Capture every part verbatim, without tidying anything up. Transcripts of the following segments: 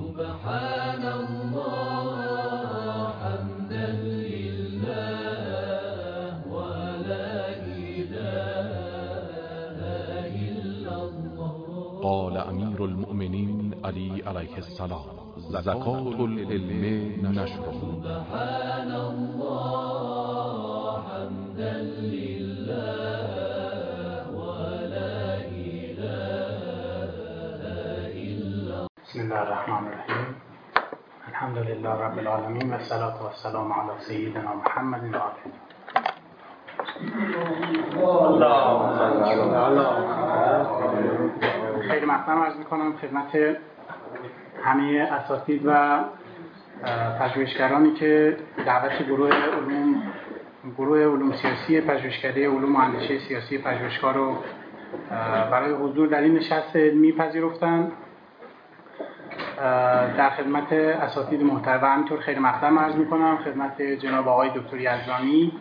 سبحان الله حمدا لله ولا إله إلا الله. قال امیر المؤمنین علی علیه السلام: زکات العلم نشره. سبحان الله حمدا لله ولا إله إلا الله. بسم الله الرحمن الرحیم. الحمد لله رب العالمین و الصلاة والسلام علی سیدنا محمد و آله. خیلی مقدم عرض میکنم خدمت همه اساتید و پژوهشگرانی که دعوت گروه علوم گروه علوم سیاسی پژوهشکده علوم و اندیشه سیاسی پژوهشگاه رو برای حضور در این نشست علمی پذیرفتند. در خدمت اساتید محترم و همینطور خیلی مقدم عرض میکنم خدمت جناب آقای دکتر یزدانی،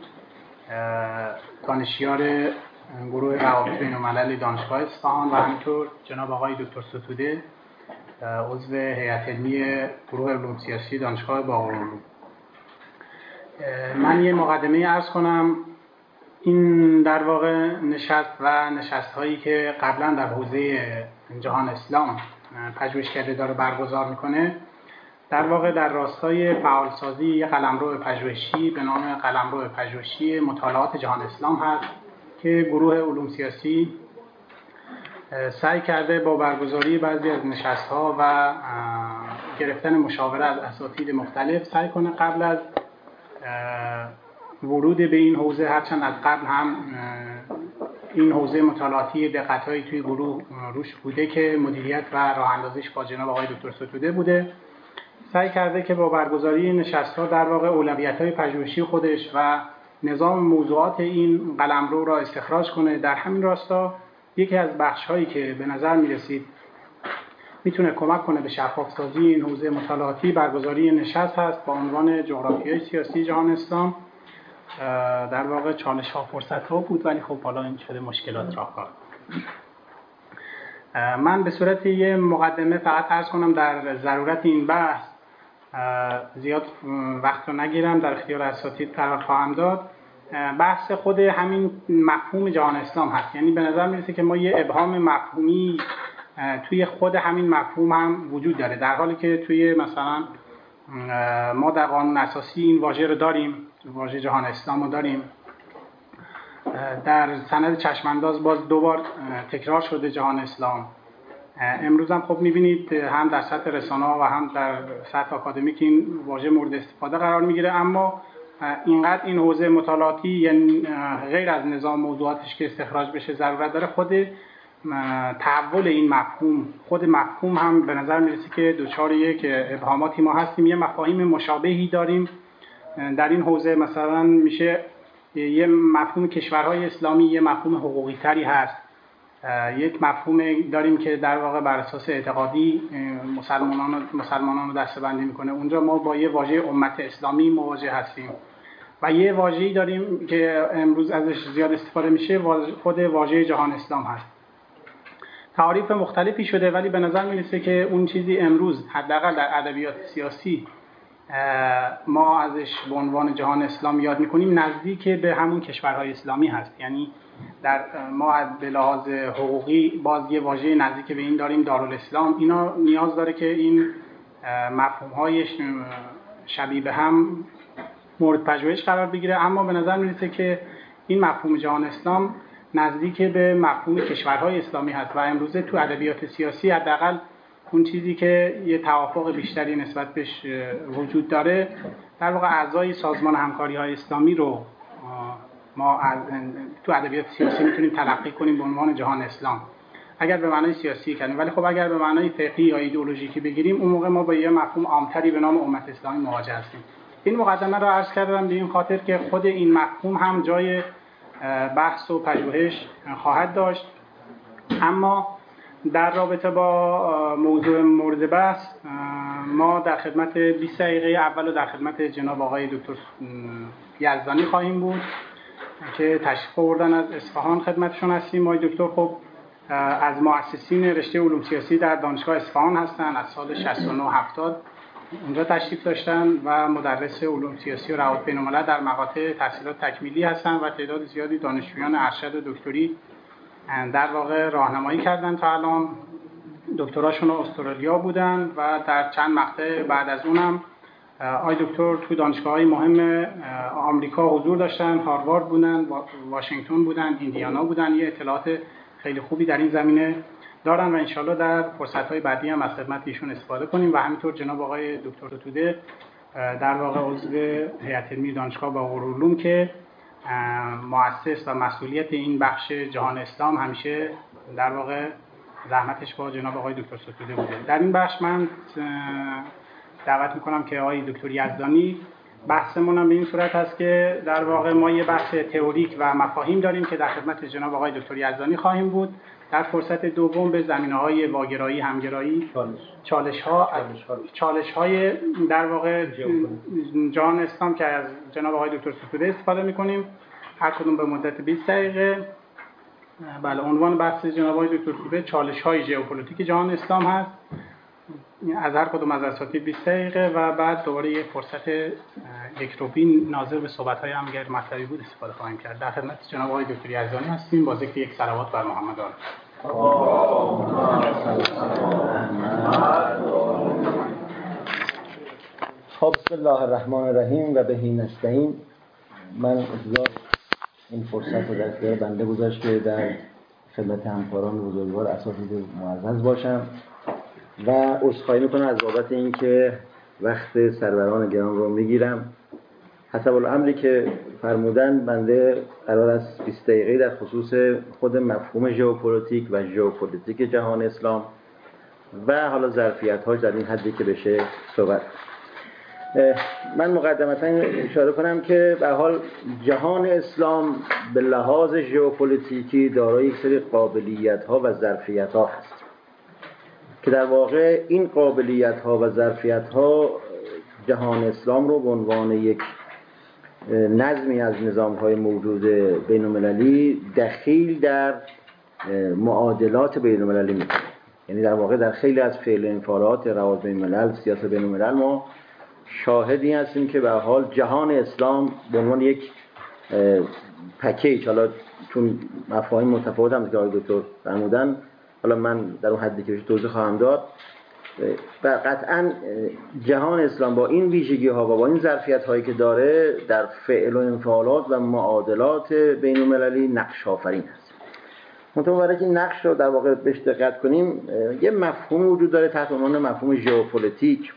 دانشیار گروه روابط بین‌الملل دانشگاه اصفهان، و همینطور جناب آقای دکتر ستوده، عضو هیئت علمی گروه علوم سیاسی دانشگاه باقرالعلوم. من یه مقدمه عرض کنم. این در واقع نشست و نشست هایی که قبلا در حوزه جهان اسلام پژوهشکده داره برگزار میکنه، در واقع در راستای فعالسازی یک قلمرو پژوهشی به نام قلمرو پژوهشی مطالعات جهان اسلام هست که گروه علوم سیاسی سعی کرده با برگزاری بعضی از نشست‌ها و گرفتن مشاوره از اساتید مختلف سعی کنه قبل از ورود به این حوزه، هرچند از قبل هم این حوزه مطالعاتی دقت‌هایی توی گروه روش بوده که مدیریت و راه اندازیش با جناب آقای دکتر ستوده بوده، سعی کرده که با برگزاری نشست‌ها در واقع اولویت‌های پژوهشی خودش و نظام موضوعات این قلمرو را استخراج کنه. در همین راستا یکی از بخش‌هایی که به نظر می‌رسید میتونه کمک کنه به شفاف‌سازی این حوزه مطالعاتی برگزاری نشست هست با عنوان جغرافیای سیاسی جهان اسلام. در واقع چالش‌ها فرصت‌ها بود، ولی خب حالا این شده مشکلات راهکار. من به صورت یه مقدمه فقط عرض کنم در ضرورت این بحث، زیاد وقت رو نگیرم، در اختیار اساتید قرار خواهم داد. بحث خود همین مفهوم جهان اسلام هست. یعنی به نظر میرسه که ما یه ابهام مفهومی توی خود همین مفهوم هم وجود داره، در حالی که توی مثلا ما در قانون اساسی این واژه رو داریم، واژه جهان اسلام رو داریم. در سند چشمانداز باز دوبار تکرار شده جهان اسلام. امروز هم خب میبینید هم در سطح رسانه‌ها و هم در سطح آکادمیک این واژه مورد استفاده قرار میگیره، اما اینقدر این حوزه مطالعاتی یعنی غیر از نظام موضوعاتش که استخراج بشه ضرورت داره، خود تحول این مفهوم، خود مفهوم هم به نظر میرسه که دچار یک ابهاماتی ما هستیم. یه مفاهیم مشابهی داریم در این حوزه، مثلا میشه یه مفهوم کشورهای اسلامی یه مفهوم حقوقی تری هست، یک مفهوم داریم که در واقع بر اساس اعتقادی مسلمانان مسلمانان رو دسته‌بندی میکنه، اونجا ما با یه واژه امت اسلامی مواجه هستیم. و یه واژه‌ای داریم که امروز ازش زیاد استفاده میشه، خود واژه جهان اسلام هست. تعاریف مختلفی شده، ولی به نظر میرسه که اون چیزی امروز حداقل در ادبیات سیاسی ما ازش به عنوان جهان اسلام یاد میکنیم نزدیک به همون کشورهای اسلامی هست. یعنی در ما به لحاظ حقوقی باز یه واژه نزدیک به این داریم، دارالاسلام. اینا نیاز داره که این مفهوم‌های شبیه به هم مورد پژوهش قرار بگیره، اما به نظر میرسه که این مفهوم جهان اسلام نزدیک به مفهوم کشورهای اسلامی هست و امروزه تو ادبیات سیاسی حداقل اون چیزی که یه توافق بیشتری نسبت بهش وجود داره، در واقع اعضای سازمان همکاری‌های اسلامی رو ما از تو ادبیات سیاسی میتونیم تلقی کنیم به عنوان جهان اسلام، اگر به معنای سیاسی کنیم. ولی خب اگر به معنای فقهی یا ایدئولوژیکی بگیریم، اون موقع ما با یه مفهوم عامتری به نام امت اسلامی مواجه هستیم. این مقدمه رو عرض کردم به این خاطر که خود این مفهوم هم جای بحث و پژوهش خواهد داشت. اما در رابطه با موضوع مورد بحث ما در خدمت بیست دقیقه اول و در خدمت جناب آقای دکتر یزدانی خواهیم بود که تشریف آوردن از اصفهان خدمتشون هستیم. آقای دکتر خب از مؤسسین رشته علوم سیاسی در دانشگاه اصفهان هستند. از سال شصت و نه هفتاد اونجا تشریف داشتن و مدرس علوم سیاسی و روابط بین‌الملل در مقاطع تحصیلات تکمیلی هستند و تعداد زیادی دانشجویان ارشد و دکتری در واقع راهنمایی کردن. تا الان دکتراشون استرالیا بودن و در چند مقطع بعد از اونم آی دکتر تو دانشگاه‌های مهم آمریکا حضور داشتن. هاروارد بودن، واشنگتن بودن، ایندیانا بودن. یه اطلاعات خیلی خوبی در این زمینه دارن و انشالله در فرصت‌های بعدی هم از خدمت ایشون استفاده کنیم. و همینطور جناب آقای دکتر توده در واقع عضو هیئت علمی دانشگاه باقر علوم که مؤسس و مسئولیت این بخش جهان اسلام همیشه در واقع زحمتش با جناب آقای دکتر ستوده بوده. در این بخش من دعوت میکنم که آقای دکتر یزدانی، بحثمون هم به این صورت هست که در واقع ما یه بحث تئوریک و مفاهیم داریم که در خدمت جناب آقای دکتر یزدانی خواهیم بود. در فرصت دوم به زمینه‌های واگرایی، همگرایی، چالش ها چالش های در واقع جهان اسلام که از جناب آقای دکتر ستوده استفاده میکنیم، هر کدوم به مدت بیست دقیقه. بله، عنوان بحث جناب آقای دکتر ستوده چالش های ژئوپلیتیک جهان اسلام هست. از هر کدوم از اساتید بیست دقیقه و بعد دوباره یک فرصت یک روبین ناظر به صحبت‌های هم غیر مطلبی بود استفاده خواهیم کرد. در خدمت جناب آقای دکتر یزدانی هستیم با ذکر یک صلوات بر محمد آل. خب بسم الله الرحمن الرحیم و بهی نستعین. من اجازه این فرصت رو در اختیار بنده گذاشت که در خدمت همکاران بزرگوار اساتید معزز باشم و عذرخواهی میکنم از بابت اینکه وقت سروران گران رو میگیرم. حسب الامری که فرمودن بنده قرار است بیست دقیقه در خصوص خود مفهوم ژئوپلیتیک و ژئوپلیتیک جهان اسلام و حالا ظرفیت‌هاش در این حدی که بشه صحبت. من مقدمتاً اشاره کنم که به حال جهان اسلام به لحاظ ژئوپلیتیکی دارای یک سری قابلیت‌ها و ظرفیت‌ها هست که در واقع این قابلیت‌ها و ظرفیت‌ها جهان اسلام رو به عنوان یک نظمی از نظام‌های موجود بین‌المللی دخیل در معادلات بین‌المللی می‌کنه. یعنی در واقع در خیلی از فعل و انفعالات روابط بین‌الملل، سیاست بین‌الملل ما شاهدی هستیم که به حال جهان اسلام به عنوان یک پکیج، حالا چون مفاهیم متفاوت هم که آقای دکتر فرمودن، حالا من در اون حدی که بشه توضیح خواهم داد، و قطعا جهان اسلام با این ویژگی ها و با این ظرفیت هایی که داره در فعل و انفعالات و معادلات بین المللی نقش آفرین هست. منتها برای که این نقش رو در واقع بهش دقت کنیم، یه مفهوم وجود داره تحت عنوان مفهوم ژئوپلیتیک.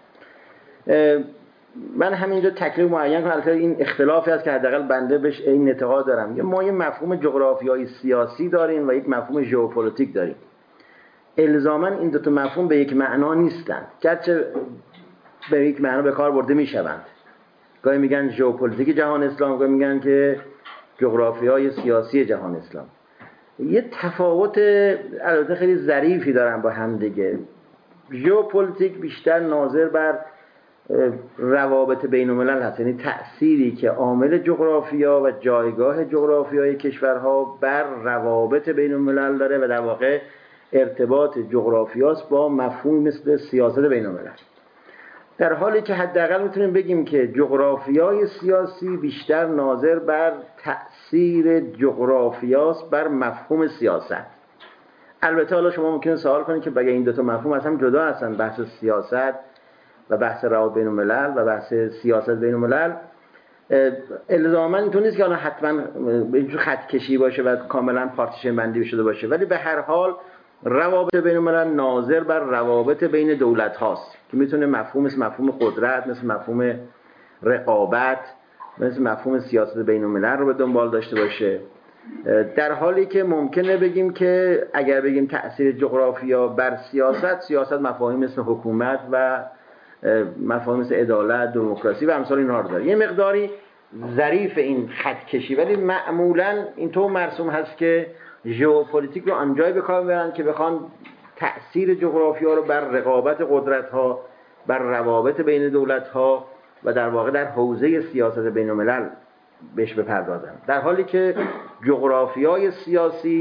من همینجا تکلیف معین کنم، البته این اختلافی هست که حداقل بنده بهش این اعتقاد دارم. ما یه مفهوم جغرافیایی سیاسی داریم و یک مفهوم ژئوپلیتیک داریم. الزاماً این دو تا مفهوم به یک معنا نیستند، گرچه به یک معنا به کار برده میشوند. گاهی میگن ژئوپلیتیک جهان اسلام، گاهی میگن که جغرافیای سیاسی جهان اسلام. یه تفاوت البته خیلی ظریفی دارن با هم دیگه. ژئوپلیتیک بیشتر ناظر بر روابط بین الملل هست، یعنی تأثیری که عامل جغرافیا و جایگاه جغرافیای کشورها بر روابط بین الملل داره و در واقع ارتباط جغرافیاست با مفهوم مثل سیاست بین الملل. در حالی که حداقل میتونیم بگیم که جغرافیای سیاسی بیشتر ناظر بر تأثیر جغرافیاست بر مفهوم سیاست. البته حالا شما ممکنه سوال کنید که بگه این دو تا مفهوم از هم جدا هستن، بحث سیاست و بحث روابط بین الملل و بحث سیاست بین الملل. الزاما اینطور نیست که الان حتما به اینجور خط کشی باشه و کاملا پارتیشن بندی شده باشه، ولی به هر حال روابط بین الملل ناظر بر روابط بین دولت هاست که میتونه مفهوم مثل مفهوم قدرت، مثل مفهوم رقابت، مثل مفهوم سیاست بین الملل رو به دنبال داشته باشه. در حالی که ممکنه بگیم که اگر بگیم تأثیر جغرافیا بر سیاست، سیاست مفاهیم مثل حکومت و مفاهیم مثل عدالت، دموکراسی و امثال اینها رو داره. یه مقداری ظریف این خط کشی، ولی معمولاً اینطور مرسوم هست که ژئوپلیتیک رو آنجایی به کار میبرن که بخوان تأثیر جغرافیا رو بر رقابت قدرت‌ها، بر روابط بین دولت‌ها و در واقع در حوزه سیاست بین الملل بهش بپردازن. در حالی که جغرافیای سیاسی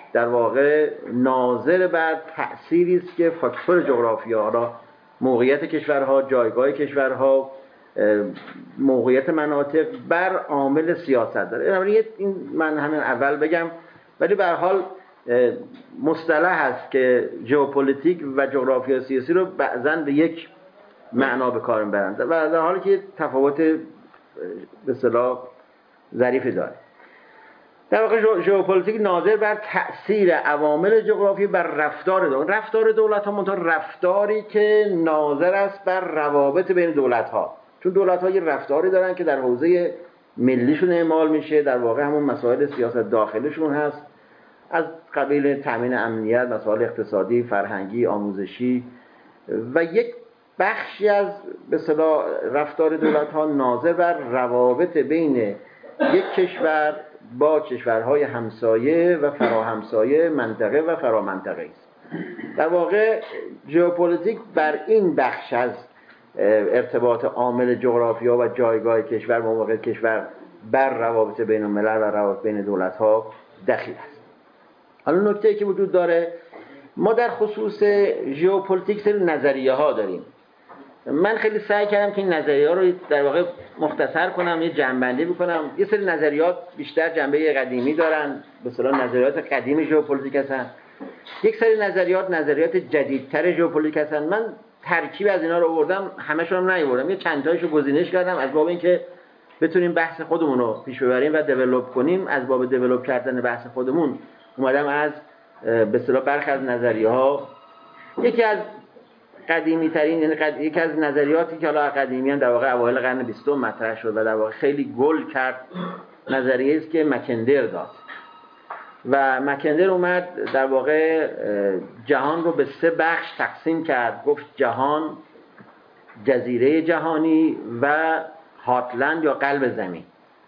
در واقع ناظر بر تأثیری است که فاکتور جغرافیا را موقعیت کشورها، جایگاه کشورها، موقعیت مناطق بر عامل سیاست داره. این من همین اول بگم، ولی به هر حال مصطلح هست که ژئوپلیتیک و جغرافیا سیاسی رو بعضاً به یک معنا به کار میبرند و در حالی که تفاوت به اصطلاح ظریفی داره. در واقع ژئوپلیتیک ناظر بر تأثیر عوامل جغرافی بر رفتار دولت. رفتار دولت ها منتها رفتاری که ناظر است بر روابط بین دولت ها، چون دولت ها یه رفتاری دارن که در حوزه ملیشون اعمال میشه، در واقع همون مسائل سیاست داخلشون هست، از قبیل تامین امنیت، مسائل اقتصادی، فرهنگی، آموزشی و یک بخشی از به اصطلاح رفتار دولت ها ناظر بر روابط بین یک کشور با کشورهای همسایه و فراهمسایه، منطقه و فرامنطقه است. در واقع ژئوپلیتیک بر این بخش از ارتباط عامل جغرافیا و جایگاه کشور با موقعیت کشور بر روابط بین الملل و روابط بین دولت ها دخیل است. حالا نکته‌ای که وجود داره، ما در خصوص ژئوپلیتیک سری نظریه ها داریم. من خیلی سعی کردم که این نظریه ها رو در واقع مختصر کنم، یه جمع‌بندی بکنم. یه سری نظریات بیشتر جنبه قدیمی دارن، به اصطلاح نظریات قدیم ژئوپلیتیک هستن. یک سری نظریات نظریات جدیدتر ژئوپلیتیک هستن. من ترکیب از اینا رو آوردم، همه‌شون رو نیاوردم، یه چند تایشو گزینش کردم از باب اینکه بتونیم بحث خودمون رو پیش ببریم و دیولپ کنیم. از باب دیولپ کردن بحث خودمون اومدم از به اصطلاح برخی از نظریه‌ها، یکی از قدیمی ترین، یعنی قد... یکی از نظریاتی که حالا قدیمیان در واقع اوایل قرن بیستم مطرح شد و در واقع خیلی گل کرد، نظریه است که مکندر داد و مکندر اومد در واقع جهان رو به سه بخش تقسیم کرد. گفت جهان، جزیره جهانی و هارتلند یا قلب زمین،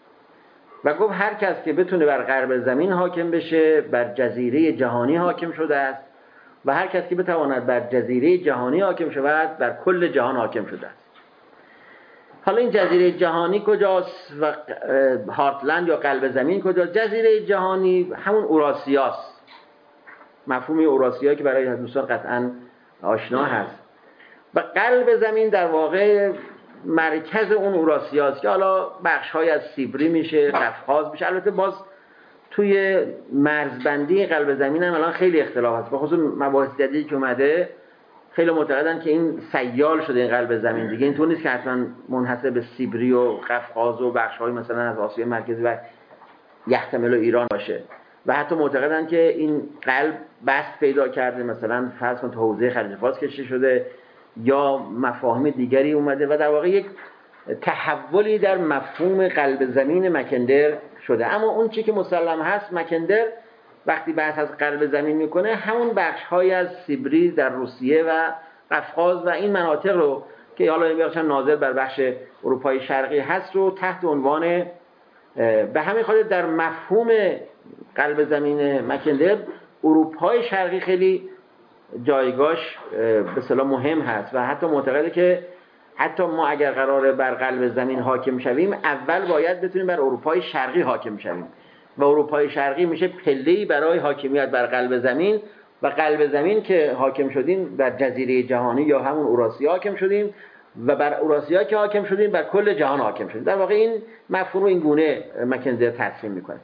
و گفت هر کس که بتونه بر قلب زمین حاکم بشه بر جزیره جهانی حاکم شده است و هر کس که بتواند بر جزیره جهانی حاکم شود بر کل جهان حاکم شده است. حالا این جزیره جهانی کجاست و هارتلند یا قلب زمین کجاست؟ جزیره جهانی همون اوراسیاست، مفهوم اوراسیا که برای دوستان قطعاً آشنا هست، و قلب زمین در واقع مرکز اون اوراسیاست که حالا بخش‌های از سیبری میشه، قفقاز میشه. البته باز توی مرزبندی قلب زمین هم الان خیلی اختلاف هست، به خصوص مباحث جدیدی که اومده خیلی معتقدن که این سیال شده این قلب زمین دیگه، اینطور نیست که حتما منحصر به سیبری و قفقاز و بخش‌های مثلا از آسیای مرکزی و یحتمل ایران باشه، و حتی معتقدن که این قلب بست پیدا کرده، مثلا فرض کن تو حوزه خلیج فارس کشیده شده یا مفاهیم دیگری اومده و در واقع یک تحولی در مفهوم قلب زمین مکندر شده. اما اون چی که مسلم هست، مکندر وقتی بحث از قلب زمین میکنه همون بخش‌های از سیبری در روسیه و قفقاز و این مناطق رو که حالا بخشن ناظر بر بخش اروپای شرقی هست رو تحت عنوان، به همین خاطر در مفهوم قلب زمین مکندر اروپای شرقی خیلی جایگاهش به اصطلاح مهم هست و حتی معتقده که حتی ما اگر قراره بر قلب زمین حاکم شویم اول باید بتونیم بر اروپای شرقی حاکم شویم و اروپای شرقی میشه پله‌ای برای حاکمیت بر قلب زمین، و قلب زمین که حاکم شدیم بر جزیره جهانی یا همون اوراسیا حاکم شدیم و بر اوراسیا که حاکم شدیم بر کل جهان حاکم شدیم. در واقع این مفهوم رو این گونه مکندر ترسیم میکنه.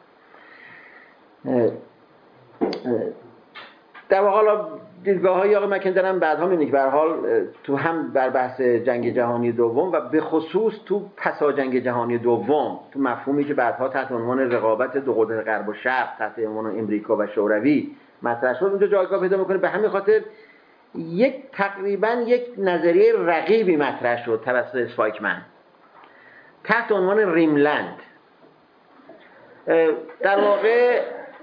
در واقع حالا دیدگاه‌های آقای مکندر هم بعدها می‌بینید که به هر حال تو هم در بحث جنگ جهانی دوم و به خصوص تو پسا جنگ جهانی دوم، تو مفهومی که بعدها تحت عنوان رقابت دو قدرت غرب و شرق تحت عنوان امریکا و شوروی مطرح شد، اونجا جایگاه پیدا می‌کنه. به همین خاطر یک تقریباً یک نظریه رقیبی مطرح شد توسط اسپایکمن تحت عنوان ریملند. در واقع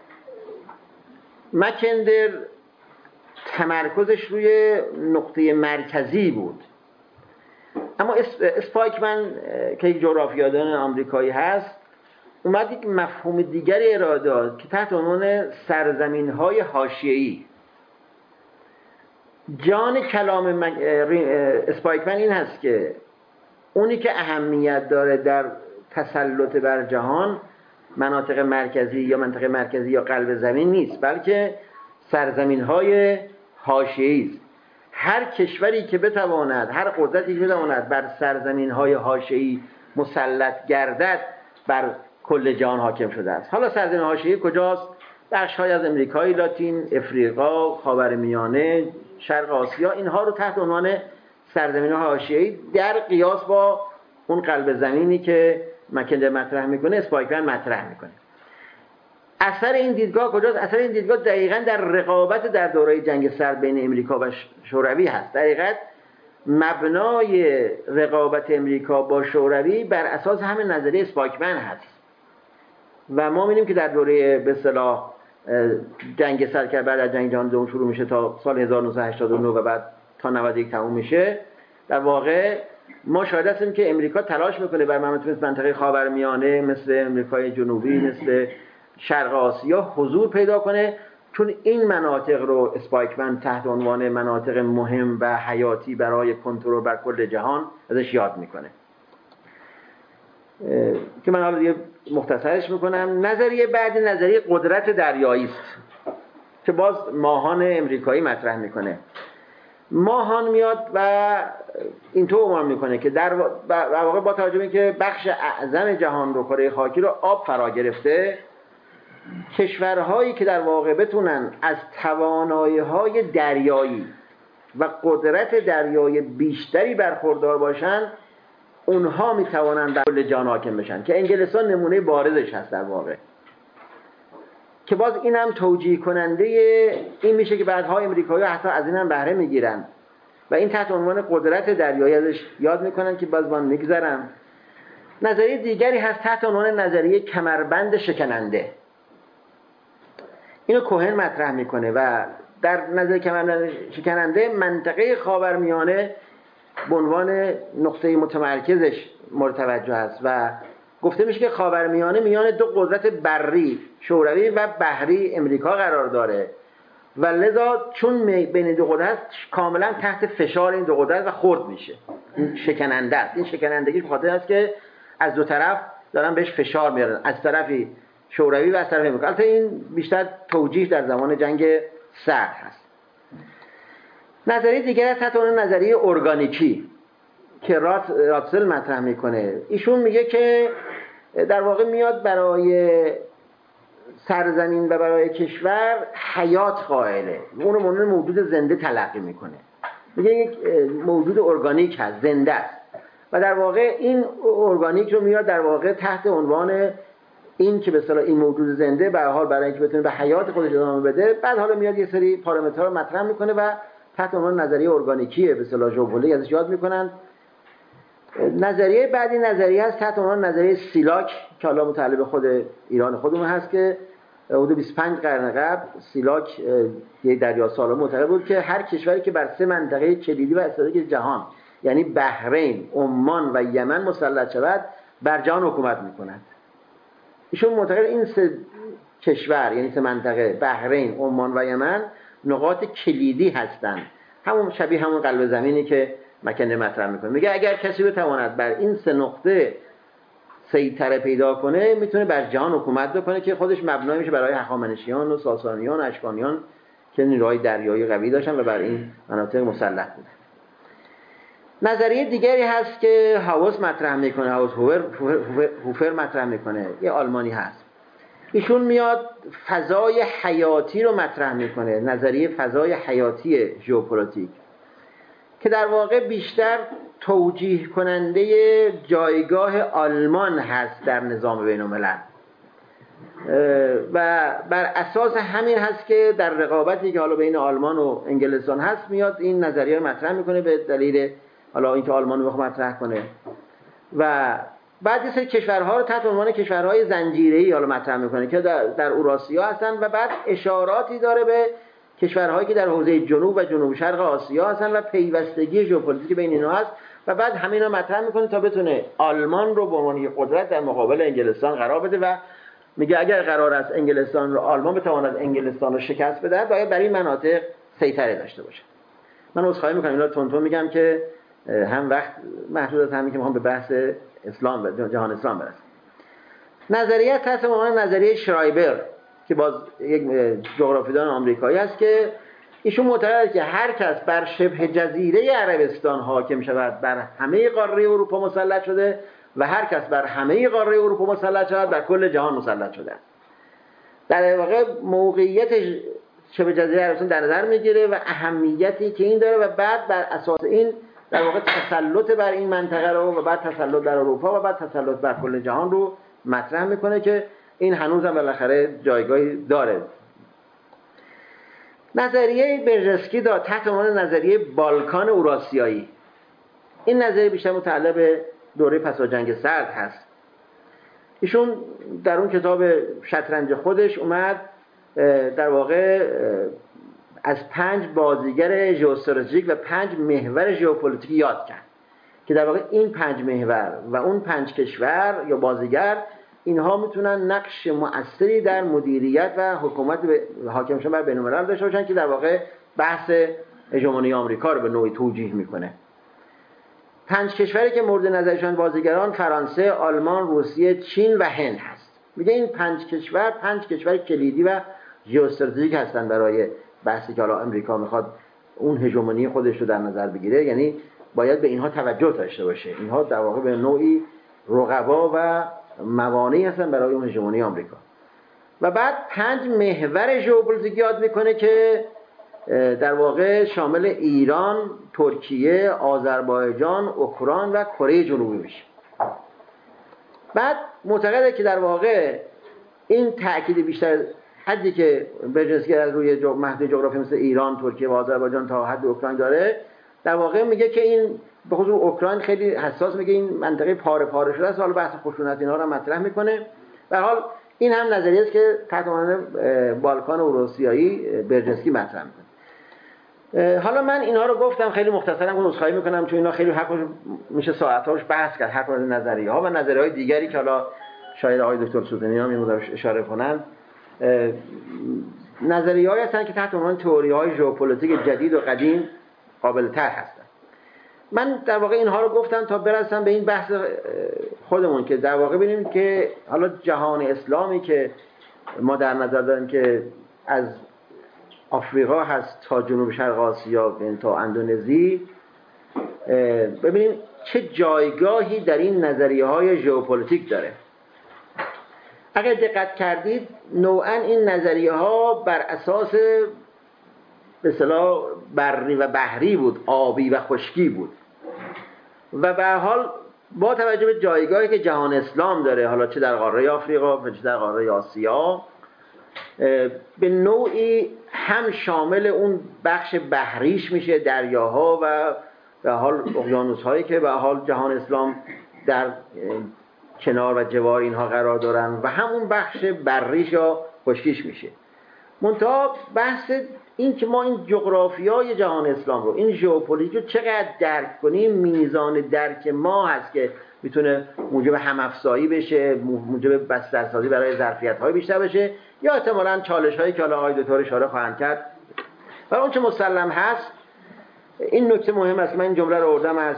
مکندر تمرکزش روی نقطه مرکزی بود، اما اسپایکمن که یک جغرافیادان آمریکایی هست اومد یک مفهوم دیگری ارائه داد که تحت عنوان سرزمین‌های حاشیه‌ای. جان کلام اسپایکمن این هست که اونی که اهمیت داره در تسلط بر جهان مناطق مرکزی یا منطقه مرکزی یا قلب زمین نیست، بلکه سرزمین‌های حاشیه‌ای است. هر کشوری که بتواند، هر قدرتی که بتواند بر سرزمین‌های حاشیه‌ای مسلط گردد، بر کل جهان حاکم شده است. حالا سرزمین حاشیه‌ای کجاست؟ بخش‌های از امریکای لاتین، افریقا، خاورمیانه، شرق آسیا، اینها رو تحت عنوان سرزمین‌های حاشیه‌ای در قیاس با اون قلب زمینی که مکندر مطرح میکنه اسپایکمن مطرح میکنه. اثر این دیدگاه کجاست؟ اثر این دیدگاه دقیقاً در رقابت در دوره جنگ سرد بین امریکا و شوروی هست. در حقیقت مبنای رقابت امریکا با شوروی بر اساس همین نظریه اسپایکمن هست و ما می‌بینیم که در دوره به اصطلاح جنگ سرد که بعد از جنگ جهانی دوم شروع میشه تا سال هزار و نهصد و هشتاد و نه و بعد تا نود و یک تموم میشه، در واقع ما شاهد هستیم که امریکا تلاش میکنه بر منطقه خاورمیانه مثل امریکای جنوبی، مثل شرق آسیا حضور پیدا کنه، چون این مناطق رو اسپایکمن تحت عنوان مناطق مهم و حیاتی برای کنترل بر کل جهان ازش یاد میکنه. که من حالا دیگه مختصرش میکنم. نظریه بعدی نظریه قدرت دریایی است که باز ماهان امریکایی مطرح میکنه. ماهان میاد و اینطور عنوان میکنه که در واقع با توجه به اینکه بخش اعظم جهان رو، کره خاکی رو آب فرا گرفته، کشورهایی که در واقع بتونن از توانایی‌های دریایی و قدرت دریایی بیشتری برخوردار باشن، اونها میتوانن در کل جهان حاکم بشن، که انگلستان نمونه بارزش هست در واقع. که باز این هم توجیه کننده این میشه که بعدها امریکایی‌ها حتی از این هم بهره میگیرن و این تحت عنوان قدرت دریایی ازش یاد میکنن که باز من میگذرم. نظریه دیگری هست تحت عنوان نظریه کمربند شکننده. اینو کوهن مطرح میکنه و در نظریه کمربند شکننده منطقه خاورمیانه به عنوان نقطه متمرکزش مورد توجه است و گفته میشه که خاورمیانه میان دو قدرت بری شوروی و بحری امریکا قرار داره و لذا چون بین دو قدرت کاملا تحت فشار این دو قدرت و خرد میشه. این شکننده است. این شکنندگی به خاطر است که از دو طرف دارن بهش فشار میارن، از طرفی شوروی و از طرف امریکا. البته این بیشتر توجیه در زمان جنگ سرد هست. نظریه دیگر از تحت عنوان نظریه ارگانیکی که رات راتسل مطرح میکنه. ایشون میگه که در واقع میاد برای سرزمین و برای کشور حیات قائله، اون رو معنی موجود زنده تلقی میکنه. میگه یک موجود ارگانیک هست، زنده است و در واقع این ارگانیک رو میاد در واقع تحت عنوان این که به اصطلاح این موجود زنده به هر حال برای اینکه بتونه به حیات خودش ادامه بده، بعد حالا میاد یه سری پارامترها رو مطرح میکنه و تحت عنوان نظریه ارگانیکیه به اصطلاح ژئوپلیتیک ازش یاد میکنن. نظریه بعدی نظریه است تحت عنوان نظریه سیلاک که حالا متعلق به خود ایران خودمون هست که حدود بیست و پنج قرن قبل سیلاک یک دریا سالم معتقد بود که هر کشوری که بر سه منطقه کلیدی و استراتژیک جهان یعنی بحرین، عمان و یمن مسلط شود بر جهان حکومت میکند. ایشون معتقد این سه کشور یعنی سه منطقه بحرین، عمان و یمن نقاط کلیدی هستند، همون شبیه همون قلب زمینی که مکندر مطرح میکنه. میگه اگر کسی بتواند بر این سه نقطه سیطره پیدا کنه میتونه بر جهان حکومت بکنه که خودش مبنای میشه برای هخامنشیان و ساسانیان و اشکانیان که نیروهای دریایی قوی داشتن و بر این مناطق مسلط بودن. نظریه دیگری هست که هاوس مطرح میکنه، هاوس هوفر هوفر مطرح میکنه، یه آلمانی هست. ایشون میاد فضای حیاتی رو مطرح میکنه، نظریه فضای حیاتی ژئوپلیتیک که در واقع بیشتر توجیه کننده جایگاه آلمان هست در نظام بین الملل و بر اساس همین هست که در رقابتی که حالا بین آلمان و انگلستان هست میاد این نظریه رو مطرح میکنه به دلیل حالا اینکه آلمان رو بخواد مطرح کنه و بعد یه سری کشورها رو تحت عنوان کشورهای زنجیره‌ای حالا مطرح میکنه که در, در اوراسیا هستن و بعد اشاراتی داره به کشورهایی که در حوزه جنوب و جنوب شرق آسیا هستن و پیوستگی ژئوپلیتیک بین اینها هست و بعد همین رو مطرح میکنه تا بتونه آلمان رو به عنوان یک قدرت در مقابل انگلستان قرار بده و میگه اگر قرار است انگلستان رو آلمان بتواند انگلستان رو شکست بده باید برای مناطق سیطره داشته باشه. من عذرخواهی میکنم اینا تون تون میگم که هم وقت محدود است، همین که میخوام به بحث اسلام و جهان اسلام برسم. نظریه تحت عنوان نظریه شرایبر که باز یک جغرافیدان آمریکایی است که ایشون معتقده که هر کس بر شبه جزیره عربستان حاکم شود بر همه قاره اروپا مسلط شده و هر کس بر همه قاره اروپا مسلط شود بر کل جهان مسلط شده است. در واقع موقعیت شبه جزیره عربستان در نظر میگیره و اهمیتی که این داره و بعد بر اساس این در واقع تسلط بر این منطقه رو و بعد تسلط بر اروپا و بعد تسلط بر کل جهان رو مطرح میکنه که این هنوز هم بالاخره جایگاهی داره. نظریه برژنسکی داد تحت عنوان نظریه بالکان اوراسیایی. این نظریه بیشتر متعلق به دوره پس از جنگ سرد هست. ایشون در اون کتاب شطرنج خودش اومد در واقع از پنج بازیگر ژئواستراتژیک و پنج محور ژئوپلیتیک یاد کرد که در واقع این پنج محور و اون پنج کشور یا بازیگر اینها میتونن نقش مؤثری در مدیریت و حکومت حاکم شدن بر بین‌الملل داشته باشن که در واقع بحث هژمونی آمریکا رو به نوعی توجیه میکنه. پنج کشوری که مورد نظرشان بازیگران فرانسه، آلمان، روسیه، چین و هند هست. میگه این پنج کشور پنج کشور کلیدی و ژئواستراتژیک هستن برای بحثی که حالا آمریکا میخواد اون هژمونی خودش رو در نظر بگیره، یعنی باید به اینها توجه داشته باشه. اینها در واقع به نوعی رقبا و موانعی هستن برای اون هژمونی آمریکا. و بعد پنج محور ژئوپلیتیک یاد میکنه که در واقع شامل ایران، ترکیه، آذربایجان، اوکراین و کره جنوبی میشه. بعد معتقده که در واقع این تأکید بیشتر حدی که برژنسکی از روی مهد جغرافی مثل ایران، ترکیه و آذربایجان تا حد اوکراین داره، در واقع میگه که این به خصوص اوکراین خیلی حساس، میگه این منطقه پاره پاره شده است. حالا بحث خشونت اینا رو مطرح میکنه. به هر حال این هم نظریه است که تحت عنوان بالکان اوراسیایی برژنسکی مطرح میکنه. حالا من اینها رو گفتم خیلی مختصرا، اون عذرخواهی میکنم چون اینا خیلی حق میشه ساعت‌هاش بحث کرد، هر کدوم نظریه ها و نظریه های دیگری که حالا شاید آقای دکتر سوزنی هم این اشاره کنند. نظریه‌هایی هستن که تحت عنوان تئوری‌های ژئوپلیتیک جدید و قدیم قابل‌تر هستن. من در واقع اینها رو گفتم تا برسم به این بحث خودمون که در واقع ببینیم که حالا جهان اسلامی که ما در نظر داریم که از آفریقا هست تا جنوب شرق آسیا تا اندونزی، ببینیم چه جایگاهی در این نظریه‌های ژئوپلیتیک داره. اگر دقت کردید نوعاً این نظریه‌ها بر اساس به اصطلاح بری و بحری بود، آبی و خشکی بود و به هر حال با توجه به جایگاهی که جهان اسلام داره، حالا چه در قاره آفریقا و چه در قاره آسیا، به نوعی هم شامل اون بخش بحریش میشه، دریاها و به حال اقیانوس‌هایی که به حال جهان اسلام در کنار و جوار اینها قرار دارن و همون بخش بریش یا خشکیش میشه. منتها بحث این که ما این جغرافیای جهان اسلام رو، این ژئوپلیتیک رو چقدر درک کنیم، میزان درک ما هست که میتونه موجب هم‌افزایی بشه، موجب بسترسازی برای ظرفیت‌های بیشتر بشه، یا احتمالاً چالش‌هایی که حالا آقای دکتر اشاره خواهند کرد. و اون چه مسلم هست، این نکته مهم است. من این جمله رو آوردم از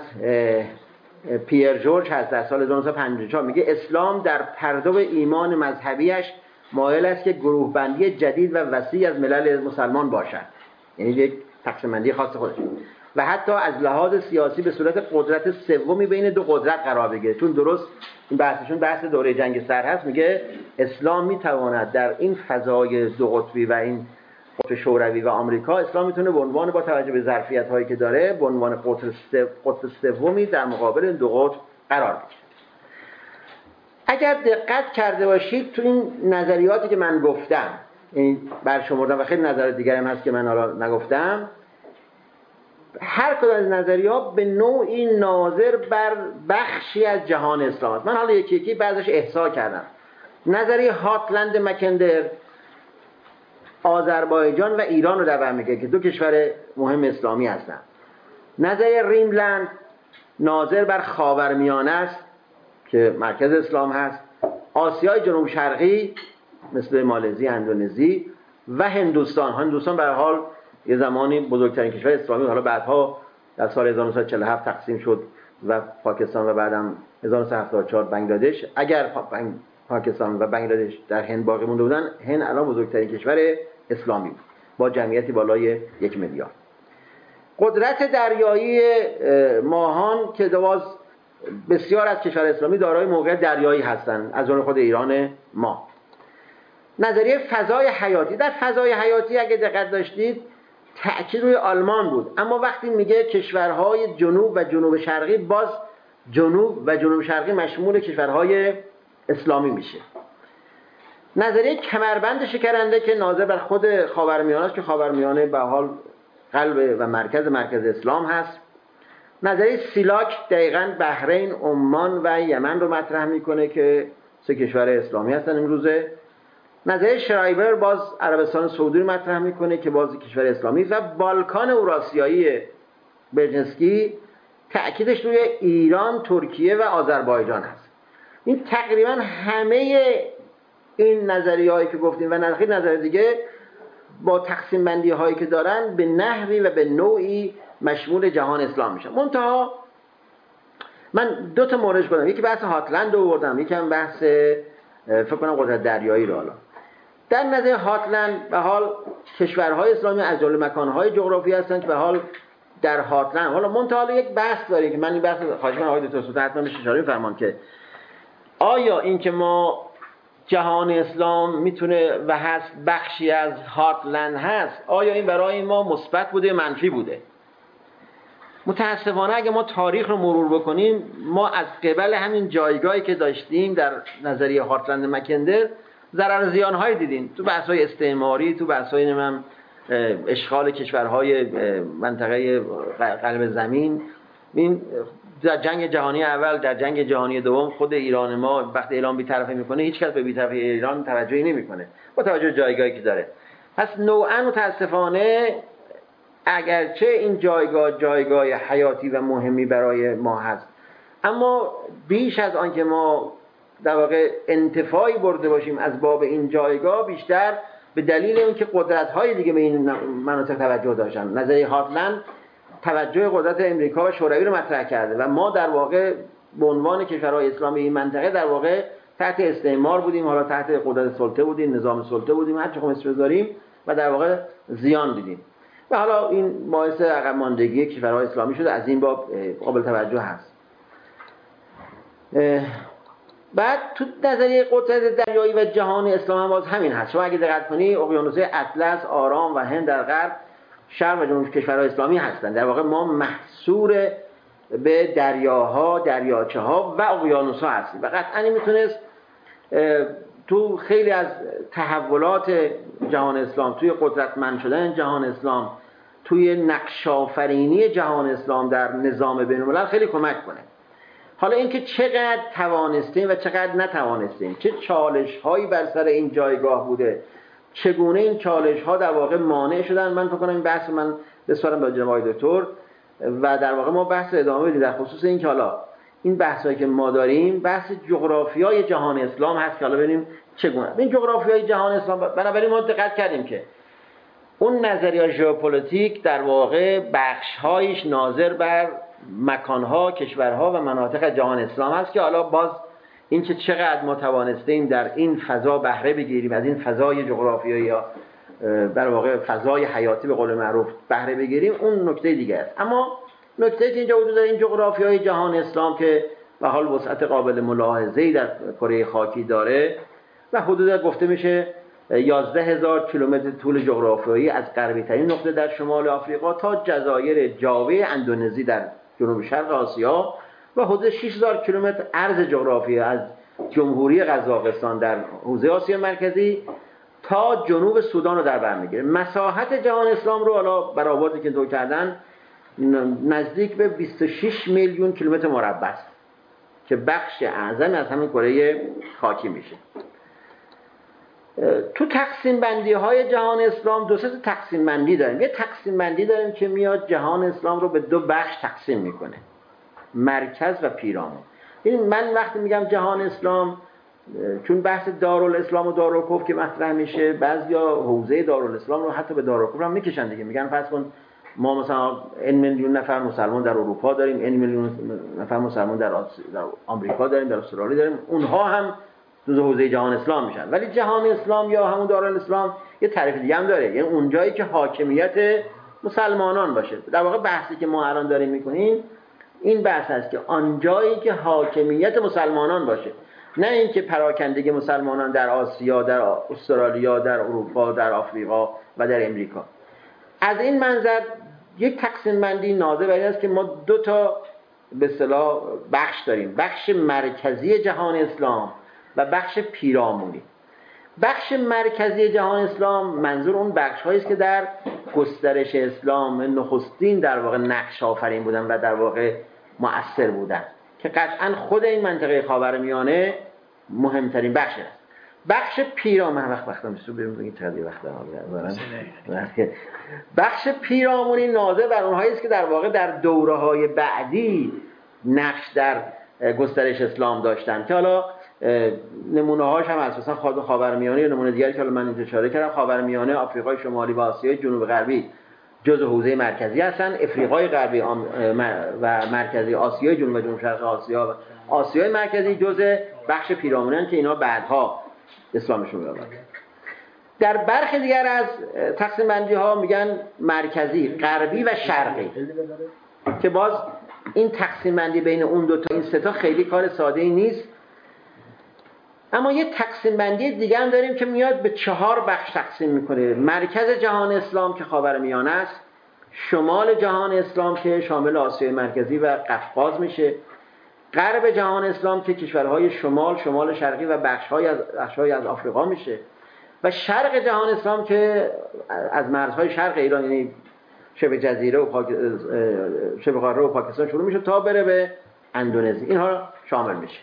پیر جورج هست در سال هزار و نهصد و پنجاه و چهار، میگه اسلام در پرتو ایمان مذهبیش مایل است که گروه بندی جدید و وسیع از ملل مسلمان باشد، یعنی یک تقسیم بندی خاص خودش، و حتی از لحاظ سیاسی به صورت قدرت سومی بین دو قدرت قرار بگیره. چون درست این بحثشون بحث دوره جنگ سرد هست، میگه اسلام میتواند در این فضای دو قطبی و این قطب شوروی و آمریکا، اسلام میتونه به عنوان با توجه به ظرفیت هایی که داره به عنوان قطب سومی در مقابل دو قطب قرار بگیره. اگر دقت کرده باشید تو این نظریاتی که من گفتم، این برشمردم و خیلی نظر دیگری هم هست که من حالا نگفتم، هر کدوم از نظریات به نوعی ناظر بر بخشی از جهان اسلام است. من حالا یکی یکی بعضش احصا کردم. نظریه هارتلند مکندر آذربایجان و ایران رو در بر میگه که دو کشور مهم اسلامی هستند. نظریه ریملند ناظر بر خاورمیانه است که مرکز اسلام هست، آسیای جنوب شرقی مثل مالزی، اندونزی و هندوستان. هندوستان به هر حال یه زمانی بزرگترین کشور اسلامی، حالا بعدها در سال هزار و نهصد و چهل و هفت تقسیم شد و پاکستان و بعدم هزار و نهصد و هفتاد و چهار بنگلادش. اگر پاکستان و بنگلادش در هند باقی مونده بودن، هند الان بزرگترین کشور اسلامی بود با جمعیتی بالای یک میلیارد. قدرت دریایی ماهان که دواز بسیار از کشور اسلامی دارای موقعیت دریایی هستند، از جمله خود ایران ما. نظریه فضای حیاتی، در فضای حیاتی اگه دقت داشتید تأکید روی آلمان بود، اما وقتی میگه کشورهای جنوب و جنوب شرقی، باز جنوب و جنوب شرقی مشمول کشورهای اسلامی میشه. نظریه کمربند شکرنده که ناظر بر خود خاورمیانه است که خاورمیانه به حال قلب و مرکز مرکز اسلام هست. نظریه سیلاک دقیقاً بحرین، عمان و یمن رو مطرح میکنه که سه کشور اسلامی هستن امروزه. نظریه شرایبر باز عربستان سعودی رو مطرح میکنه که باز کشور اسلامی و بالکان اوراسیایی برژنسکی تأکیدش روی ایران، ترکیه و آذربایجان هست. این تقریبا همه این نظریه هایی که گفتیم و نظریه دیگه با تقسیم بندی هایی که دارن به نحوی و به نوعی مشمول جهان اسلام میشن. منتها من دو تا مورد گفتم، یکی بحث هاتلند رو آوردم، یکی هم بحث فکر کنم قدرت دریایی رو. حالا در نظر هاتلند به حال کشورهای اسلامی از جمله مکانهای جغرافیایی هستن که به حال در هاتلند، حالا منتها یک بحث داره که من این بحث خواهش می‌کنم آقای دکتر سلطان حتما بهش اشاره فرمان که آیا این که ما جهان اسلام میتونه و هست بخشی از هارتلند هست، آیا این برای ما مثبت بوده منفی بوده؟ متاسفانه اگه ما تاریخ رو مرور بکنیم، ما از قبل همین جایگاهی که داشتیم در نظریه هارتلند مکندر ضرر زیان‌های دیدیم، تو بحث‌های استعماری، تو بحث‌های نمیم اشغال کشورهای منطقه قلب زمین. این در جنگ جهانی اول، در جنگ جهانی دوم خود ایران ما وقتی اعلام بی‌طرفی میکنه هیچ کس به بی‌طرفی ایران توجهی نمیکنه با توجه به جایگاهی که داره. پس نوعاً متاسفانه اگرچه این جایگاه جایگاه حیاتی و مهمی برای ما هست، اما بیش از آن که ما در واقع انتفاعی برده باشیم از باب این جایگاه، بیشتر به دلیل اینکه قدرت‌های دیگه به این مناطق توجه داشتن. نظریه هارتلند توجه قدرت امریکا و شوروی رو مطرح کرده و ما در واقع به عنوان کشورهای اسلامی این منطقه در واقع تحت استعمار بودیم، حالا تحت قدرت سلطه بودیم، نظام سلطه بودیم، هر چه خواهیم اسم بذاریم، و در واقع زیان دیدیم و حالا این باعث عقب ماندگی کشورهای اسلامی شده. از این باب قابل توجه هست. بعد تو نظریه قدرت دریایی و جهان اسلام هم باز همین هست. شما اگه دقت کنی اقیانوس‌های اطلس، آرام و هند در غرب، شرق و جنوب کشورهای اسلامی هستند. در واقع ما محصور به دریاها، دریاچه ها و اقیانوس‌ها هستیم و قطعاً این میتونست تو خیلی از تحولات جهان اسلام، توی قدرتمند شدن جهان اسلام، توی نقش‌آفرینی جهان اسلام در نظام بین‌الملل خیلی کمک کنه. حالا اینکه چقدر توانستیم و چقدر نتوانستیم، چه چالش هایی بر سر این جایگاه بوده، چگونه این چالش ها در واقع مانع شدن، من فکر کنم این بحث من بسپارم به جناب آقای دکتر و در واقع ما بحث ادامه بدیم در خصوص این که حالا این بحثایی که ما داریم بحث جغرافیای جهان اسلام هست که حالا ببینیم چگونه این جغرافیای جهان اسلام. بنابراین ما دقت کردیم که اون نظریه ژئوپلیتیک در واقع بخش‌هایش ناظر بر مکانها، کشورها و مناطق جهان اسلام است که حالا باز این که چقدر ما توانستیم در این فضا بهره بگیریم، از این فضای جغرافیایی یا در واقع فضای حیاتی به قول معروف بهره بگیریم، اون نکته دیگه است. اما نکته که اینجا وجود داره این جغرافیای جهان اسلام که به حال وسعت قابل ملاحظه‌ای در کره خاکی داره و حدود گفته میشه یازده هزار کیلومتر طول جغرافیایی از غربی ترین نقطه در شمال آفریقا تا جزایر جاوه اندونزی در جنوب شرق آسیا و حدود شش هزار کیلومتر عرض جغرافیایی از جمهوری قزاقستان در حوزه آسیا مرکزی تا جنوب سودان رو در بر میگیره. مساحت جهان اسلام رو حالا برآوردی که دو کردن نزدیک به بیست و شش میلیون کیلومتر مربع است که بخش اعظم از همین کره خاکی میشه. تو تقسیم بندی های جهان اسلام دو سه تقسیم بندی داریم. یه تقسیم بندی داریم که میاد جهان اسلام رو به دو بخش تقسیم میکنه، مرکز و پیرامون. این من وقتی میگم جهان اسلام، چون بحث دارالاسلام و دارالکفر که مطرح میشه، بعضیا حوزه دارالاسلام رو حتی به دارالکفر هم میکشن دیگه. میگن فرض کن ما مثلا این میلیون نفر مسلمان در اروپا داریم، این میلیون نفر مسلمان در, در آمریکا داریم، در استرالیا داریم، اونها هم جزء حوزه جهان اسلام میشن. ولی جهان اسلام یا همون دارالاسلام یه تعریف دیگه هم داره، یعنی اون جایی که حاکمیت مسلمانان باشه. در واقع بحثی که ما الان داریم میکنیم این بحث است که آن جایی که حاکمیت مسلمانان باشه، نه اینکه پراکندگی مسلمانان در آسیا، در استرالیا، در اروپا، در آفریقا و در امریکا. از این منظر یک تقسیم بندی نازه بر این است که ما دو تا به اصطلاح بخش داریم، بخش مرکزی جهان اسلام و بخش پیرامونی. بخش مرکزی جهان اسلام منظور اون بخش هایی است که در گسترش اسلام نخستین در واقع نقش آفرین بودن و در واقع مؤثر بودن، که قطعا خود این منطقه خاورمیانه مهمترین بخش است. بخش پیرامون وقت وقتا میشه بریم بگیم چقدر وقت دارم. بخش پیرامونی نازه بر اونهایی است که در واقع در دوره‌های بعدی نقش در گسترش اسلام داشتن، که حالا نمونه هاش هم اساسا خود خاورمیانه یا نمونه دیگری که حالا من اینجا اشاره کردم، خاورمیانه، آفریقای شمالی و آسیای جنوب غربی جزء حوزه مرکزی هستن، افریقای غربی و مرکزی، آسیای جنوب و جنوب شرق آسیا و آسیای مرکزی جزء بخش پیرامونن که اینا بعدها اسلامشون رو آورد. در برخی دیگر از تقسیم بندی ها میگن مرکزی، غربی و شرقی، که باز این تقسیم بندی بین اون دو تا این سه تا خیلی کار ساده ای نیست. اما یه تقسیم بندی دیگه هم داریم که میاد به چهار بخش تقسیم میکنه: مرکز جهان اسلام که خاورمیانه است، شمال جهان اسلام که شامل آسیای مرکزی و قفقاز میشه، غرب جهان اسلام که کشورهای شمال، شمال شرقی و بخش‌های از بخش‌های از آفریقا میشه، و شرق جهان اسلام که از مرزهای شرق ایران یعنی شبه جزیره و پاک... شبه قاره و پاکستان شروع میشه تا بره به اندونزی. اینها شامل میشه.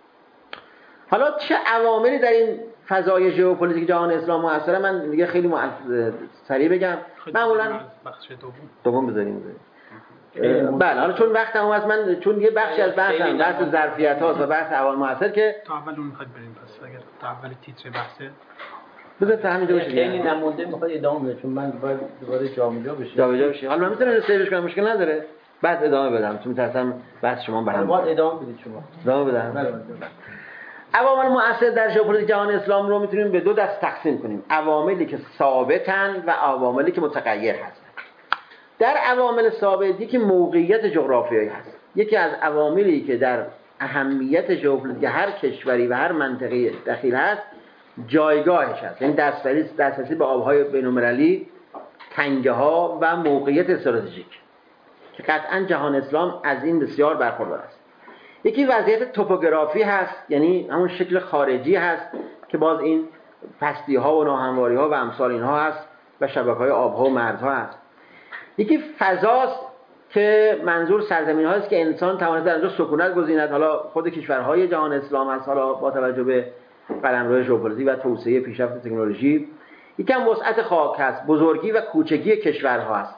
حالا چه عواملی در این فضای ژئوپلیتیک جهان اسلام مؤثره؟ من دیگه خیلی مؤثر سریع بگم. معمولا بخش دوم دوم بذاریم بذاریم بله. حالا چون وقت هم هست، من چون یه بخشی از بحثم بحث ظرفیت هاست و بحث عوامل مؤثر که تا اول اون میخواد بریم، پس اگر تا اول تیتر بحثه بذار تا همینجا باشه. خیلی نمونده میخواد ادامه بده، چون من دوباره دوباره جابجا بشه جابجا بشه. حالا من میتونم سیوش کنم، مشکل نداره، بعد ادامه بدم، چون میترسم بحث شما به هم بعد ادامه بدید شما. ادامه بدم. عوامل مؤثر در ژئوپلیتیک جهان اسلام رو میتونیم به دو دست تقسیم کنیم: عواملی که ثابتن و عواملی که متغیر هستن. در عوامل ثابتی که موقعیت جغرافیایی هست، یکی از عواملی که در اهمیت ژئوپلیتیک هر کشوری و هر منطقه دخیل هست جایگاهش هست، یعنی دسترسی دسترسی به آبهای بین‌المللی، تنگه ها و موقعیت استراتژیک، که قطعا جهان اسلام از این بسیار برخوردار است. یکی وضعیت توپوگرافی هست، یعنی همون شکل خارجی هست که باز این پستی ها و ناهمواری ها و امثال اینها هست و شبکه های آبها و مرزها هست. یکی فضاست که منظور سرزمین هاست که انسان توانسته در اونجا سکونت گزیند، حالا خود کشورهای جهان اسلام هست، حالا با توجه به قلمرو ژئوپلیتیک و توسعه پیشرفت تکنولوژی. یکم وسعت خاک هست، بزرگی و کوچکی کشورها هست.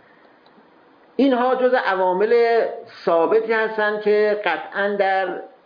اینها جز عوامل ثابتی هستند که قطعاً در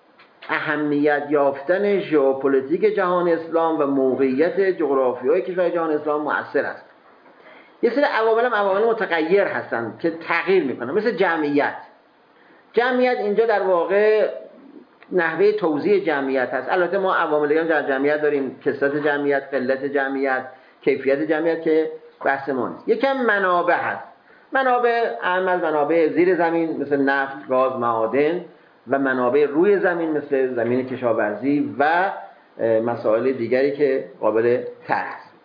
اهمیت یافتن ژئوپلیتیک جهان اسلام و موقعیت جغرافیایی کشور جهان اسلام مؤثر است. یه سری عوامل هم عوامل متغیر هستند که تغییر میکنن، مثل جمعیت. جمعیت اینجا در واقع نحوه توزیع جمعیت هست. البته ما عواملی هم در جمعیت داریم: کثرت جمعیت، قلت جمعیت، کیفیت جمعیت، که بحث ما نیست. یکم منابع هست. منابع اهم از منابع زیر زمین مثل نفت، گاز، معادن، و منابع روی زمین مثل زمین کشاورزی و مسائل دیگری که قابل طرح است.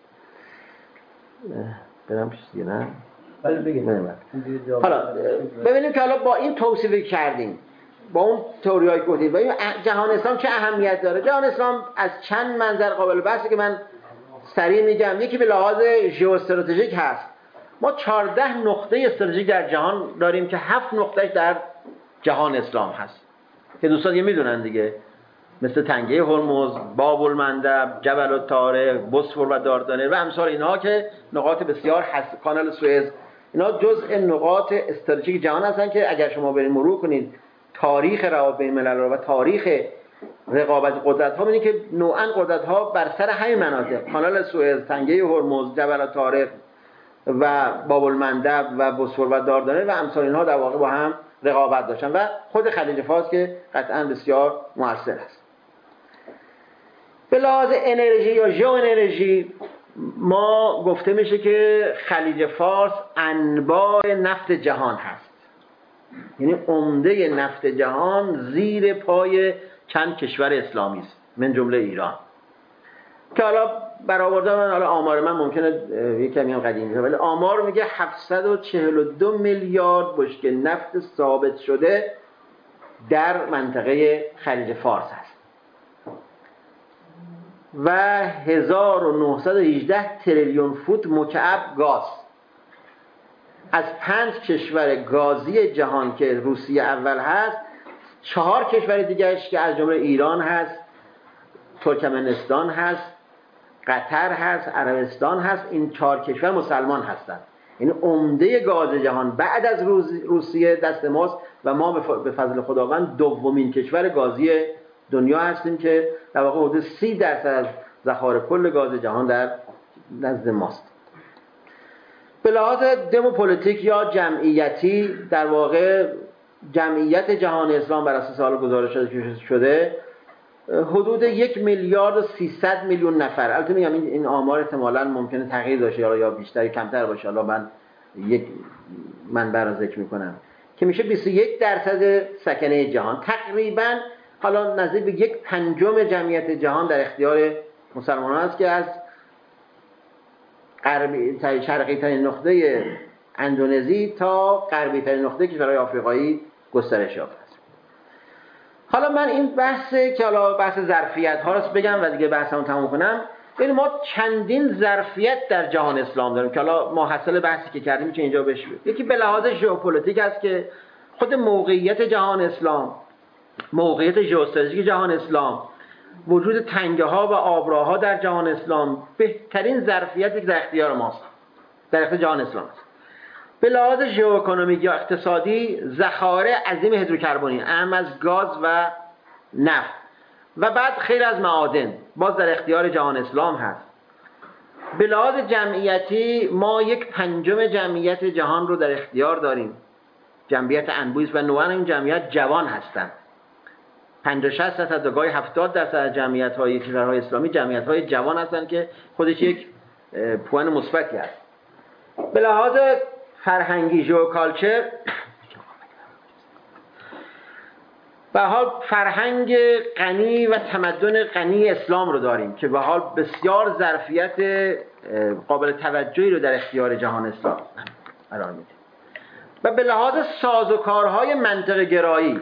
برام چیزی نه؟ بله بگید. حالا ببینیم که حالا با این توصیف کردیم، با اون تئوریایی که گفتیم، و جهان اسلام چه اهمیت داره. جهان اسلام از چند منظر قابل بحثه که من سریع میگم. یکی به لحاظ ژئواستراتژیک هست. ما چهارده نقطه استراتژیک در جهان داریم که هفت نقطهش در جهان اسلام هست، که دوستان یه میدونن دیگه، مثل تنگه هرمز، باب المندب، جبل الطارق، بوسفور و داردانه و امثال اینها که نقاط بسیار هست، کانال سوئز، اینا جزء نقاط استراتژیک جهان هستن که اگر شما برید مرور کنید تاریخ روابط بین الملل و تاریخ رقابت قدرت‌ها، می‌بینید که نوعاً قدرت‌ها بر سر همین مناطق، کانال سوئز، تنگه هرمز، جبل الطارق و باب المندب و بوسفور و داردانه و امثال اینها در واقع با هم رقابت داشتن، و خود خلیج فارس که قطعاً بسیار مؤثر است. به لحاظ انرژی یا ژئو انرژی ما گفته میشه که خلیج فارس انباع نفت جهان هست، یعنی عمده نفت جهان زیر پای چند کشور اسلامی است من جمله ایران، که حالا برآورده من حالا آمار من ممکنه یک کمی هم قدیمی باشه، ولی آمار میگه هفتصد و چهل و دو میلیارد بشکه نفت ثابت شده در منطقه خلیج فارس هست و هزار و نهصد و هجده تریلیون فوت مکعب گاز. از پنج کشور گازی جهان که روسیه اول هست، چهار کشور دیگرش که از جمله ایران هست، ترکمنستان هست، قطر هست، عربستان هست، این چهار کشور مسلمان هستند. یعنی عمده گاز جهان بعد از روسیه دست ماست و ما به فضل خداوند دومین کشور گازی دنیا هستیم که در واقع حدود سی درصد از ذخایر کل گاز جهان در نزد ماست. به لحاظ دموپولیتیک یا جمعیتی، در واقع جمعیت جهان اسلام بر اساس حال گزارش شده حدود یک میلیارد و سیصد میلیون نفر. البته میگم این این آمار احتمالاً ممکنه تغییر داشته یا بیشتر یا کمتر باشه، حالا من یک منبع را ذکر میکنم که میشه بیست و یک درصد سکنه جهان، تقریباً حالا نزدیک به یک پنجم جمعیت جهان در اختیار مسلمانان است که از غربی تا شرقی ترین نقطه اندونزی تا غربی ترین نقطه کشورهای آفریقایی گسترش یافته است. حالا من این بحث که حالا بحث ظرفیت ها رو بگم و دیگه بحثمو تموم کنم. ببین ما چندین ظرفیت در جهان اسلام داریم که حالا ما حاصل بحثی که کردیم چه اینجا بشه. یکی به لحاظ ژئوپلیتیک است که خود موقعیت جهان اسلام، موقعیت ژئواستراتژیک جهان اسلام، وجود تنگه ها و آبراها در جهان اسلام بهترین ظرفیتی که در اختیار ماست، در اختیار جهان اسلام است. به لحاظ ژئواکونومیک یا اقتصادی ذخایر عظیم هیدروکربنی اهم از گاز و نفت و بعد خیر از معادن باز در اختیار جهان اسلام هست. به لحاظ جمعیتی ما یک پنجم جمعیت جهان رو در اختیار داریم، جمعیت انبوهی و نوعاً این جمعیت جوان هستند. پنجاه شصت درصد تا گاهی هفتاد درصد از جمعیت‌های کشورهای اسلامی جمعیت‌های جوان هستند که خودش یک پوان مثبتی است. به لحاظ فرهنگی ژئوکالچر به حال فرهنگ غنی و تمدن غنی اسلام رو داریم که به حال بسیار ظرفیت قابل توجهی رو در اختیار جهان اسلام قرار میده. و به لحاظ سازوکارهای منطقه گرایی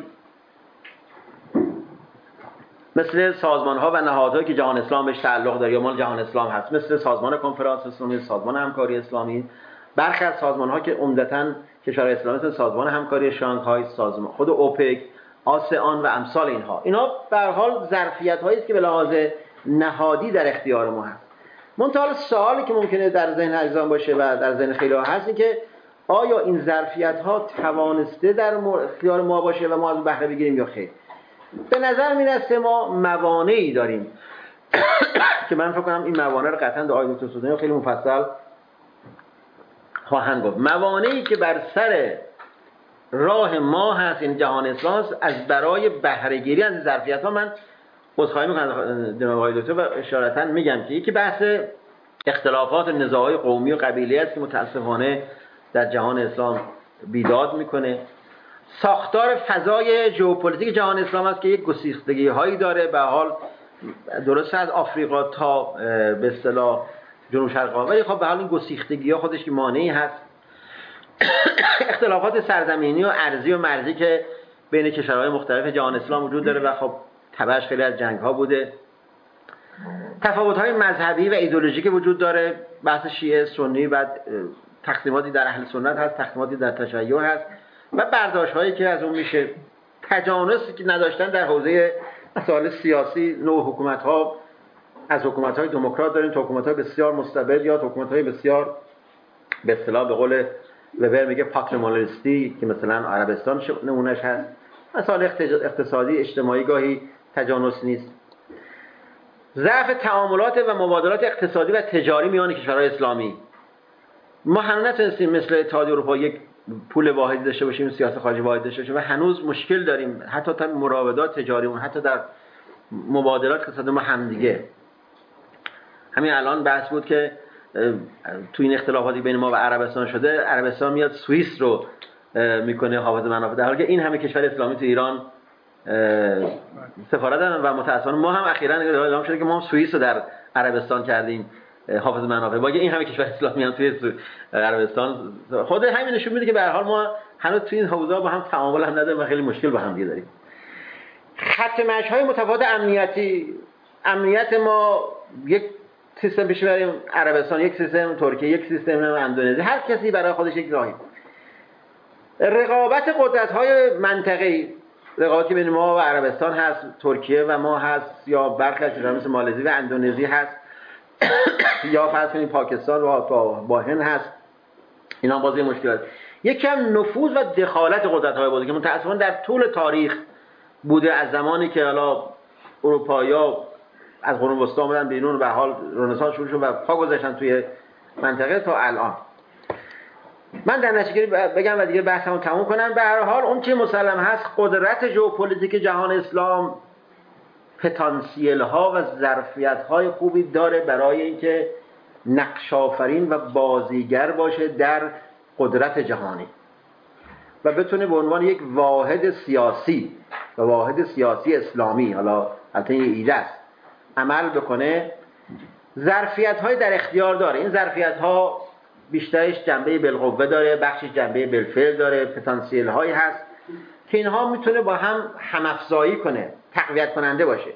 مثل سازمان‌ها و نهادهایی که جهان اسلام بهش تعلق داره یا مال جهان اسلام هست، مثل سازمان کنفرانس اسلامی، سازمان همکاری اسلامی، برخی از سازمان‌ها که عمدتاً کشورهای اسلامی مثل سازمان همکاری شانگهای، سازمان خود اوپک، آسئان و امثال اینها، اینا به هر حال ظرفیت‌هایی است که به لحاظ نهادی در اختیار ما هست. منتها سوالی که ممکنه در ذهن عزیزان باشه و در ذهن خیلی‌ها هست این که آیا این ظرفیت‌ها توانسته در اختیار ما باشه و ما از بهره بگیریم یا خیر؟ به نظر میرسه ما موانعی داریم که من فکر کنم این موانع رو قطعا آقای دکتر سودانی خیلی مفصل خواهند گفت. موانعی که بر سر راه ما هست این جهان اسلام از برای بهره گیری از ظرفیت ها، من عذرخواهی میکنم جناب آقای دکتر و اشارتا میگم که یکی بحث اختلافات نزاع‌های قومی و قبیله است که متاسفانه در جهان اسلام بیداد میکنه. ساختار فضای ژئوپلیتیک جهان اسلام است که یک گسیختگی هایی داره، به حال درست از آفریقا تا به اصطلاح جنوب شرق آسیا، ولی خب به حال این گسیختگی ها خودش که مانعی هست. اختلافات سرزمینی و ارضی و مرزی که بین کشورهای مختلف جهان اسلام وجود داره و خب تبعش خیلی از جنگ ها بوده. تفاوت های مذهبی و ایدئولوژیکی وجود داره، بحث شیعه سنی، بعد تقسیماتی در اهل سنت هست، تقسیماتی در تشیع هست و برداشت هایی که از اون میشه. تجانسی که نداشتن در حوزه مسائل سیاسی، نوع حکومت ها از حکومت های دموکرات داریم تا حکومت های بسیار مستبد یا حکومت های بسیار به اصطلاح به قول وبر میگه پاتریمونیستی که مثلا عربستان نمونهش هست. مسائل اقتصادی اجتماعی گاهی تجانس نیست. ضعف تعاملات و مبادلات اقتصادی و تجاری میان کشورهای اسلامی. ما هنوز نتونستیم مثل اتحادیه اروپا یک پول واحدی داشته باشیم، سیاست خارجی واحد داشته باشیم و هنوز مشکل داریم حتی در مراودات تجاری اون، حتی در مبادلات اقتصادی ما هم دیگه همین الان بحث بود که تو این اختلافاتی بین ما و عربستان شده، عربستان میاد سوئیس رو میکنه حافظ منافع، در حالی که این همه کشور اسلامی تو ایران سفارت دارن و متأسفانه ما هم اخیراً اعلام شده که ما هم سوئیس رو در عربستان کردیم حافظ منافع، با این همه کشور اسلامی هم توی عربستان. خود همین نشون میده که به هر حال ما هنوز تو این حوزه با هم تعامل هم نداریم و خیلی مشکل با هم دیگه داریم. خط مشی‌های متفاوت امنیتی، امنیت ما یک سیستم پیش بریم عربستان، یک سیستم ترکیه، یک سیستم اندونزی، هر کسی برای خودش یک راهی. رقابت قدرت‌های منطقه‌ای، رقابتی بین ما و عربستان هست، ترکیه و ما هست، یا برخی از کشورها مثل مالزی و اندونزی هست، یا فرض کنید پاکستان و با هند هست. اینا باز مشکلات. یکی هم نفوذ و دخالت قدرت‌های بوده که متأسفانه در طول تاریخ بوده، از زمانی که حالا اروپایی‌ها از قرون وسطا اومدن بیرون و به حال رنسانس شروع شد و پا گذاشتن توی منطقه تا الان. من در نتیجه بگم و دیگه بحثمو تموم کنم. به هر حال اون چه مسلم هست، قدرت ژئوپلیتیک جهان اسلام پتانسیل ها و ظرفیت های خوبی داره برای اینکه نقش آفرین و بازیگر باشه در قدرت جهانی و بتونه به عنوان یک واحد سیاسی و واحد سیاسی اسلامی، حالا البته این ایده است، عمل بکنه. ظرفیت های در اختیار داره. این ظرفیت ها بیشترش جنبه بالقوه داره، بخشش جنبه بالفعل داره، پتانسیل هایی هست که اینها میتونه با هم همافزایی کنه، تقویت کننده باشه.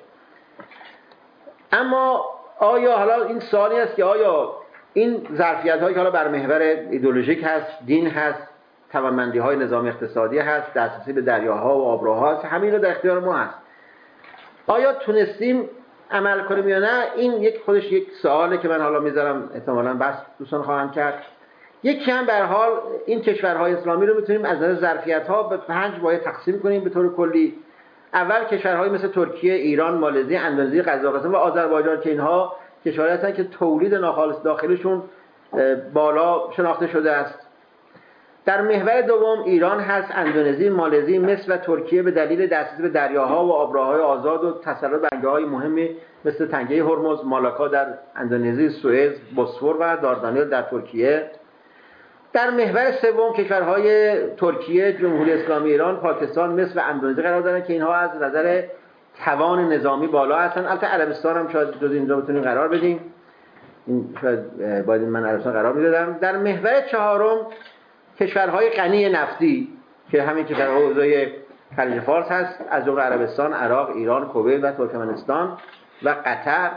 اما آیا حالا این سوالی است که آیا این ظرفیت هایی که حالا بر محور ایدئولوژیک هست، دین هست، توانمندی های نظام اقتصادی هست، دسترسی به دریاها و آبراها هست، همین رو در اختیار ما هست، آیا تونستیم عمل کنیم یا نه؟ این یک خودش یک سواله که من حالا میذارم، احتمالاً بس دوستان خواهم کرد. یکی هم به هر حال این کشورهای اسلامی رو میتونیم از نظر ظرفیت‌ها به پنج باره تقسیم کنیم به طور کلی. اول کشورهای مثل ترکیه، ایران، مالزی، اندونزی، قزاقستان و آذربایجان که اینها کشورهایی هستند که تولید ناخالص داخلیشون بالا شناخته شده است. در محور دوم ایران هست، اندونزی، مالزی، مصر و ترکیه به دلیل دسترسی به دریاها و آبراهای آزاد و تسلط بر انگارهای مهمی مثل تنگه هرمز، مالاکا در اندونزی، سوئز، بوسفور و داردانیل در ترکیه. در محور سوم کشورهای ترکیه، جمهوری اسلامی ایران، پاکستان، مصر و اندونزی قرار دارند که اینها از نظر توان نظامی بالا هستند. البته عربستان هم شاید جز اینجا بتونیم قرار بدیم. این شاید باید من عربستان قرار میدادم. در محور چهارم کشورهای غنی نفتی که همین کشورهای حوزه خلیج فارس هست، از جمله عربستان، عراق، ایران، کویت و ترکمنستان و قطر.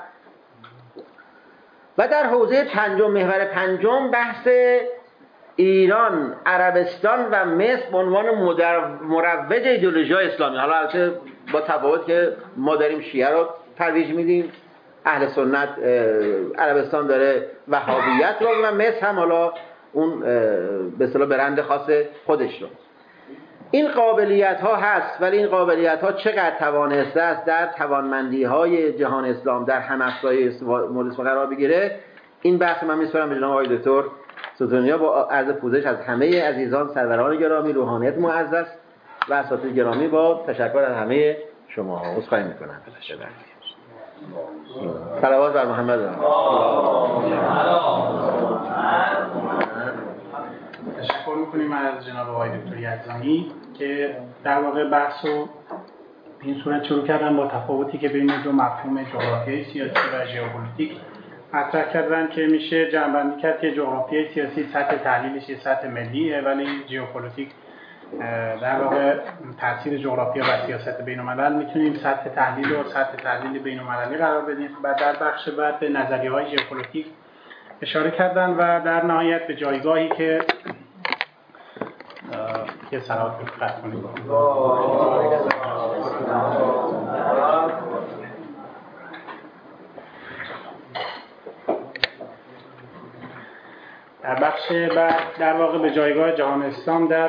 و در حوزه پنجم، محور پنجم، بحث ایران، عربستان و مصر به عنوان مروج ایدئولوژی اسلامی. حالا البته با تفاوت که ما داریم شیعه رو ترویج میدیم، اهل سنت عربستان داره وهابیت رو و مصر هم حالا اون به اصطلاح برند خاص خودش رو. این قابلیت ها هست، ولی این قابلیت ها چقدر توانسته است در توانمندی های جهان اسلام در همافزایی مورد قرار بگیره؟ این بحث من میسپارم به جناب آقای دکتر ستونیا با عرض پوزش از همه عزیزان، سروران گرامی، روحانیت معزز و اساتید گرامی، با تشکر از همه شما. عذرخواهی میکنم. صلوات بر محمد. تشکر میکنیم از جناب آقای دکتر یزدانی که در واقع بحث رو این صورت شروع کردن با تفاوتی که بین دو مفهوم جغرافیای سیاسی و ژئوپلیتیک مطرح کردن که میشه جمع‌بندی کرد که جغرافیای سیاسی سطح تحلیلش یه سطح ملیه، ولی ژئوپلیتیک در واقع تاثیر جغرافیا و سیاست بین‌الملل میتونیم سطح تحلیل و سطح تحلیل بین‌المللی قرار بدیم. و در بخش بعد به نظریه‌های ژئوپلیتیک اشاره کردن و در نهایت به جایگاهی که که صلوات بخیر کنید. در بخش بعد در واقع به جایگاه جهان اسلام در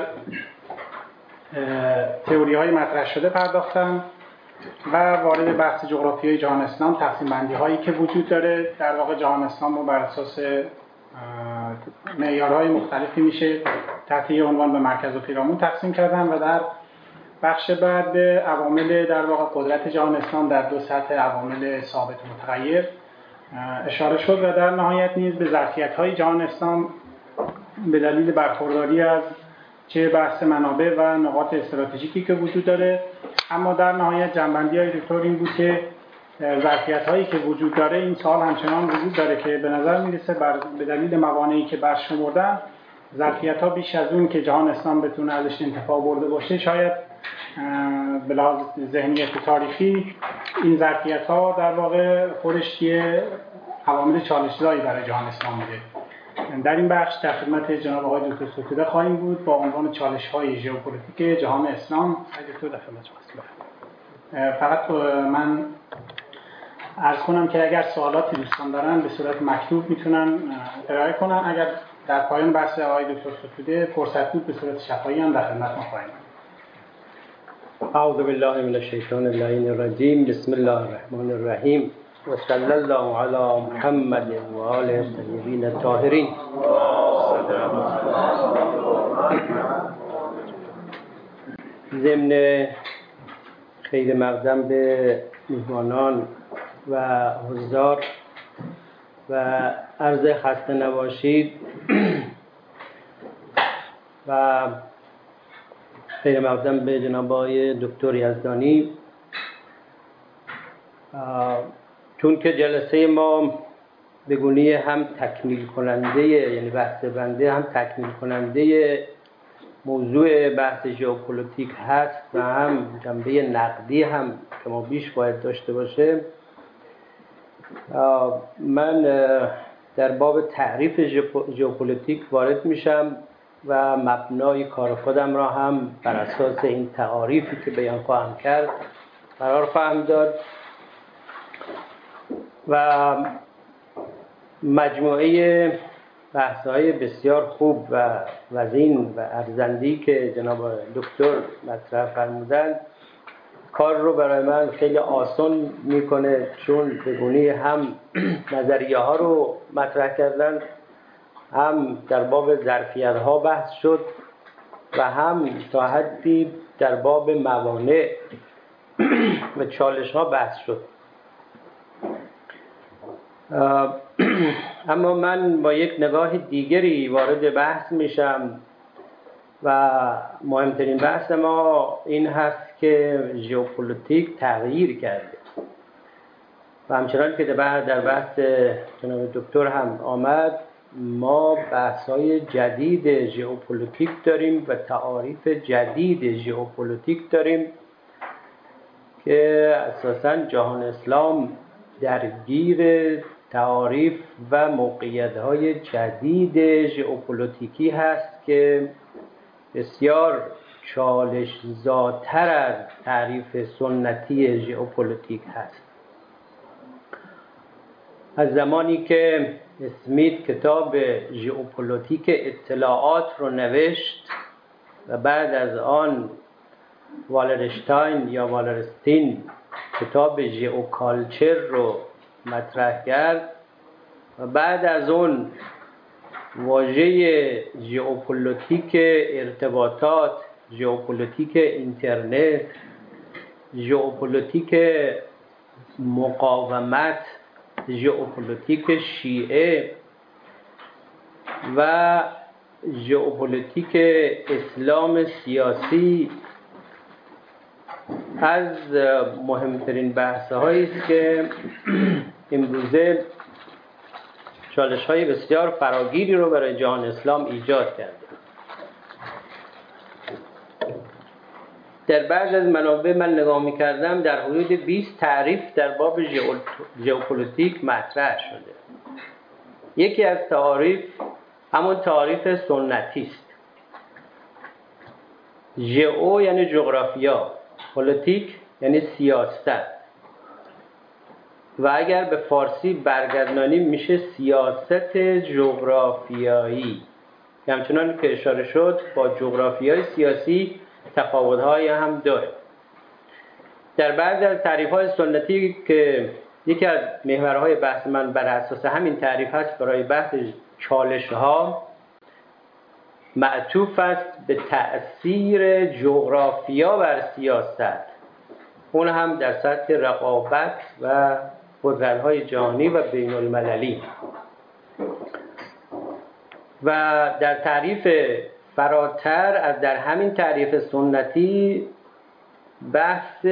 تئوری های مطرح شده پرداختن و وارد بحث جغرافیای جهان اسلام، تقسیم بندی هایی که وجود داره. در واقع جهان اسلام رو بر اساس معیارهای مختلفی میشه تحت عنوان به مرکز و پیرامون تقسیم کردن و در بخش بعد به عوامل در واقع قدرت جهان اسلام در دو سطح، عوامل ثابت و متغیر اشاره شد و در نهایت نیز به ظرفیت‌های جهان اسلام به دلیل برخورداری از چه بحث منابع و نقاط استراتژیکی که وجود داره. اما در نهایت جنبندی‌های دکتر این بود که ظرفیت‌هایی که وجود داره این سال همچنان وجود داره که به نظر میرسه بر به دلیل موانعی که برشمردن ظرفیت‌ها بیش از اون که جهان اسلام بتونه ازش انتفاع برده باشه، شاید به لحاظ ذهنیت تاریخی این ظرفیت‌ها در واقع خودش یه عوامل چالش‌زایی برای جهان اسلام بوده. در این بخش در خدمت جناب آقای دکتر ستوده خواهیم بود با عنوان چالش‌های ژئوپلیتیک جهان اسلام. آقای دکتر در خدمت شماست. فقط من عرض کنم که اگر سوالاتی دوستان دارن به صورت مکتوب میتونن ارائه کنن. اگر در پایان بحث آقای دکتر ستوده فرصت بود به صورت شفاهی هم در خدمت ما خواهیم. اعوذ بالله من الشیطان اللعین الرجیم. بسم الله الرحمن الرحیم و صلی الله علی محمد و آله الطیبین الطاهرین. ضمن خیر مقدم به میهمانان و حضار و عرض خسته نباشید و خیر مقدم به جناب آقای دکتر یزدانی. چون که جلسه ما به گونه هم تکمیل کننده، یعنی بحث بنده هم تکمیل کننده موضوع بحث ژئوپلیتیک هست و هم جنبه نقدی هم که ما بیش باید داشته باشه، من در باب تعریف ژئوپلیتیک وارد میشم و مبنای کار خودم را هم بر اساس این تعاریفی که بیان خواهم کرد قرار خواهم داد و مجموعه بحث‌های بسیار خوب و وزین و ارزنده‌ای که جناب دکتر مطرح فرمودند کار رو برای من خیلی آسان میکنه، چون به گونه هم نظریه ها رو مطرح کردن، هم در باب ظرفیت ها بحث شد و هم تا حدی در باب موانع و چالش ها بحث شد. اما من با یک نگاه دیگری وارد بحث میشم و مهمترین بحث ما این هست که ژئوپلیتیک تغییر کرده و همچنان که در بحث جناب دکتر هم آمد، ما بحث‌های جدید ژئوپلیتیک داریم و تعاریف جدید ژئوپلیتیک داریم که اساساً جهان اسلام درگیر تعاریف و موقعیت‌های جدید ژئوپلیتیکی هست که بسیار چالش زاتر از تعریف سنتی ژئوپلیتیک هست. از زمانی که اسمیت کتاب ژئوپلیتیک اطلاعات رو نوشت و بعد از آن والرشتاین یا والرستین کتاب ژئوکالچر رو مطرح کرد و بعد از اون واژه ژئوپلیتیک ارتباطات، ژئوپلیتیک اینترنت، ژئوپلیتیک مقاومت، ژئوپلیتیک شیعه و ژئوپلیتیک اسلام سیاسی از مهمترین بحث‌هایی است که امروزه چالش‌های بسیار فراگیری رو برای جهان اسلام ایجاد کرده. در بعض از منابع من نگاه می‌کردم در حدود بیست تعریف در باب ژئوپلیتیک مطرح شده. یکی از تعاریف همون تعاریف سنتی است. ژئو یعنی جغرافیا، پلیتیک یعنی سیاست و اگر به فارسی برگردانیم میشه سیاست جغرافیایی. همچنان که اشاره شد با جغرافیای سیاسی تفاوت‌های هم داره. در بعضی از تعریف‌های سنتی که یکی از محورهای بحث من بر اساس همین تعریف هست برای بحث چالش‌ها، معطوف است به تأثیر جغرافیا بر سیاست، اون هم در سطح رقابت و قدرت‌های جهانی و بین المللی. و در تعریف فراتر از در همین تعریف سنتی بحث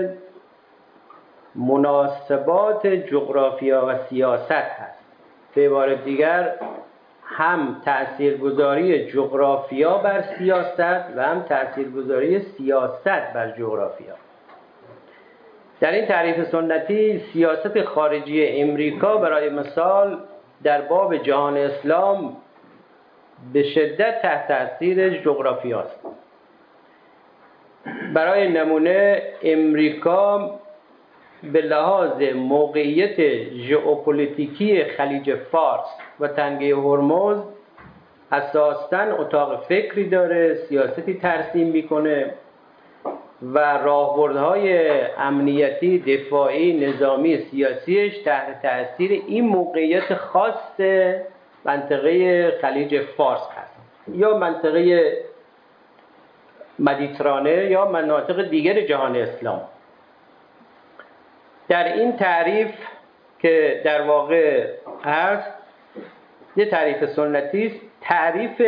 مناسبات جغرافیا و سیاست هست. به عبارت دیگر هم تأثیرگذاری جغرافیا بر سیاست و هم تأثیرگذاری سیاست بر جغرافیا. در این تعریف سنتی سیاست خارجی امریکا برای مثال در باب جهان اسلام به شدت تحت تأثیر جغرافیا است. برای نمونه امریکا به لحاظ موقعیت ژئوپلیتیکی خلیج فارس و تنگه هرمز اساساً اتاق فکری داره، سیاستی ترسیم میکنه و راهبردهای امنیتی، دفاعی، نظامی، سیاسیش تحت تأثیر این موقعیت خاص منطقه خلیج فارس هست یا منطقه مدیترانه یا مناطق دیگر جهان اسلام. در این تعریف که در واقع هست یه تعریف سنتی است. تعریف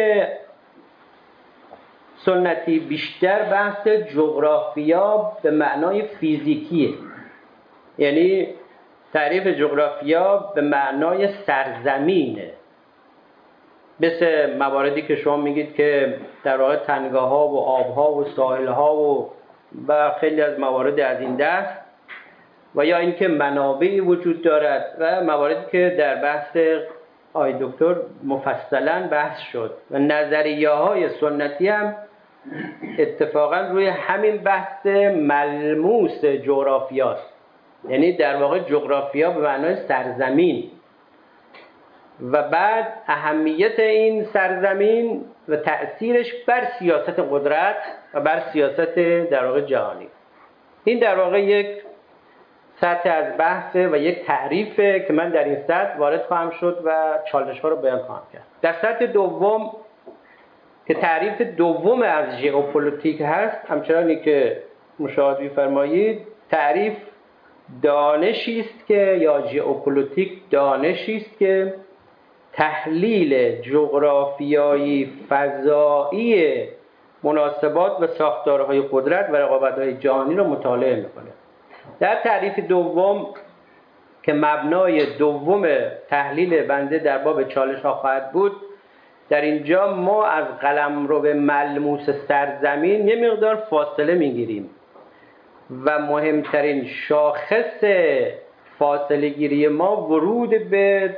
سنتی بیشتر بحث جغرافیا به معنای فیزیکیه، یعنی تعریف جغرافیا به معنای سرزمینه، مثل مواردی که شما میگید که در واقع تنگه ها و آب ها و ساحل ها و و خیلی از موارد از این دست، و یا اینکه منابعی وجود دارد و مواردی که در بحث آقای دکتر مفصلا بحث شد و نظریه های سنتی هم اتفاقا روی همین بحث ملموس جغرافیاست، یعنی در واقع جغرافیا به معنای سرزمین و بعد اهمیت این سرزمین و تأثیرش بر سیاست قدرت و بر سیاست در واقع جهانی. این در واقع یک سطح از بحثه و یک تعریفه که من در این سطح وارد خواهم شد و چالش ها رو بیان خواهم کرد. در سطح دوم که تعریف دوم از ژئوپلیتیک هست، همچنانی که مشاهده می‌فرمایید، تعریف دانشی است که یا ژئوپلیتیک دانشی است که تحلیل جغرافیایی فضایی مناسبات و ساختارهای قدرت و رقابت‌های جهانی رو مطالعه می‌کنه. در تعریف دوم که مبنای دوم تحلیل بنده در باب چالش ها خواهد بود، در اینجا ما از قلمرو ملموس سرزمین یه مقدار فاصله میگیریم و مهمترین شاخص فاصله گیری ما ورود به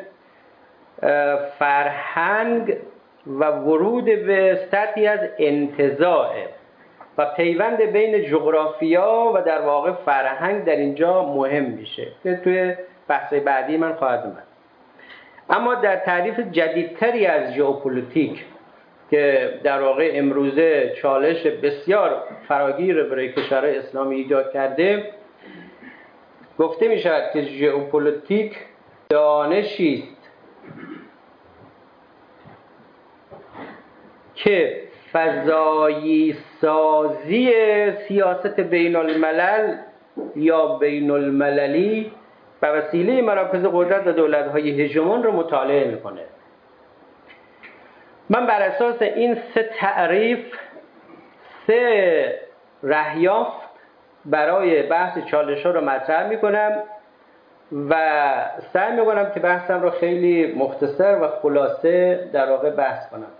فرهنگ و ورود به سطحی از انتزاعه و پیوند بین جغرافیا و در واقع فرهنگ در اینجا مهم میشه که توی بحث بعدی من خواهد اومد. اما در تعریف جدیدتری از ژئوپلیتیک که در واقع امروزه چالش بسیار فراگیر برای کشورهای اسلامی ایجاد کرده، گفته می شود که ژئوپلیتیک دانشی است که فضایی سازی سیاست بین الملل یا بین المللی به وسیله مراکز قدرت و دولت‌های هژمون رو مطالعه میکنه. من بر اساس این سه تعریف سه رهیافت برای بحث چالش ها رو مطرح میکنم و سعی میکنم که بحثم رو خیلی مختصر و خلاصه در واقع بحث کنم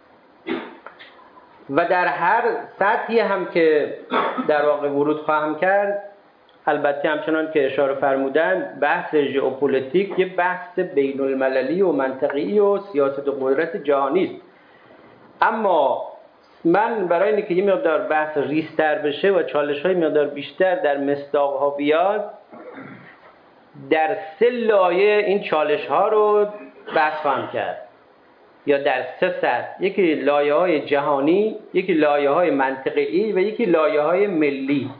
و در هر سطحی هم که در واقع ورود خواهم کرد، البته همچنان که اشاره فرمودن بحث ژئوپلیتیک یه بحث بین المللی و منطقی و سیاست و قدرت جهانی است، اما من برای اینکه یه مقدار بحث ریزتر بشه و چالش های مقدار بیشتر در مصداق ها بیاد، در سه لایه این چالش ها رو بحث خواهم کرد یا در سه سطح، یکی لایه های جهانی، یکی لایه های منطقی و یکی لایه های ملی.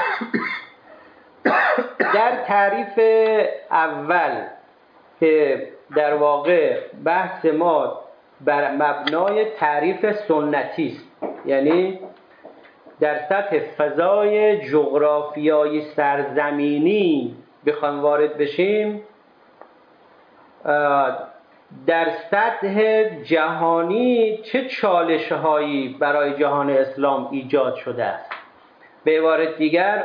در تعریف اول که در واقع بحث ما بر مبنای تعریف سنتی است، یعنی در سطح فضای جغرافیایی سرزمینی بخوایم وارد بشیم، در سطح جهانی چه چالش هایی برای جهان اسلام ایجاد شده است. به عبارت دیگر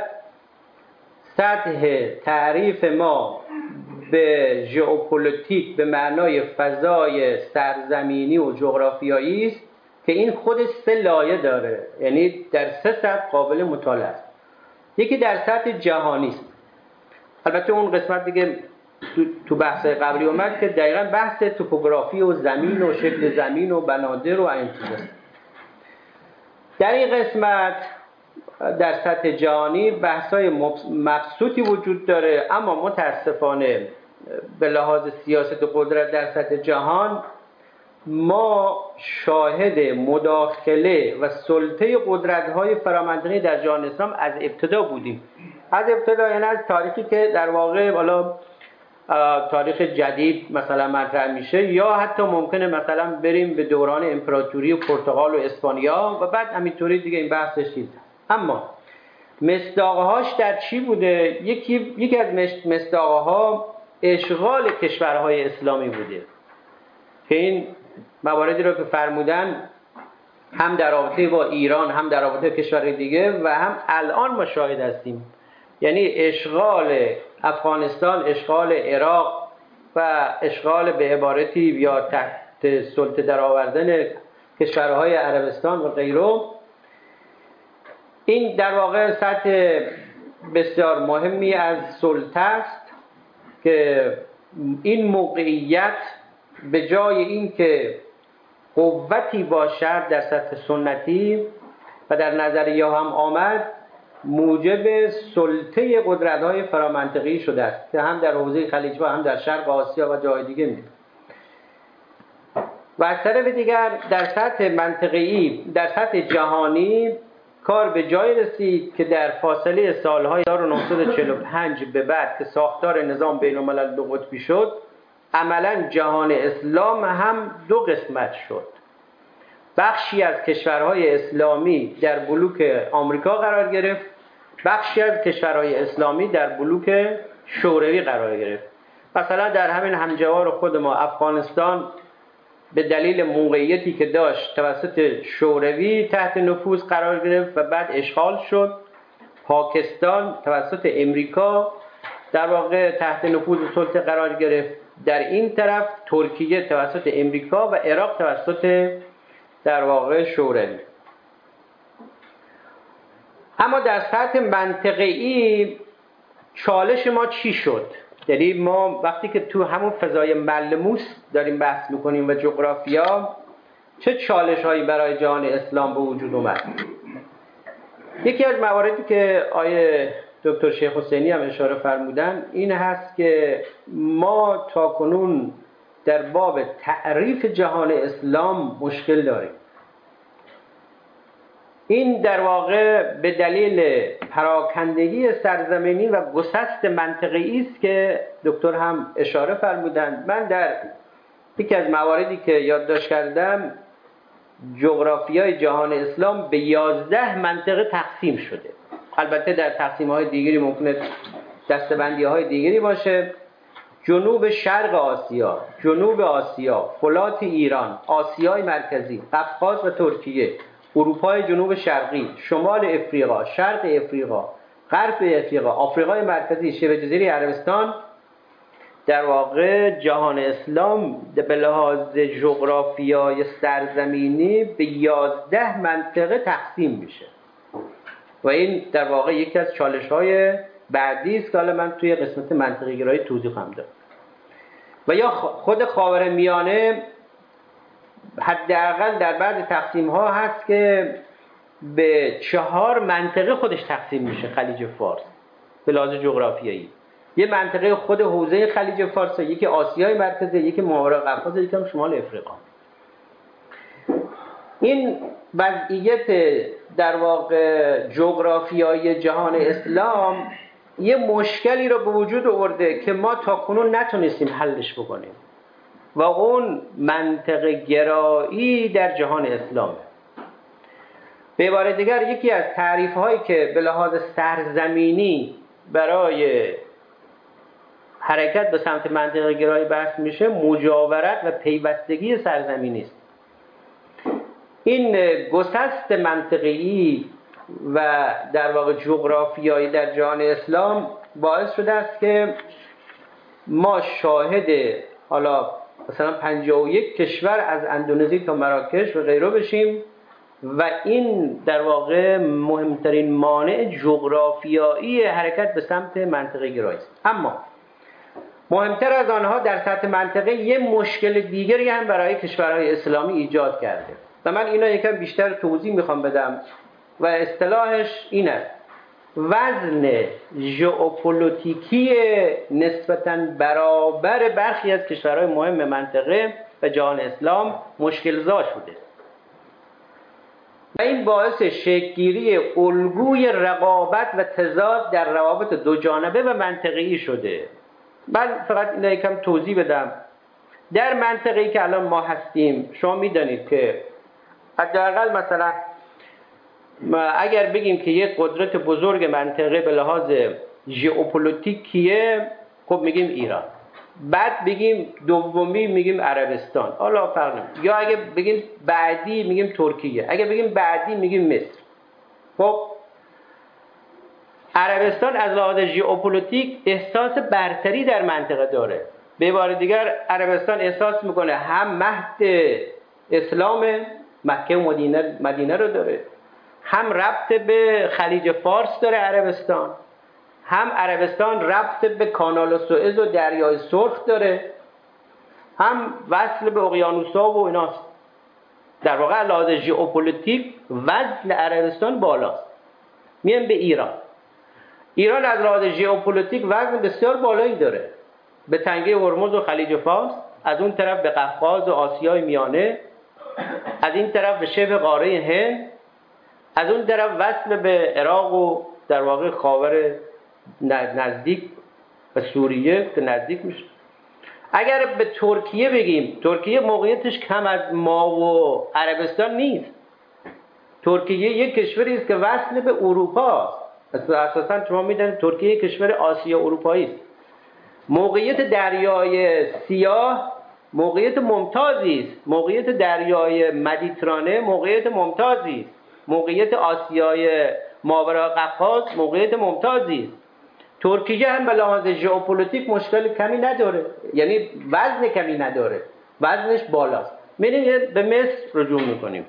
سطح تعریف ما به ژئوپلیتیک به معنای فضای سرزمینی و جغرافیایی است که این خودش سه لایه داره، یعنی در سه سطح قابل مطالعه است. یکی در سطح جهانی است، البته اون قسمت دیگه تو بحث قبلی اومد که دقیقاً بحث توپوگرافی و زمین و شکل زمین و بنادر و این چیزاست. در این قسمت در سطح جهانی بحث‌های مبسوطی وجود داره، اما متاسفانه به لحاظ سیاست و قدرت در سطح جهان ما شاهد مداخله و سلطه قدرت‌های فرامنطقی در جهان اسلام از ابتدا بودیم. از ابتدا یعنی از تاریخی که در واقع حالا تاریخ جدید مثلا مطرح میشه، یا حتی ممکنه مثلا بریم به دوران امپراتوری پرتغال و اسپانیا و بعد همینطوری دیگه این بحثش چیز. اما مصداقهاش در چی بوده؟ یکی یکی از مصداقها اشغال کشورهای اسلامی بوده که این مواردی رو که فرمودن هم در رابطه با ایران هم در رابطه با کشورهای دیگه و هم الان ما شاهد هستیم، یعنی اشغال افغانستان، اشغال عراق و اشغال به عبارتی یا تحت سلطه در آوردن کشورهای عربستان و غیره. این در واقع سطح بسیار مهمی از سلطه است که این موقعیت به جای اینکه قوتی باشد در سطح سنتی و در نظریه هم آمد، موجب سلطه قدرت‌های فرامنطقی شده است که هم در حوزه خلیج و هم در شرق آسیا و جای دیگه می‌بینیم. و از طرف دیگر در سطح منطقه‌ای، در سطح جهانی کار به جای رسید که در فاصله سال‌های هزار و نهصد و چهل و پنج به بعد که ساختار نظام بین‌الملل دو قطبی شد، عملاً جهان اسلام هم دو قسمت شد. بخشی از کشورهای اسلامی در بلوک آمریکا قرار گرفت، بخشی از کشورهای اسلامی در بلوک شوروی قرار گرفت. مثلا در همین همجوار خود ما افغانستان به دلیل موقعیتی که داشت توسط شوروی تحت نفوذ قرار گرفت و بعد اشغال شد. پاکستان توسط امریکا در واقع تحت نفوذ و سلطه قرار گرفت. در این طرف ترکیه توسط امریکا و عراق توسط در واقع شوروی. اما در سطح منطقه‌ای چالش ما چی شد؟ یعنی ما وقتی که تو همون فضای ملموس داریم بحث میکنیم و جغرافیا، چه چالش هایی برای جهان اسلام به وجود اومد؟ یکی از مواردی که آیه دکتر شیخ حسینی هم اشاره فرمودن این هست که ما تاکنون در باب تعریف جهان اسلام مشکل داریم. این در واقع به دلیل پراکندگی سرزمینی و گسست منطقی است که دکتر هم اشاره فرمودند. من در یکی از مواردی که یادداشت کردم، جغرافیای جهان اسلام به یازده منطقه تقسیم شده. البته در تقسیم‌های دیگری ممکنه دسته‌بندی‌های دیگری باشه. جنوب شرق آسیا، جنوب آسیا، فلات ایران، آسیای مرکزی، قفقاز و ترکیه، اروپای جنوب شرقی، شمال افریقا، شرق افریقا، غرب افریقا، آفریقای مرکزی، شبه جزیره عربستان. در واقع جهان اسلام به لحاظ جغرافیای سرزمینی به یازده منطقه تقسیم میشه و این در واقع یکی از چالش‌های بعدی است که حالا من توی قسمت منطقه گرایی توضیح خواهم داد. و یا خود خاورمیانه حداقل در بعض تقسیم‌ها هست که به چهار منطقه خودش تقسیم میشه. خلیج فارس به لحاظ جغرافیایی یه منطقه خود حوزه خلیج فارس، یکی آسیای مرکزی، یکی ماورای قفقاز، یکی هم شمال افریقا. این وضعیت در واقع جغرافیایی جهان اسلام یه مشکلی رو به وجود آورده که ما تاکنون نتونستیم حلش بکنیم و اون منطقه گرایی در جهان اسلامه. به عبارت دیگر یکی از تعریف هایی که به لحاظ سرزمینی برای حرکت به سمت منطقه گرایی بحث میشه مجاورت و پیوستگی سرزمینی است. این گسست منطقی و در واقع جغرافیایی در جهان اسلام باعث شده است که ما شاهد حالا مثلا پنجاه و یک کشور از اندونزی تا مراکش و غیره بشیم و این در واقع مهمترین مانع جغرافیایی حرکت به سمت منطقه گرایی است. اما مهمتر از آنها در سطح منطقه یه مشکل دیگری هم برای کشورهای اسلامی ایجاد کرده و من اینا یکم بیشتر توضیح میخوام بدم و اصطلاحش این است: وزن ژئوپلیتیکی نسبتاً برابر برخی از کشورهای مهم منطقه و جهان اسلام مشکل‌زا شده و این باعث شکل‌گیری الگوی رقابت و تضاد در روابط دو جانبه و منطقه‌ای شده. من فقط اینا یکم توضیح بدم. در منطقه‌ای که الان ما هستیم شما می‌دانید که حداقل مثلا اگر بگیم که یک قدرت بزرگ منطقه به لحاظ ژئوپلیتیکیه، خب میگیم ایران. بعد بگیم دومی میگیم عربستان، حالا فرق نمیکنه. یا اگه بگیم بعدی میگیم ترکیه، اگه بگیم بعدی میگیم مصر. خب عربستان از لحاظ ژئوپلیتیک احساس برتری در منطقه داره. به عبارت دیگر عربستان احساس میکنه هم مهد اسلام، مکه و مدینه مدینه رو داره، هم ربط به خلیج فارس داره عربستان، هم عربستان ربط به کانال سوئز و دریای سرخ داره، هم وصل به اقیانوس‌ها و ایناست. در واقع لحاظ ژئوپلیتیک وزن عربستان بالاست. میایم به ایران. ایران از لحاظ ژئوپلیتیک وزن بسیار بالایی داره، به تنگه هرمز و خلیج فارس، از اون طرف به قفقاز و آسیای میانه، از این طرف به شبه قاره هند، از اون طرف وصل به عراق و در واقع خاور نزدیک و سوریه که نزدیک میشه. اگر به ترکیه بگیم، ترکیه موقعیتش کم از ما و عربستان نیست. ترکیه یک کشوری است که وصل به اروپا است. اساسا شما میدونید ترکیه یک کشور آسیا اروپایی است. موقعیت دریای سیاه موقعیت ممتازی است. موقعیت دریای مدیترانه موقعیت ممتازی است. موقعیت آسیای ماورای قفقاز موقعیت ممتازی است. ترکیه هم به لحاظ ژئوپلیتیک مشکل کمی نداره، یعنی وزن کمی نداره، وزنش بالاست. میریم به مصر رجوع میکنیم.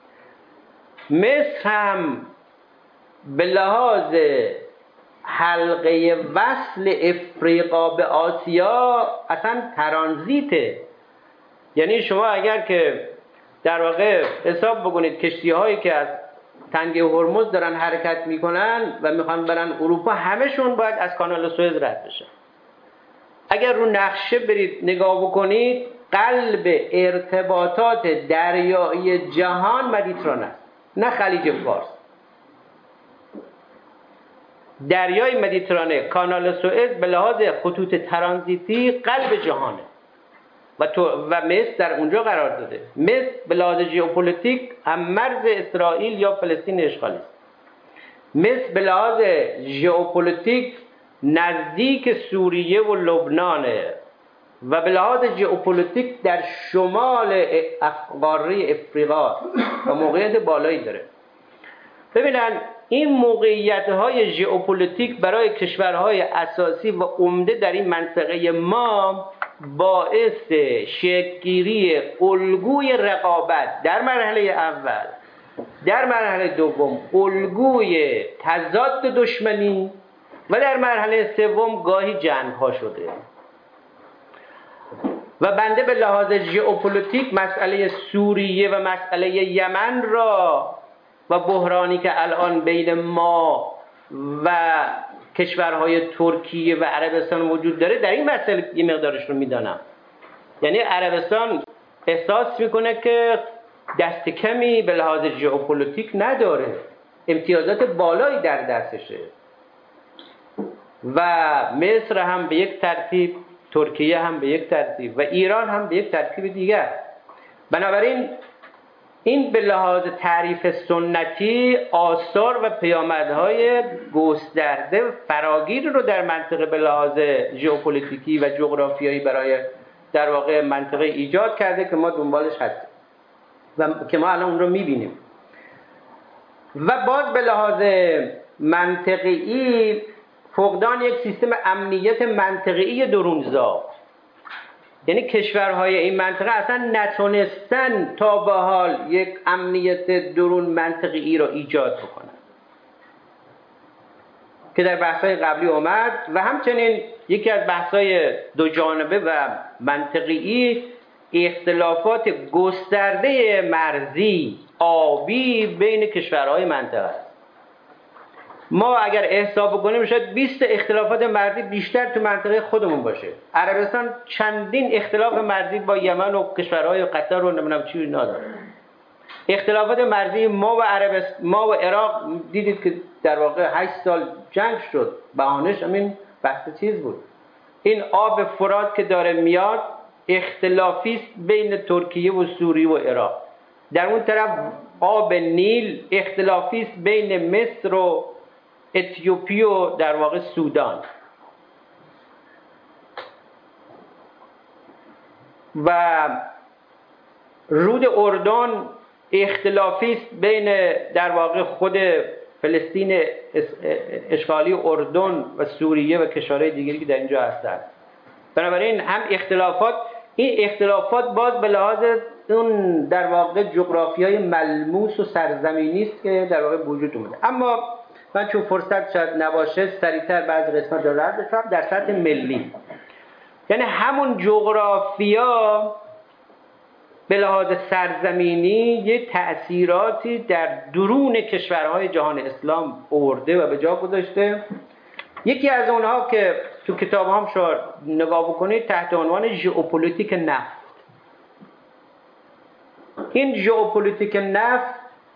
مصر هم به لحاظ حلقه وصل افریقا به آسیا اصلا ترانزیته. یعنی شما اگر که در واقع حساب بکنید کشتی هایی که از تنگه هرمز دارن حرکت میکنن و میخوان برن اروپا، همشون باید از کانال سوئز رد بشن. اگر رو نقشه برید نگاه بکنید، قلب ارتباطات دریایی جهان مدیترانه است، نه خلیج فارس. دریای مدیترانه، کانال سوئز به لحاظ خطوط ترانزیتی قلب جهانه و تو و مصر در اونجا قرار داده. مصر به لحاظ ژئوپلیتیک هم مرز اسرائیل یا فلسطین اشغالی است. مصر به لحاظ ژئوپلیتیک نزدیک سوریه و لبنانه و به لحاظ ژئوپلیتیک در شمال قاره افریقا و موقعیت بالایی داره. ببینن این موقعیت‌های ژئوپلیتیک برای کشورهای اساسی و عمده در این منطقه ما باعث شکل‌گیری الگوی رقابت در مرحله اول، در مرحله دوم الگوی تضاد دشمنی و در مرحله سوم گاهی جنگ‌ها شده. و بنده به لحاظ ژئوپلیتیک مسئله سوریه و مسئله یمن را و بحرانی که الان بین ما و کشورهای ترکیه و عربستان وجود داره در این مسئله یه مقدارش رو میدانم. یعنی عربستان احساس میکنه که دست کمی به لحاظ ژئوپلیتیک نداره، امتیازات بالایی در دستشه و مصر هم به یک ترتیب، ترکیه هم به یک ترتیب و ایران هم به یک ترتیب دیگر. بنابراین این به لحاظ تعریف سنتی آثار و پیامدهای گسترده فراگیر رو در منطقه به لحاظ ژئوپلیتیکی و جغرافیایی برای در واقع منطقه ایجاد کرده که ما دنبالش هستیم و که ما الان اون رو میبینیم. و باز به لحاظ منطقی فقدان یک سیستم امنیت منطقی درونزا، یعنی کشورهای این منطقه اصلا نتونستن تا به حال یک امنیت درون منطقی را ایجاد بکنن که در بحث‌های قبلی اومد. و همچنین یکی از بحث‌های دو جانبه و منطقی اختلافات گسترده مرزی آبی بین کشورهای منطقه است. ما اگر احساب بکنیم شاید بیست اختلافات مرزی بیشتر تو منطقه خودمون باشه. عربستان چندین اختلاف مرزی با یمن و کشورهای قطر رو نمیدونم چی نداره. اختلافات مرزی ما و عربستان، ما و عراق دیدید که در واقع هشت سال جنگ شد. بهانه‌اش همین بحث چیز بود. این آب فرات که داره میاد اختلافی است بین ترکیه و سوریه و عراق. در اون طرف آب نیل اختلافی است بین مصر و اتیوپی و در واقع سودان. و رود اردن اختلافی است بین در واقع خود فلسطین اشغالی اردن و سوریه و کشورهای دیگری که در اینجا هستند. بنابراین هم اختلافات، این اختلافات باز به لحاظ اون در واقع جغرافیای ملموس و سرزمینی است که در واقع وجود اومده. اما من چون فرصت شاید نباشه سریعتر بعض قسمت رو رد بشم. در سطح ملی، یعنی همون جغرافیا به لحاظ سرزمینی یه تأثیراتی در درون کشورهای جهان اسلام آورده و به جا گذاشته. یکی از اونها که تو کتاب هم شاید نگاه بکنید تحت عنوان ژئوپلیتیک نفت. این ژئوپلیتیک نفت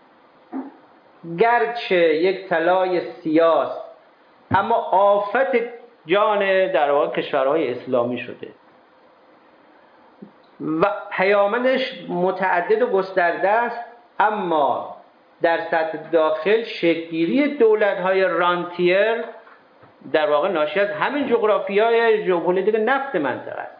گرچه یک طلای سیاست اما آفت جان در واقع کشورهای اسلامی شده و پیامدش متعدد و گسترده است. اما در سطح داخل شکل‌گیری دولت‌های رانتیر در واقع ناشی از همین جغرافیای ژئوپلیتیک نفت منطقه است.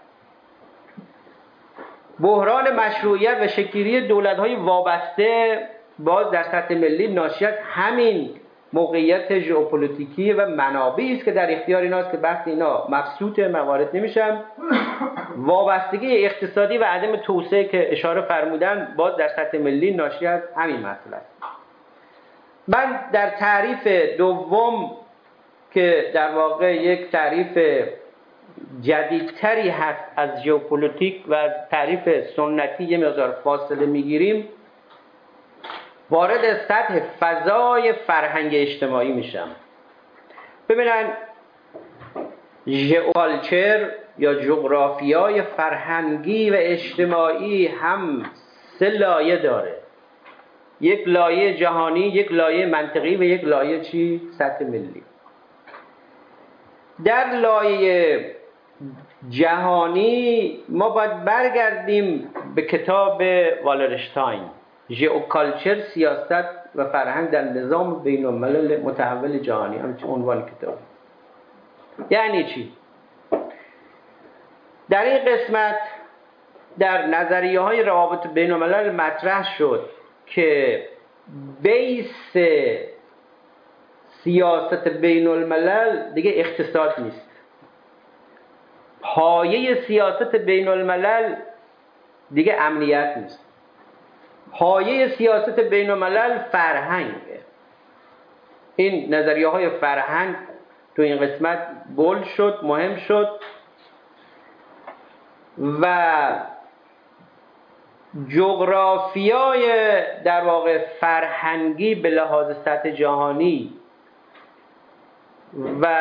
بحران مشروعیت و شکل‌گیری دولت‌های وابسته باز در سطح ملی ناشی از همین موقعیت ژئوپلیتیکی و منابعی است که در اختیار ایناست که بحث اینا مبسوط موارد نمیشم. وابستگی اقتصادی و عدم توسعه که اشاره فرمودن باز در سطح ملی ناشی از همین مسئله است. من در تعریف دوم که در واقع یک تعریف جدیدتری هست از ژئوپلیتیک و از تعریف سنتی یه مقدار فاصله میگیریم، وارد سطح فضای فرهنگ اجتماعی میشم. ببینن ژئوکالچر یا جغرافیای فرهنگی و اجتماعی هم سه لایه داره. یک لایه جهانی، یک لایه منطقی و یک لایه چی؟ سطح ملی. در لایه جهانی ما باید برگردیم به کتاب والرشتاین، ژئوکالچر، سیاست و فرهنگ در نظام بین الملل متحول جهانی، همچون عنوان کتاب. یعنی چی؟ در این قسمت در نظریه های روابط بین الملل مطرح شد که بیس سیاست بین الملل دیگه اقتصاد نیست. پایه سیاست بین الملل دیگه امنیت نیست. پایه سیاست بین الملل فرهنگه. این نظریه های فرهنگ تو این قسمت بولد شد، مهم شد و جغرافیای در واقع فرهنگی به لحاظ سطح جهانی و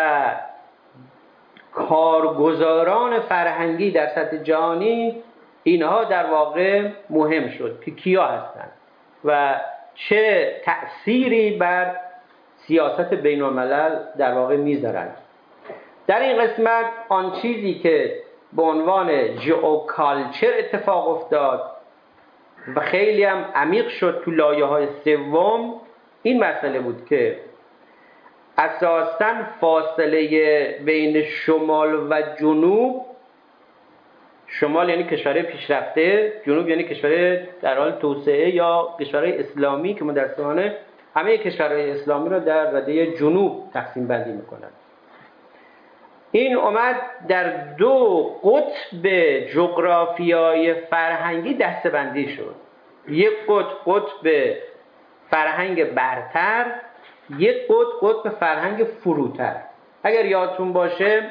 کارگزاران فرهنگی در سطح جهانی، اینها در واقع مهم شد که کیا هستند و چه تأثیری بر سیاست بین الملل در واقع میذارند. در این قسمت آن چیزی که به عنوان ژئوکالچر اتفاق افتاد و خیلی هم عمیق شد تو لایه های سوم، این مسئله بود که اساساً فاصله بین شمال و جنوب، شمال یعنی کشورهای پیشرفته، جنوب یعنی کشورهای در حال توسعه یا کشورهای اسلامی که متأسفانه همه کشورهای اسلامی رو در رده جنوب تقسیم بندی میکنن. این اومد در دو قطب جغرافیای فرهنگی دسته‌بندی شد. یک قطب قطب فرهنگ برتر، یک قطب قطب فرهنگ فروتر. اگر یادتون باشه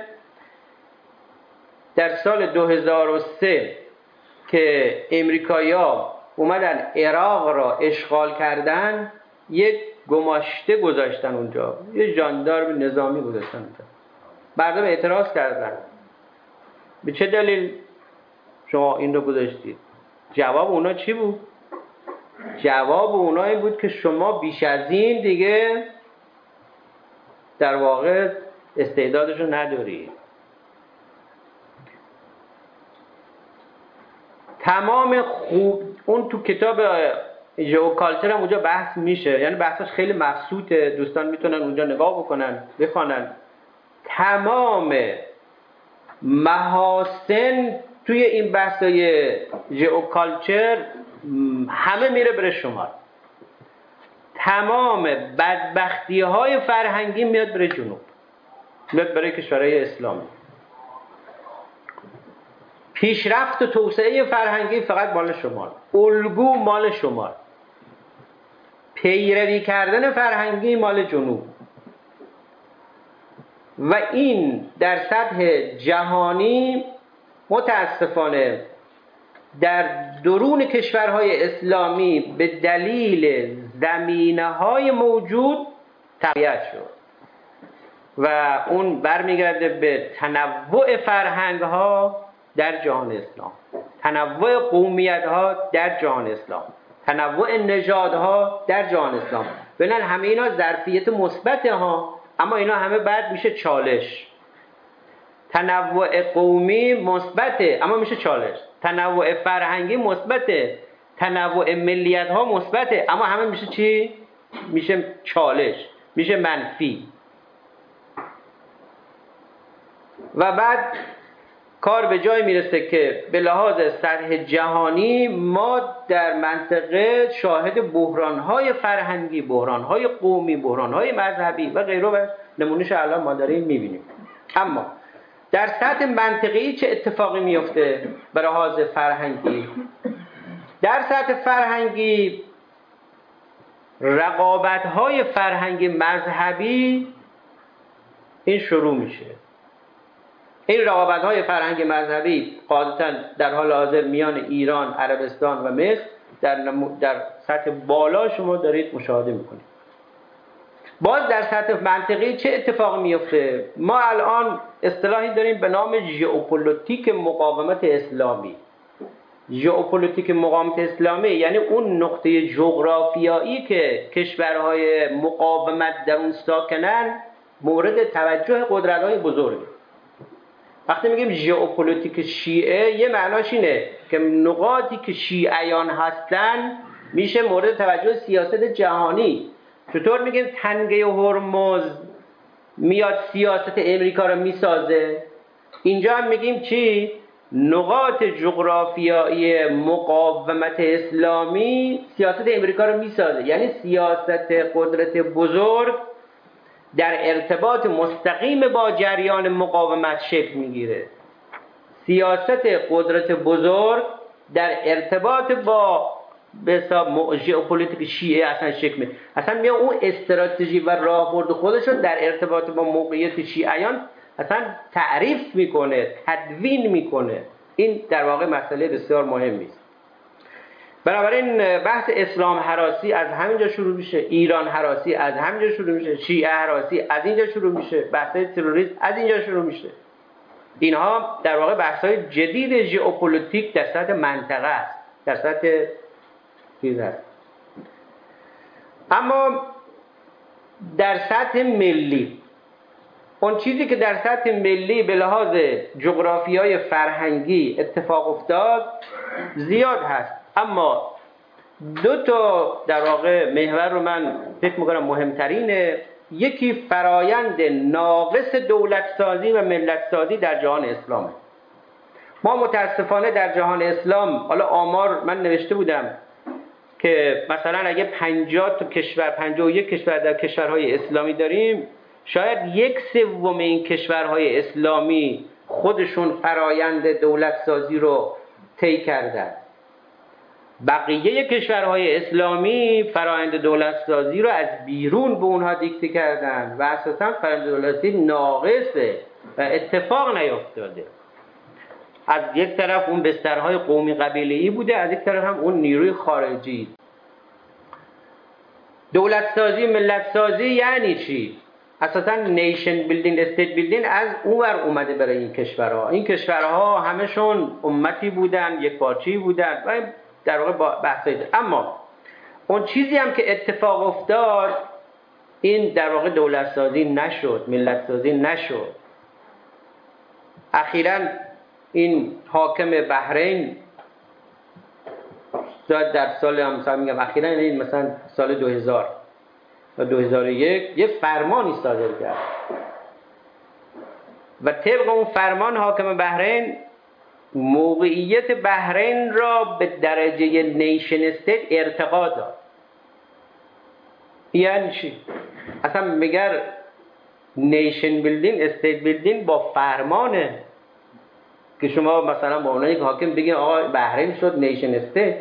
در سال دو هزار و سه که امریکایی‌ها اومدن عراق را اشغال کردن، یک گماشته گذاشتن اونجا، یه ژاندارم نظامی گذاشتن اونجا. مردم اعتراض کردن به چه دلیل شما این رو گذاشتید؟ جواب اونا چی بود؟ جواب اونا این بود که شما بیش از این دیگه در واقع استعدادشو ندارید. تمام خوب اون تو کتاب ژئوکالچر هم اونجا بحث میشه، یعنی بحثش خیلی مبسوطه، دوستان میتونن اونجا نگاه بکنن بخوانن. تمام محاسن توی این بحثای ژئوکالچر همه میره بره شمال، تمام بدبختی های فرهنگی میاد بره جنوب، میاد برای کشورهای اسلامی. پیشرفت و توسعه فرهنگی فقط مال شمال، الگو مال شمال، پیروی کردن فرهنگی مال جنوب. و این در سطح جهانی متاسفانه در درون کشورهای اسلامی به دلیل زمینه‌های موجود تقویت شد و اون برمیگرده به تنوع فرهنگ‌ها در جهان اسلام، تنوع قومیت‌ها در جهان اسلام، تنوع نژادها در جهان اسلام. ببینن همه اینا ظرفیت مثبته ها، اما اینا همه بعد میشه چالش. تنوع قومی مثبته اما میشه چالش، تنوع فرهنگی مثبته، تنوع ملیت‌ها مثبته، اما همه میشه چی؟ میشه چالش، میشه منفی. و بعد کار به جای میرسه که به لحاظ سطح جهانی ما در منطقه شاهد بحران‌های فرهنگی، بحران‌های قومی، بحران‌های مذهبی و غیره و نمونهش الان ما داریم می‌بینیم. اما در سطح منطقه‌ای چه اتفاقی میفته به لحاظ فرهنگی؟ در سطح فرهنگی رقابت‌های فرهنگی مذهبی این شروع میشه. این رقابت‌های فرهنگ مذهبی قاعدتاً در حال حاضر میان ایران، عربستان و مصر در, نمو... در سطح بالا شما دارید مشاهده میکنید. باز در سطح منطقی چه اتفاقی میفته؟ ما الان اصطلاحی داریم به نام ژئوپلیتیک مقاومت اسلامی. ژئوپلیتیک مقاومت اسلامی یعنی اون نقطه جغرافیایی که کشورهای مقاومت در اون ساکنن مورد توجه قدرت‌های بزرگه. وقتی میگیم ژئوپلیتیک شیعه یه معناش اینه که نقاطی که شیعیان هستن میشه مورد توجه سیاست جهانی. چطور میگیم تنگه هرمز میاد سیاست امریکا رو میسازه؟ اینجا هم میگیم چی؟ نقاط جغرافیایی مقاومت اسلامی سیاست امریکا رو میسازه، یعنی سیاست قدرت بزرگ در ارتباط مستقیم با جریان مقاومت شکل میگیره. سیاست قدرت بزرگ در ارتباط با به حساب ژئوپلیتیک شیعه اصلا شکل میگیره. اصلا میاد اون استراتژی و راهبرد خودش رو در ارتباط با موقعیت شیعیان اصلا تعریف میکنه، تدوین میکنه. این در واقع مسئله بسیار مهمی است. بنابراین بحث اسلام هراسی از همینجا شروع میشه، ایران هراسی از همینجا شروع میشه، شیعه هراسی از اینجا شروع میشه، بحث تروریسم از اینجا شروع میشه. اینها در واقع بحث‌های جدید ژئوپلیتیک در سطح منطقه است، در سطح چیز است. اما در سطح ملی، اون چیزی که در سطح ملی به لحاظ جغرافیای فرهنگی اتفاق افتاد زیاد هست، اما دو تا در واقع محور رو من فکر میکنم مهمترینه. یکی فرایند ناقص دولت سازی و ملت سازی در جهان اسلامه. ما متاسفانه در جهان اسلام، حالا آمار من نوشته بودم که مثلا اگه پنجاه تا کشور، پنجاه و یک کشور در کشورهای اسلامی داریم، شاید یک سوم این کشورهای اسلامی خودشون فرایند دولت سازی رو طی کردن. بقیه کشورهای اسلامی فرآیند دولت سازی رو از بیرون به اونها دیکته کردن و اساساً فرآیند دولت سازی ناقصه و اتفاق نیفتاده. از یک طرف اون بسترهای قومی قبیله‌ای بوده، از یک طرف هم اون نیروی خارجی. دولت سازی، ملت سازی یعنی چی؟ اساساً نیشن بیلدینگ، استیت بیلدینگ از اونور اومده برای این کشورها. این کشورها همشون امتی بودن، یک پارچه‌ای بودن و در واقع بحثایی داره. اما اون چیزی هم که اتفاق افتاد، این در واقع دولت سازی نشد، ملت سازی نشد. اخیراً این حاکم بحرین در سال هم مثلا میگم اخیراً این مثلا سال دو هزار و دو هزار و یک یه فرمانی صادر کرد و طبق اون فرمان حاکم بحرین موقعیت بحرین را به درجه نیشن استیت ارتقا داد. یعنی چی؟ اصلا مگر نیشن بیلدینگ، استیت بیلدینگ با فرمانه که شما مثلا با اونایی که حاکم بگین آقا بحرین شد نیشن استیت؟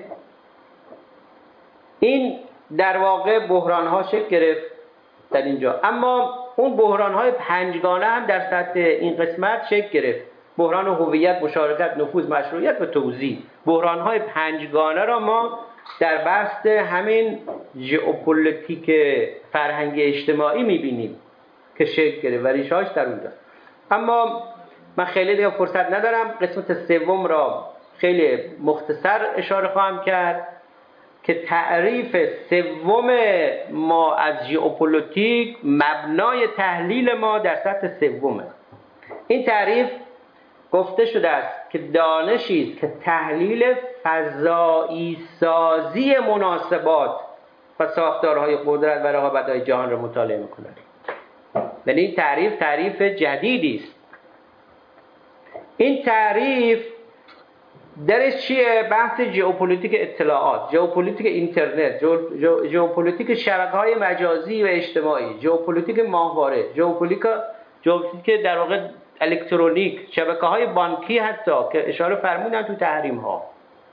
این در واقع بحران ها شکل گرفت در اینجا. اما اون بحران های پنجگانه هم در سطح این قسمت شکل گرفت. بحران هویت، مشارکت، نفوذ، مشروعیت و توزیع. بحران های پنجگانه را ما در بحث همین ژئوپلیتیک فرهنگ اجتماعی میبینیم که شکل گرفت و ریشه‌هاش در اونجا. اما من خیلی دیگه فرصت ندارم، قسمت سوم را خیلی مختصر اشاره خواهم کرد که تعریف سوم ما از ژئوپلیتیک، مبنای تحلیل ما در سطح سومه. این تعریف گفته شده است که دانشی است که تحلیل فضایی سازی مناسبات و ساختارهای قدرت و رقابت‌های جهان را مطالعه می‌کند. یعنی این تعریف تعریف جدیدی است. این تعریف درش چیه؟ بحث ژئوپلیتیک اطلاعات، ژئوپلیتیک اینترنت، ژئوپلیتیک شبکه‌های مجازی و اجتماعی، ژئوپلیتیک ماهواره، ژئوپلیتیک ژئوپلیتیک در واقع الکترونیک، شبکه‌های بانکی حتی که اشاره فرمودن تو تحریم ها.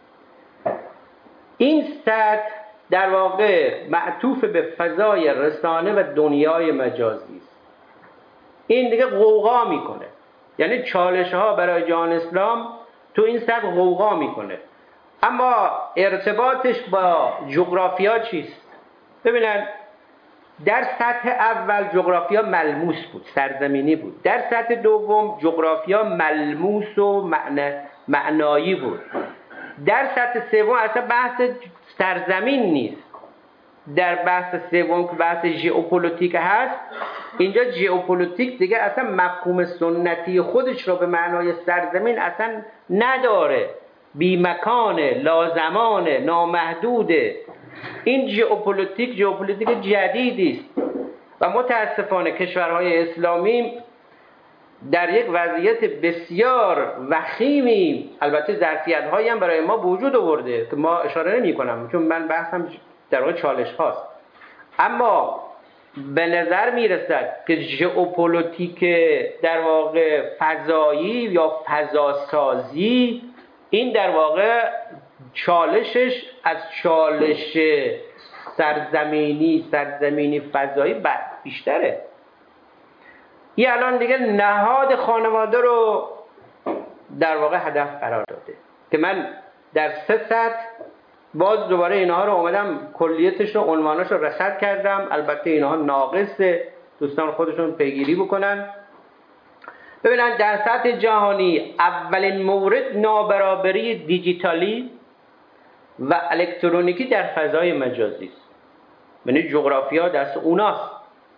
این سطح در واقع معطوف به فضای رسانه و دنیای مجازی است. این دیگه غوغا میکنه، یعنی چالش ها برای جهان اسلام تو این سطح غوغا میکنه. اما ارتباطش با جغرافیا چیست؟ ببینن، در سطح اول جغرافیا ملموس بود، سرزمینی بود. در سطح دوم جغرافیا ملموس و معنی معنایی بود. در سطح سوم اصلا بحث سرزمین نیست. در بحث سوم که بحث ژئوپلیتیک هست، اینجا ژئوپلیتیک دیگه اصلا مفهوم سنتی خودش رو به معنای سرزمین اصلا نداره. بی مکانه، لازمانه، نامحدوده. این ژئوپلیتیک ژئوپلیتیک جدیدی است و متاسفانه کشورهای اسلامی در یک وضعیت بسیار وخیمی، البته ظرفیت‌هایی هم برای ما وجود آورده که ما اشاره نمی‌کنم چون من بحثم در واقع چالش هاست، اما به نظر میرسد که ژئوپلیتیک در واقع فضایی یا فضاسازی این در واقع چالشش از چالش سرزمینی سرزمینی فضایی بیشتره. این الان دیگه نهاد خانواده رو در واقع هدف قرار داده که من در سه سطح باز دوباره اینها رو اومدم کلیتش رو عنواناش رو رصد کردم. البته اینها ناقصه، دوستان خودشون پیگیری بکنن. ببینن در سطح جهانی اولین مورد نابرابری دیجیتالی و الکترونیکی در فضای مجازی است. یعنی جغرافیا دست اوناست.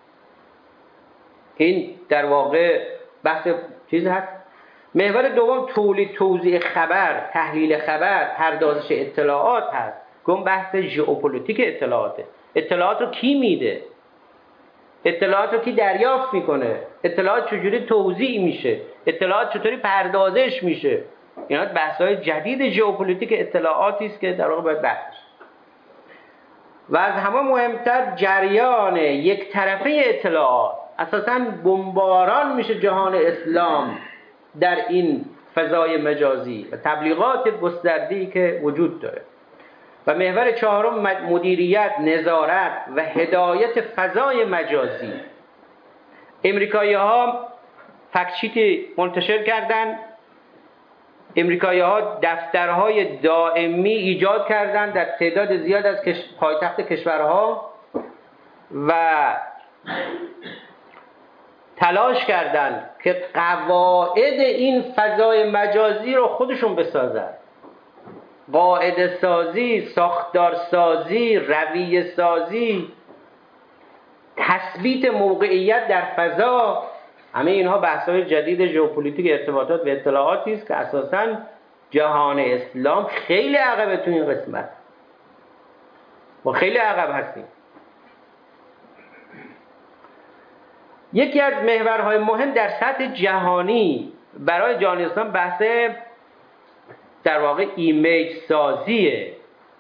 این در واقع بحث چیز هست. محور دوم تولید توزیع خبر، تحلیل خبر، پردازش اطلاعات هست. که اون بحث ژئوپلیتیک اطلاعاته. اطلاعات رو کی میده؟ اطلاعات رو کی دریافت میکنه؟ اطلاعات چجوری توزیع میشه؟ اطلاعات چطوری پردازش میشه؟ اینا بحث‌های جدید ژئوپلیتیک اطلاعاتی است که در واقع باید بحث بشه. و از همه مهمتر جریان یک طرفه اطلاعات، اساساً بمباران میشه جهان اسلام در این فضای مجازی و تبلیغات گسترده‌ای که وجود داره. و محور چهارم مدیریت، نظارت و هدایت فضای مجازی. امریکایی‌ها فکت‌شیتی منتشر کردن، امریکایی‌ها دفترهای دائمی ایجاد کردند در تعداد زیاد از پایتخت کشورها و تلاش کردند که قواعد این فضای مجازی رو خودشون بسازن. قاعده سازی، ساختار سازی، رویه سازی، تثبیت موقعیت در فضا، همه اینها بحث‌های جدید ژئوپلیتیک ارتباطات و اطلاعاتی است که اساساً جهان اسلام خیلی عقبه تو این قسمت. ما خیلی عقب هستیم. یکی از محورهای مهم در سطح جهانی برای جهان اسلام بحث در واقع ایمیج سازیه،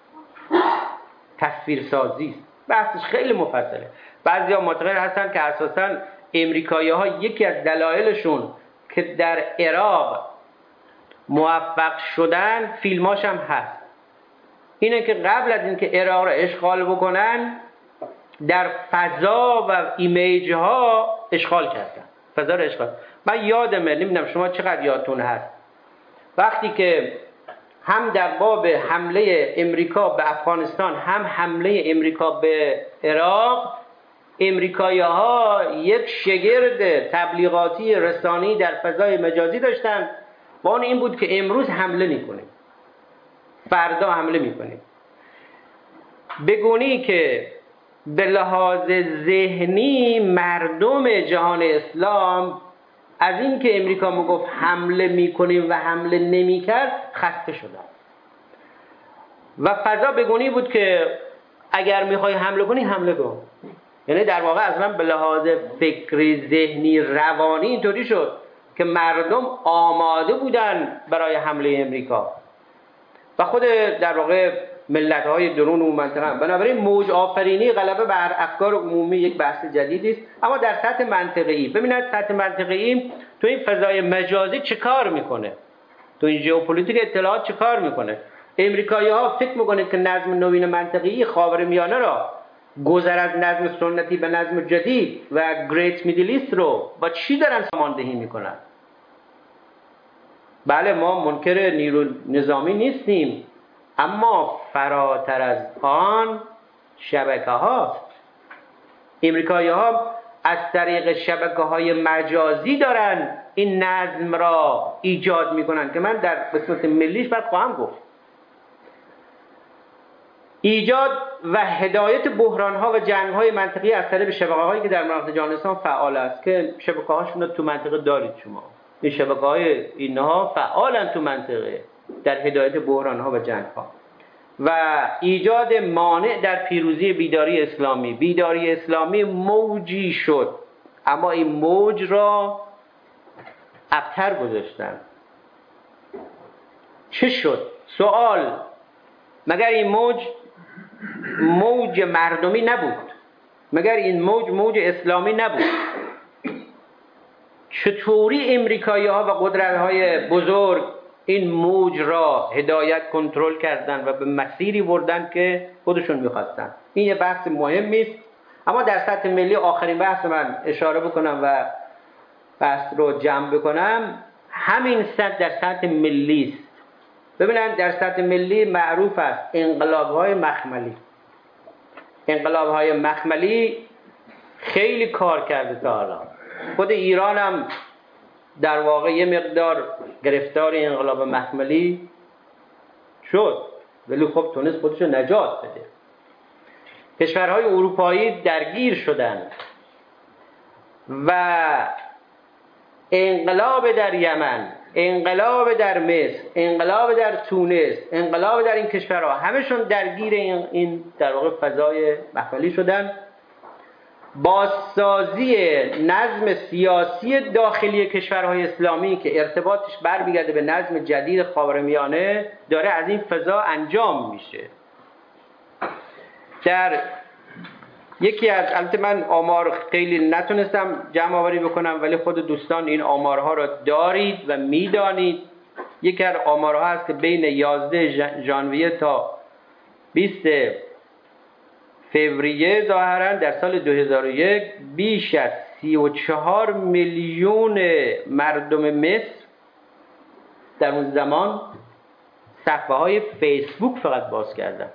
تصویر سازی است. بحثش خیلی مفصله. بعضیا معتقد هستن که اساساً امریکایی‌ها یکی از دلایلشون که در عراق موفق شدن، فیلماش هم هست، اینه که قبل از اینکه عراق را اشغال بکنن در فضا و ایمیج ها اشغال کردن، فضا را اشغال. من یادمه، نمیدونم شما چقدر یادتون هست، وقتی که هم در باب حمله امریکا به افغانستان، هم حمله امریکا به عراق، امریکایی‌ها یک شگرد تبلیغاتی رسانی در فضای مجازی داشتن با اون این بود که امروز حمله میکنیم، فردا حمله میکنیم، بگونی که به لحاظ ذهنی مردم جهان اسلام از این که امریکا میگفت حمله میکنیم و حمله نمیکرد خسته شدن و فضا بگونی بود که اگر میخوای حمله کنی حمله کن. یعنی در واقع اصلا به لحاظ فکری، ذهنی، روانی اینطوری شد که مردم آماده بودن برای حمله امریکا و خود در واقع ملت‌های درون اون منطقه. بنابراین موج آفرینی غلبه بر افکار عمومی یک بحث جدیدی است، اما در سطح منطقه‌ای ببینید سطح منطقه‌ای تو این فضای مجازی چه کار میکنه، تو این ژئوپلیتیک اطلاعات چه کار میکنه. امریکایی‌ها فکر میکنند که نظم نوین منطقه‌ای خاورمیانه را گذر از نظم سنتی به نظم جدید و گریت میدل ایست رو با چی دارن ساماندهی میکنن؟ بله ما منکر نیرو نظامی نیستیم، اما فراتر از آن شبکه هاست. امریکایی ها از طریق شبکه های مجازی دارن این نظم را ایجاد میکنن که من در قسمت ملیش بعد خواهم گفت. ایجاد و هدایت بحران ها و جنگ های منطقی از طریق شبکه هایی که در مناطق جهان اسلام فعال است که شبکه هاشون رو تو منطقه دارید شما. این شبکه های اینها فعالن تو منطقه در هدایت بحران ها و جنگ ها و ایجاد مانع در پیروزی بیداری اسلامی. بیداری اسلامی موجی شد، اما این موج را ابتر گذاشتن. چه شد؟ سوال، مگر این موج موج مردمی نبود؟ مگر این موج موج اسلامی نبود؟ چطوری امریکایی ها و قدرت های بزرگ این موج را هدایت کنترل کردن و به مسیری بردن که خودشون میخواستن؟ این یه بحث مهمی است، اما در سطح ملی آخرین بحث من اشاره بکنم و بحث رو جمع بکنم، همین سطح در سطح ملی است. ببینن در سطح ملی معروف است انقلاب های مخملی. انقلاب های مخملی خیلی کار کرده تا حالا. خود ایران هم در واقع یه مقدار گرفتار انقلاب مخملی شد، ولی خب تونست خودشو نجات بده. کشورهای اروپایی درگیر شدند و انقلاب در یمن انقلاب در مصر، انقلاب در تونس، انقلاب در این کشورها، همشون درگیر این, این در واقع فضای محفلی شدن. بازسازی نظم سیاسی داخلی کشورهای اسلامی که ارتباطش برمیگرده به نظم جدید خاورمیانه داره از این فضا انجام میشه. در یکی از، البته من آمار خیلی نتونستم جمع آوری بکنم ولی خود دوستان این آمارها را دارید و میدانید. یکی از آمارها هست که بین یازده ژانویه تا بیست فوریه ظاهرا در سال دو هزار و یک بیش از سی و چهار میلیون مردم مصر در اون زمان صفحه های فیسبوک فقط باز کردن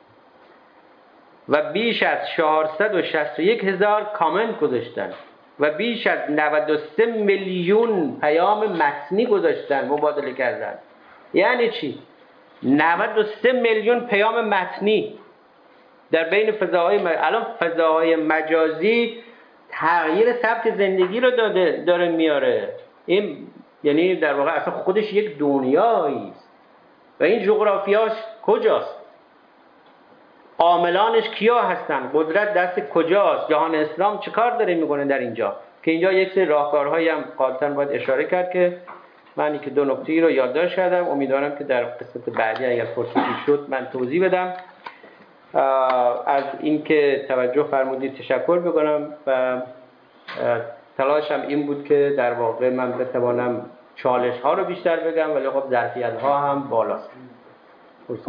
و بیش از چهارصد و شصت و یک هزار کامنت گذاشتن و بیش از نود و سه میلیون پیام متنی گذاشتن، مبادله کردن. یعنی چی؟ نود و سه میلیون پیام متنی در بین فضاهای م... الان فضاهای مجازی تغییر سبک زندگی رو داده داره میاره. این یعنی در واقع اصلا خودش یک دنیایی است و این جغرافیاش کجاست؟ عاملانش کیا هستن؟ قدرت دست کجاست؟ جهان اسلام چه کار داره میکنه در اینجا؟ که اینجا یک سری راهکارهایی هم قاطعاً باید اشاره کرد که من که دو نکته رو یادداشت کردم، امیدوارم که در قسمت بعدی اگر فرصتی شد من توضیح بدم. از اینکه توجه فرمودید تشکر بکنم و تلاشم این بود که در واقع من بتوانم چالش ها رو بیشتر بگم ولی خب ظرفیت ها هم بالاست. فرصت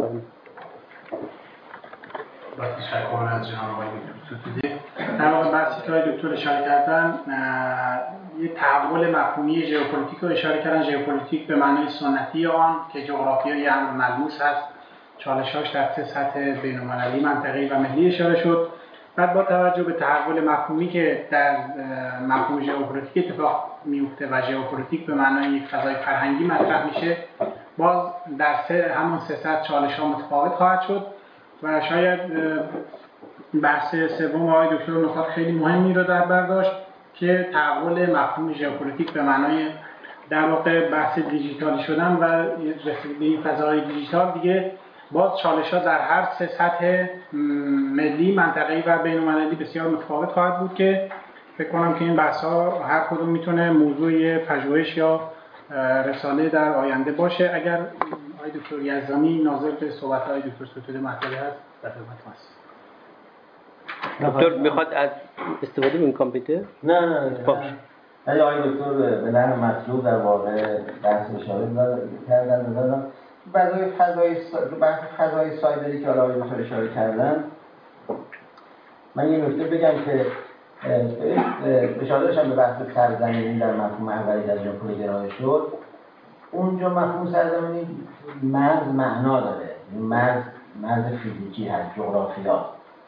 با تشکر از جناب آقای دکتر ستوده. در واقع بحثی که آقای دکتر اشاره کردن یه تحول مفهومی ژئوپلیتیک رو اشاره کردن. ژئوپلیتیک به معنای سنتی آن که جغرافیای امر ملموس هست، چالش‌هاش در سه سطح بین‌المللی، منطقه‌ای و ملی اشاره شد. بعد با توجه به تحول مفهومی که در مفهوم ژئوپلیتیک اتفاق میفته و ژئوپلیتیک به معنای یک فضای فرهنگی مطرح میشه، باز در سه همون سه سطح چالش‌ها متفاوت خواهد شد و شاید بحث سوم آقای دکتر نکات خیلی مهمی رو در بر داشت که تحول مفهوم ژئوپلیتیک به معنای در واقع بحث دیجیتالی شدن و رسیدگی به این فضای دیجیتال دیگه باز چالش‌ها در هر سه سطح ملی، منطقه‌ای و بین‌المللی بسیار متفاوت خواهد بود که فکر کنم که این بحث‌ها هر کدوم میتونه موضوع پژوهش یا رساله در آینده باشه. اگر آقای دکتر یزدانی ناظر به صحبت‌های دکتر ستوده مطلبی هست در خدمت ماست. دکتر میخواد از استفاده من کامپیوتر؟ نه نه نه. خب ولی آقای دکتر به نحو مطلوب در واقع بحث اشاره کردن دادن. فضای فضای بحث فضای سایبری که آقای دکتر اشاره کردن، من یه نکته بگم که اشاره داشتم به بحث سرزمینی در مفهوم اولی در ژئوپلیتیک شد. اونجا مفهوم سرزمینی مرز معنا داره، مرز مرز فیزیکی هست، جغرافیا.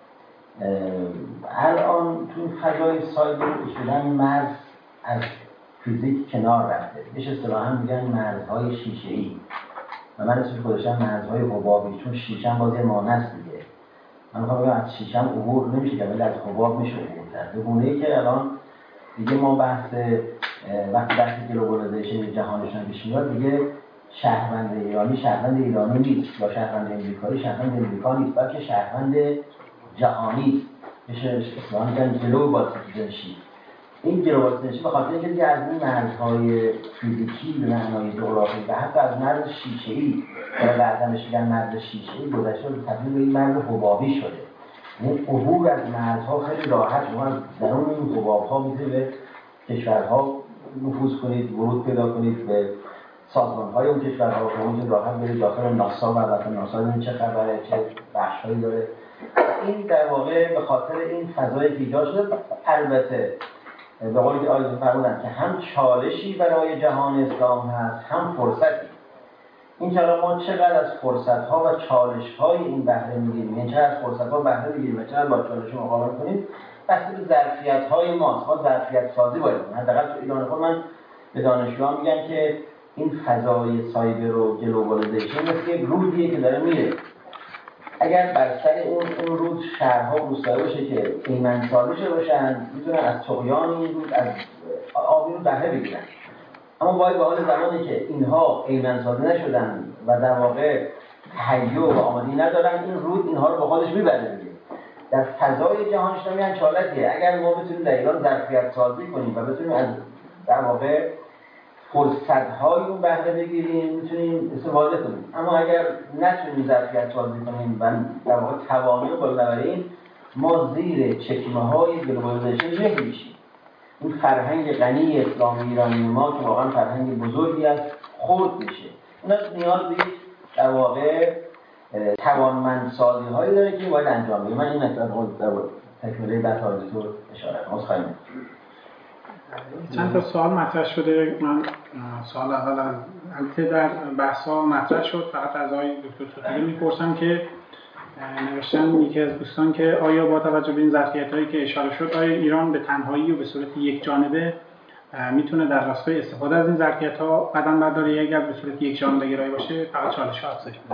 الان تو فضای سایبری شدن مرز از فیزیک کنار رفته، بهش اصطلاحاً میگن مرزهای شیشه‌ای و من اسمش گذاشتم مرزهای حبابی، چون شیشه هم باز یه مانع است دیگه. من میخوام بگم از شیشه هم عبور نمیشه که ولی از حباب میشه عبور کرد. به گونه‌ای که الان دیگه ما بحث وقتی بحث گلوبالیزیشن جهانشون پیش میاد دیگه شهروند ایرانی شهروند ایرانی نیست یا شهروند امریکایی شهروند امریکا نیست، بلکه شهروند جهانی است. میشه اصطلاحاً میگن گلوبال سیتیزنشیپ. این گلوبالیزیشن به خاطر اینکه دیگه از این مرزهای فیزیکی به معنای جغرافیایی و حتی از مرز شیشه‌ای یا بعضا میگن مرز شیشه‌ای گذشته و تبدیل به این مرز حبابی شده. یعنی عبور از مرزها خیلی راحت، شما از درون این حباب‌ها میتونید به کشورها نفوذ کنید، ورود پیدا کنید به سازمان‌های اون کشورها. شما میتونید راحت برید داخل ناسا و البته ناسا ببینید چه خبره، چه بخش‌هایی داره. این در واقع به خاطر این فضای که ایجاد شده. البته به قولی که آیدون فرمودن که هم چالشی برای جهان اسلام هست هم فرصتی. این چرا ما چقدر از فرصت‌ها و چالش‌های این بهره می‌گیریم، یعنی چقدر از فرصت‌ها بهره می‌گیریم و چقدر با چالش‌ها مقابله کنیم، بسته به ظرفیت‌های ماست. ما ظرفیت سازی باید کنیم. حداقل تو ایران خود من به دانشجویان میگم که این فضای سایبر و گلوبالیزیشن مثل یک رودیه که داره میره. اگر بر سر اون اون رود شهرها روستایی باشه که ایمن‌سازی باشن، میتونن از طغیان این رود از آب رو بهره بگیرن. اما وای به حال زمانی که اینها ایمن سازی نشدن و در واقع تهیه و آمادگی ندارن، این رود اینها رو با خودش میبره دیگه. در فضای جهان اسلامی هم چالتیه. اگر ما بتونیم در ایران ظرفیت سازی کنیم و بتونیم از در واقع فرصت‌های اون بهره بگیریم، میتونیم استفاده کنیم. اما اگر نتونیم ظرفیت سازی کنیم و در واقع توانایی بالا نبریم، ما زیر چکمه‌های گلوبالیزیشن له میشیم. این فرهنگ غنی اسلامی ایرانی ما که واقعا فرهنگ بزرگی است خرد میشه. اینا نیاز به در واقع توانمندسازی هایی داره که باید انجام بگیم. من این مطلب رو در تکمیلی بحث آقای اشاره کنم. خواهیم چند تا سوال مطرح شده. من سوال اول از البته در بحث‌ها مطرح شد، فقط از آقای دکتر ستوده میپرسم که نوشتن یکی از دوستان که آیا با توجه به این ظرفیت‌هایی که اشاره شد، آیا ایران به تنهایی و به صورت یک جانبه میتونه در راستای استفاده از این ظرفیت‌ها قدم برداره، یا اگر به صورت یک جانبه گرایی باشه فقط چالش‌ها افزایش بده؟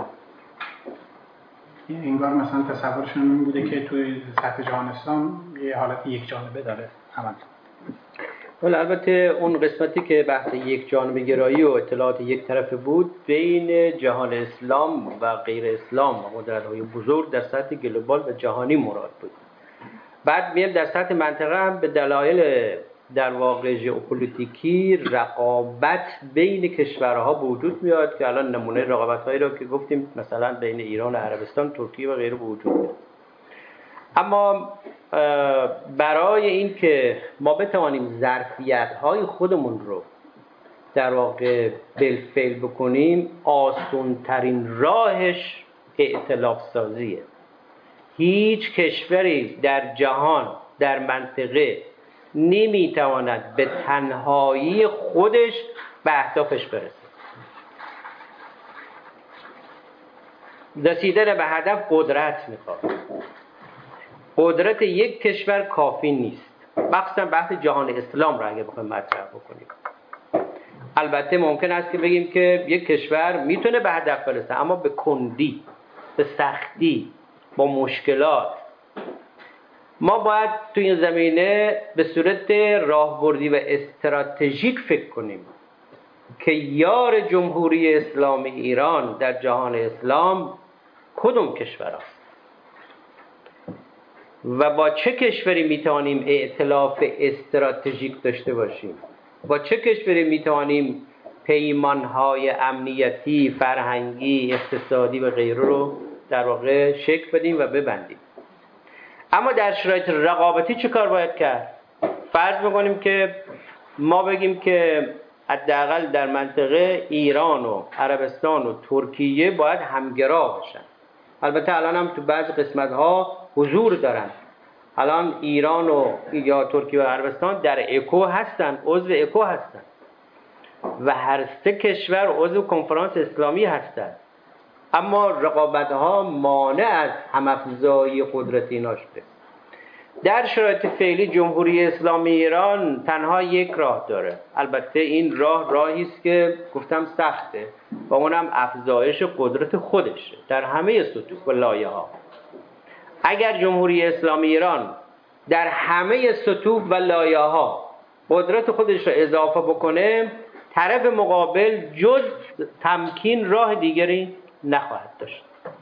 انگار مثلا تصورشون این بوده که توی سطح جهان اسلام یه حالت یک جانبه داره عمل. ولی البته اون قسمتی که بحث یک جانبه گرایی و اطلاعات یک طرفه بود بین جهان اسلام و غیر اسلام و قدرت‌های بزرگ در سطح گلوبال و جهانی مراد بود. بعد میاد در سطح منطقه هم به دلایل در واقع ژئوپلیتیکی رقابت بین کشورها به وجود میاد که الان نمونه رقابت‌هایی رو که گفتیم مثلا بین ایران و عربستان، ترکیه و غیره به وجود میاد. اما برای این که ما بتوانیم ظرفیت‌های خودمون رو در واقع بالفعل بکنیم، آسان‌ترین راهش ائتلاف سازیه. هیچ کشوری در جهان در منطقه نمیتواند به تنهایی خودش به اهدافش برسه. رسیدن به هدف قدرت میخواد. قدرت یک کشور کافی نیست. مخصوصا بحث جهان اسلام را اگه بخوایم مطرح بکنیم، البته ممکن است که بگیم که یک کشور میتونه به هدف برسه، اما به کندی، به سختی، با مشکلات. ما باید تو این زمینه به صورت راهبردی و استراتژیک فکر کنیم که یار جمهوری اسلامی ایران در جهان اسلام کدوم کشور است و با چه کشوری میتوانیم ائتلاف استراتژیک داشته باشیم، با چه کشوری میتوانیم پیمانهای امنیتی، فرهنگی، اقتصادی و غیره رو در واقع شکل بدیم و ببندیم. اما در شرایط رقابتی چه کار باید کرد؟ فرض می‌کنیم که ما بگیم که حداقل در منطقه ایران و عربستان و ترکیه باید همگرا باشن. البته الان هم تو بعض قسمت‌ها حضور دارن. الان ایران و یا ترکیه و عربستان در اکو هستن، عضو اکو هستن و هر سه کشور عضو کنفرانس اسلامی هستند. اما رقابت‌ها مانع از هم‌افزایی قدرت اینا شده. در شرایط فعلی جمهوری اسلامی ایران تنها یک راه داره. البته این راه راهی است که گفتم سخته و اونم افزایش قدرت خودشه در همه سطوح و لایه‌ها. اگر جمهوری اسلامی ایران در همه سطوح و لایه‌ها قدرت خودش رو اضافه بکنه، طرف مقابل جز تمکین راه دیگری نخواهد داشت.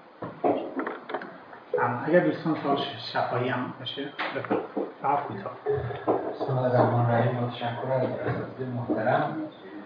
اگر دوستان سوال شفاهی هم باشه بفرمایید. فقط کوتاه. بسم الله الرحمن الرحیم. متشکرم از اساتید محترم.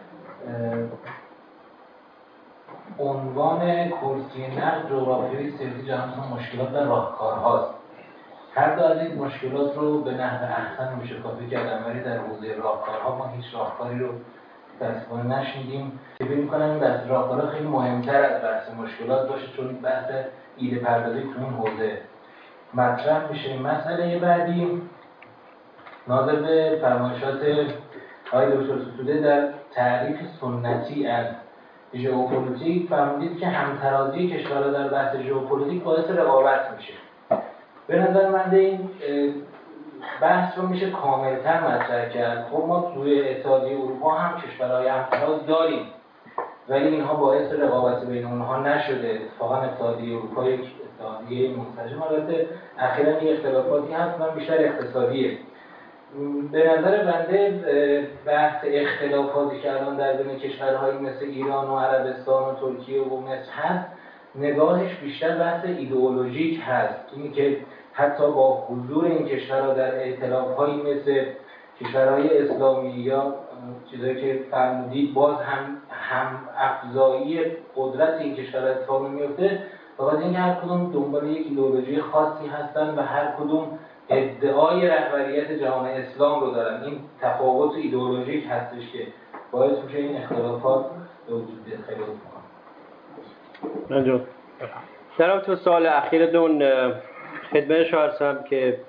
عنوان کرسی نقد جغرافیای سیاسی جهان مشکلات در راهکارهاست. هر دو از این مشکلات رو به نحو احسن میشه کافی کرد، ولی در حوزه راهکارها ما هیچ راهکاری رو متأسفانه نشنیدیم. فکر می‌کنم این بحث راهکارها خیلی مهمتر از بحث مشکلات باشه، چون بحث ایده پردازی تو این حوزه مطرح میشه. مسئله بعدی ناظر به فرمایشات آقای دکتر ستوده در تعریف سنتی از ژئوپلیتیک فرمودید که همترازی کشورها در بحث ژئوپلیتیک باعث رقابت میشه. به نظر من این بحث رو میشه کاملتر مطرح کرد. خب ما توی اتحادیه اروپا هم کشورهای همتراز داریم، ولی اینها باعث رقابت بین اونها نشده. اتفاقا اتحادیه اروپا یک اتحادیه منسجم، البته اخیراً این اختلافاتی هست، من بیشتر اقتصادیه. به نظر بنده بحث اختلافاتی که الان در بین کشورهایی مثل ایران و عربستان و ترکیه و مصر هست، نگاهش بیشتر بحث ایدئولوژیک هست. اینی که حتی با حضور این کشورها در ائتلاف‌هایی مثل کشورهای اسلامی یا چیزایی که فرمودید، باز هم هم افزایی قدرت این کشورها اتفاق میفته، فقط اینکه هر کدوم دنبال یک ایدئولوژی خاصی هستن و هر کدوم ادعای رهبریت جهان اسلام رو دارن. این تفاوت ایدئولوژیک هستش که باعث میشه این اختلافات به وجود بیاد. خیلی ممنون. در رابطه با سوال اخیرتون خدمت شما هستم که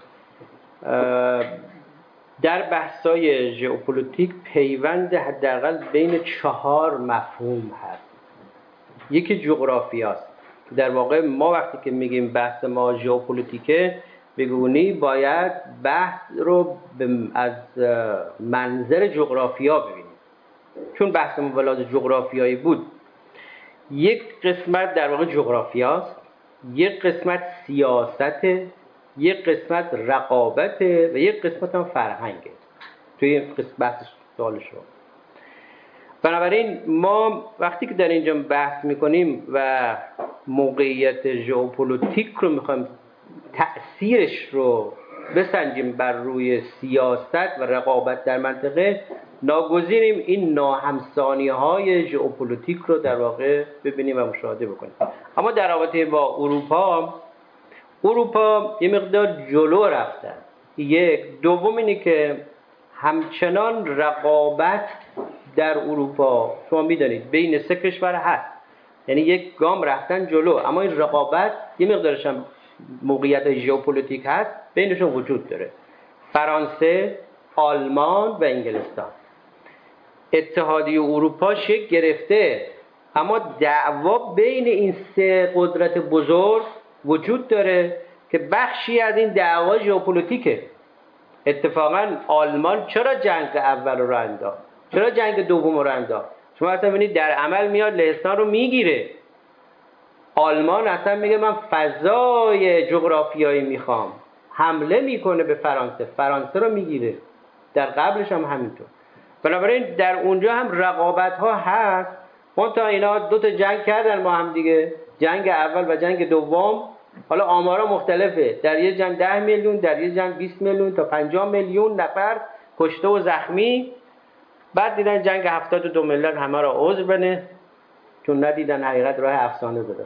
در بحث‌های ژئوپلیتیک پیوند حداقل بین چهار مفهوم هست. یکی جغرافیاست. در واقع ما وقتی که میگیم بحث ما ژئوپلیتیکه، بگونی باید بحث رو از منظر جغرافیا ببینیم، چون بحث ما ولاد جغرافیایی بود. یک قسمت در واقع جغرافیاست، یک قسمت سیاسته، یک قسمت رقابته و یک قسمت هم فرهنگه. توی این قسمت بحث سوال شما. بنابراین ما وقتی که در اینجا بحث میکنیم و موقعیت ژئوپلیتیک رو میخوایم تأثیرش رو بسنجیم بر روی سیاست و رقابت در منطقه، ناگزیریم این ناهمسانی های ژئوپلیتیک رو در واقع ببینیم و مشاهده بکنیم. اما در رابطه با اروپا، اروپا یه مقدار جلو رفتن. یک دوم اینه که همچنان رقابت در اروپا شما میدانید بین سه کشور هست، یعنی یک گام رفتن جلو، اما این رقابت یه مقدارش هم موقعیت ژئوپلیتیک هست بینشون وجود داره. فرانسه، آلمان و انگلستان. اتحادیه اروپا شکل گرفته، اما دعوا بین این سه قدرت بزرگ وجود داره که بخشی از این دعوا ژئوپلیتیکه. اتفاقا آلمان چرا جنگ اول رو انداخت؟ چرا جنگ دوم رو انداخت؟ شما اصلا ببینید در عمل میاد لهستان رو میگیره. آلمان اصلا میگه من فضای جغرافیایی میخوام، حمله میکنه به فرانسه، فرانسه رو میگیره. در قبلش هم همینطور. بنابراین در اونجا هم رقابت ها هست. اون تا اینا دو تا جنگ کردن ما هم دیگه، جنگ اول و جنگ دوم. حالا آمارا مختلفه، در یه جنگ ده میلیون، در یه جنگ بیست میلیون تا پنجاه میلیون نفر کشته و زخمی. بعد دیدن جنگ هفتاد و دو ملت همه را عذر بنه، چون ندیدن حقیقت راه افسانه بدن.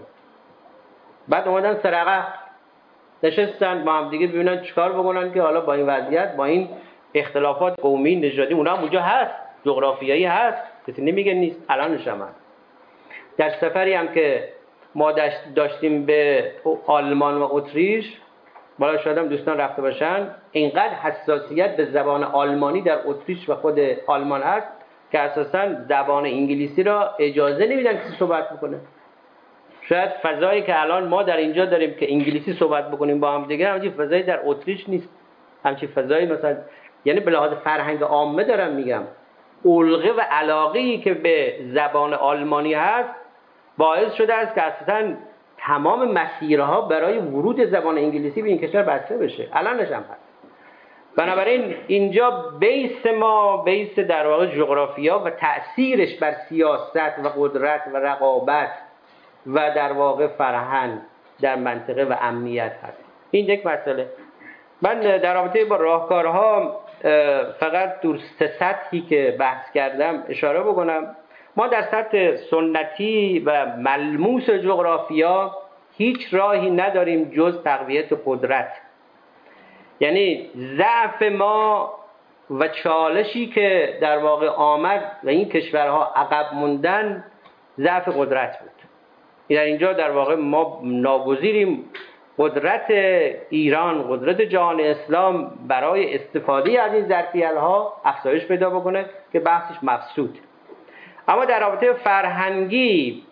بعد اومدن سرقه نشستن با هم دیگه ببینن چیکار بکنن که حالا با این وضعیت، با این اختلافات قومی نژادی، اونا هم اونجا هست، جغرافیایی هست، کسی نمیگه نیست، الانش هم هست. در سفری هم که ما داشتیم به آلمان و اتریش، بالا شاید هم دوستان رفته باشن، اینقدر حساسیت به زبان آلمانی در اتریش و خود آلمان هست که اساساً زبان انگلیسی را اجازه نمیدن کسی صحبت بکنه. شاید فضایی که الان ما در اینجا داریم که انگلیسی صحبت بکنیم با هم دیگه، همچین فضایی در اتریش نیست. همچین فضایی مثلا، یعنی به لحاظ فرهنگ عامه دارم میگم، علقه و علاقه‌ای که به زبان آلمانی هست باعث شده است که اساساً تمام مسیرها برای ورود زبان انگلیسی به این کشور بسته بشه. الانش هم هست. بنابراین اینجا بیس ما بیس در واقع جغرافیا و تأثیرش بر سیاست و قدرت و رقابت و در واقع فرهنگ در منطقه و امنیت هست. این یک مسئله. من در رابطه با راهکارها فقط در سه سطحی که بحث کردم اشاره بکنم. ما در سطح سنتی و ملموس جغرافیا هیچ راهی نداریم جز تقویت قدرت. یعنی ضعف ما و چالشی که در واقع آمد و این کشورها عقب موندن ضعف قدرت بود. در اینجا در واقع ما ناگزیریم قدرت ایران، قدرت جهان اسلام برای استفاده از این ظرفیت‌ها افزایش پیدا بکنه که بحثش مبسوط. اما در رابطه فرهنگی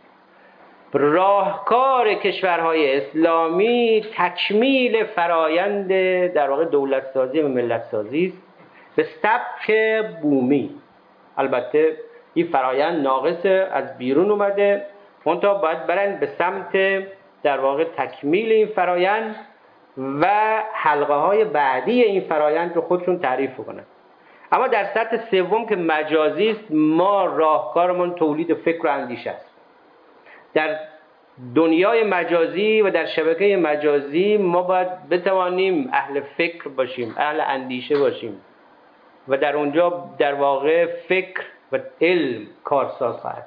راهکار کشورهای اسلامی تکمیل فرایند در واقع دولت سازی و ملت سازی است به سبک بومی. البته این فرایند ناقص از بیرون اومده، منتها باید برن به سمت در واقع تکمیل این فرایند و حلقه های بعدی این فرایند رو خودشون تعریف کنن. اما در سطح سوم که مجازی است، ما راهکارمون تولید فکر و اندیشه است. در دنیای مجازی و در شبکه مجازی ما باید بتوانیم اهل فکر باشیم، اهل اندیشه باشیم و در اونجا در واقع فکر و علم کارساز خواهد.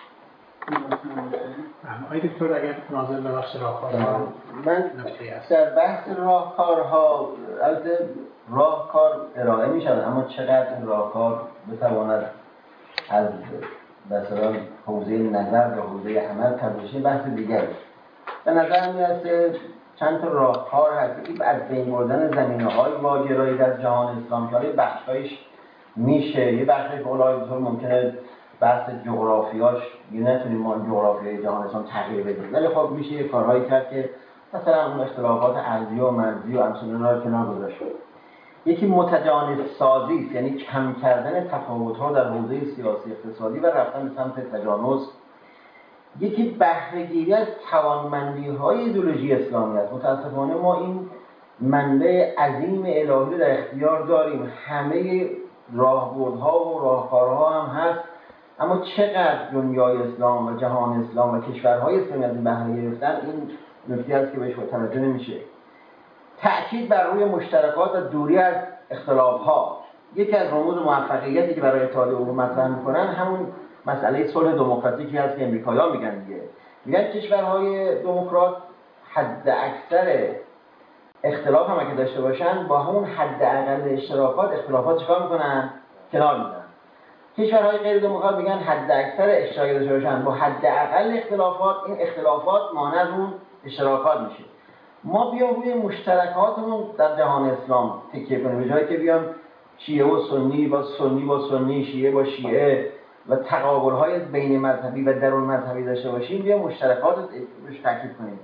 آقای دکتر اگر ناظر به بخش راهکارها من در بحث راهکارها، البته راهکار ارائه می شود، اما چقدر این راهکار بتواند از مثلا حوزه نظر و حوزه عمل تبدیل بحث دیگری. به نظر میاد که چند تا راهکار هست که از بین بردن زمینه‌های واگرایی در جهان اسلام که بخشایش میشه، یه بخشی که اولای بطور ممکنه بحث جغرافیاش یه نتونیم ما جغرافیای جهان اسلام تغییر بدیم، ولی خب میشه یه کارهایی کرد که مثلا اون اختلافات ارضی و مرزی و امثال اینا رو کنار گذاشت. یکی متجانس سازی است، یعنی کم کردن تفاوت‌ها در حوزه سیاسی اقتصادی و رفتن به سمت تجانس. یکی بهره‌گیری از توانمندی‌های ایدئولوژی اسلامی است. متأسفانه ما این منبع عظیم الهی در اختیار داریم، همه راهبردها و راهکارها هم هست، اما چقدر دنیای اسلام و جهان اسلام و کشورهای اسلامی از این بهره گرفتن، این نکته است که بهش توجه نمیشه. تأکید بر روی مشترکات و دوری از اختلاف‌ها. یکی از رموز موفقیتی که برای اتحادیه اروپا مطرح می‌کنن همون مسئله صلح دموکراتیکی هست که امریکایی‌ها میگن دیگه. میگن کشورهای دموکرات حد اکثر اختلاف هم اگه داشته باشن با همون حد اقل اشتراکات اختلافات چیکار میکنن؟ کنار میزنن. کشورهای غیر دموکرات میگن حد اکثر اشتراک داشته باشن با حد اقل اختلافات، این اختلافات مانع از اون اشتراکات میشه. ما بیام روی مشترکاتمون در جهان اسلام تکیه کنیم، به جایی که بیام شیعه و سنی با سنی با سنی، شیعه با شیعه و تقابل‌های بین مذهبی و درون مذهبی داشته باشیم، بیام مشترکات روش تاکید کنیم.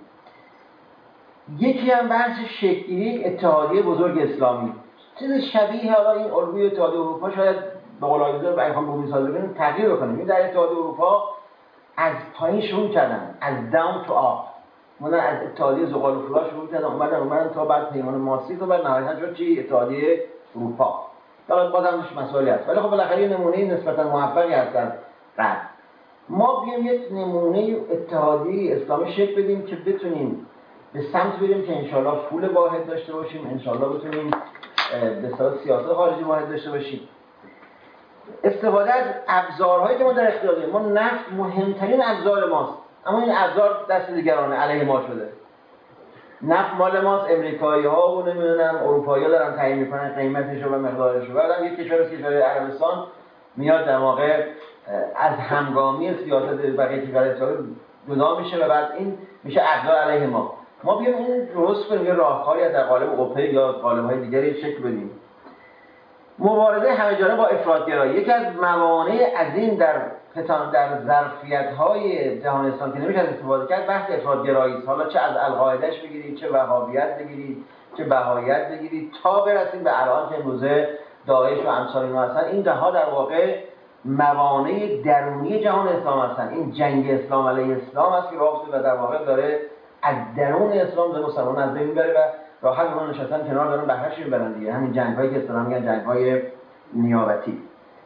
یکی هم بحث شکل‌گیری اتحادیه بزرگ اسلامی، چیز شبیه حالا این الگوی اتحادیه اروپا شاید به قول آقای دکتر اگه بخوام بگم کنیم تغییر بکنیم. این در اتحادیه اروپا از پایین شروع کردن، از down to up. مدن از اتحادیه زغال و فولاد شروع کردن، اومدن اومدن تا بعد پیمان ماسیک و بعد نهایتاً شد چی؟ اتحادیه اروپا. حالا بازم مش مسئله است، ولی خب بالاخره نمونه نسبتاً موفقی هست در غرب. ما بیایم یک نمونه اتحادیه اسلامی شکل بدیم که بتونیم به سمت بریم که انشالله پول واحد داشته باشیم، انشالله بتونیم به صورت سیاست خارجی واحد داشته باشیم. استفاده از ابزارهایی که ما در اختیار داریم. ما نفت مهمترین ابزار ماست، اما این ابزار دست دیگرانه، علیه ما شده. نفت مال ماست، امریکایی‌ها و نمیدونم اروپایی‌ها دارن تعیین میکنن قیمتش و مقدارش رو. بعدم یک کشور از کشور عربستان میاد در واقع از همگامی سیاست بقیه کشورها جدا میشه و بعد این میشه ابزار علیه ما. ما بیایم این درست کنیم، یه راهکاری در قالب اوپک یا قالب‌های دیگری شکل بدیم. مبارزه همه‌جانبه با افراط‌گرایی یکی از موانع عظیم در در ظرفیت‌های جهان اسلامی که نمیشه از استفاده کرد بحث افراط‌گرایی است. حالا چه از القاعده‌اش بگیرید، چه وهابیت بگیرید، چه بهاییت بگیرید، تا برسیم به الان که امروزه داعش و امثال اینا هستن. این ده ها در واقع موانع درونی جهان اسلام هستن. این جنگ اسلام علیه اسلام است که راه افتاده و در واقع داره از درون اسلام داره مسلمان از بین میبره و راحت اونها نشستن کنار دارن بهرهش میبرن دیگه. همین جنگ‌هایی که اصطلاحاً میگن جنگ‌های نیابتی.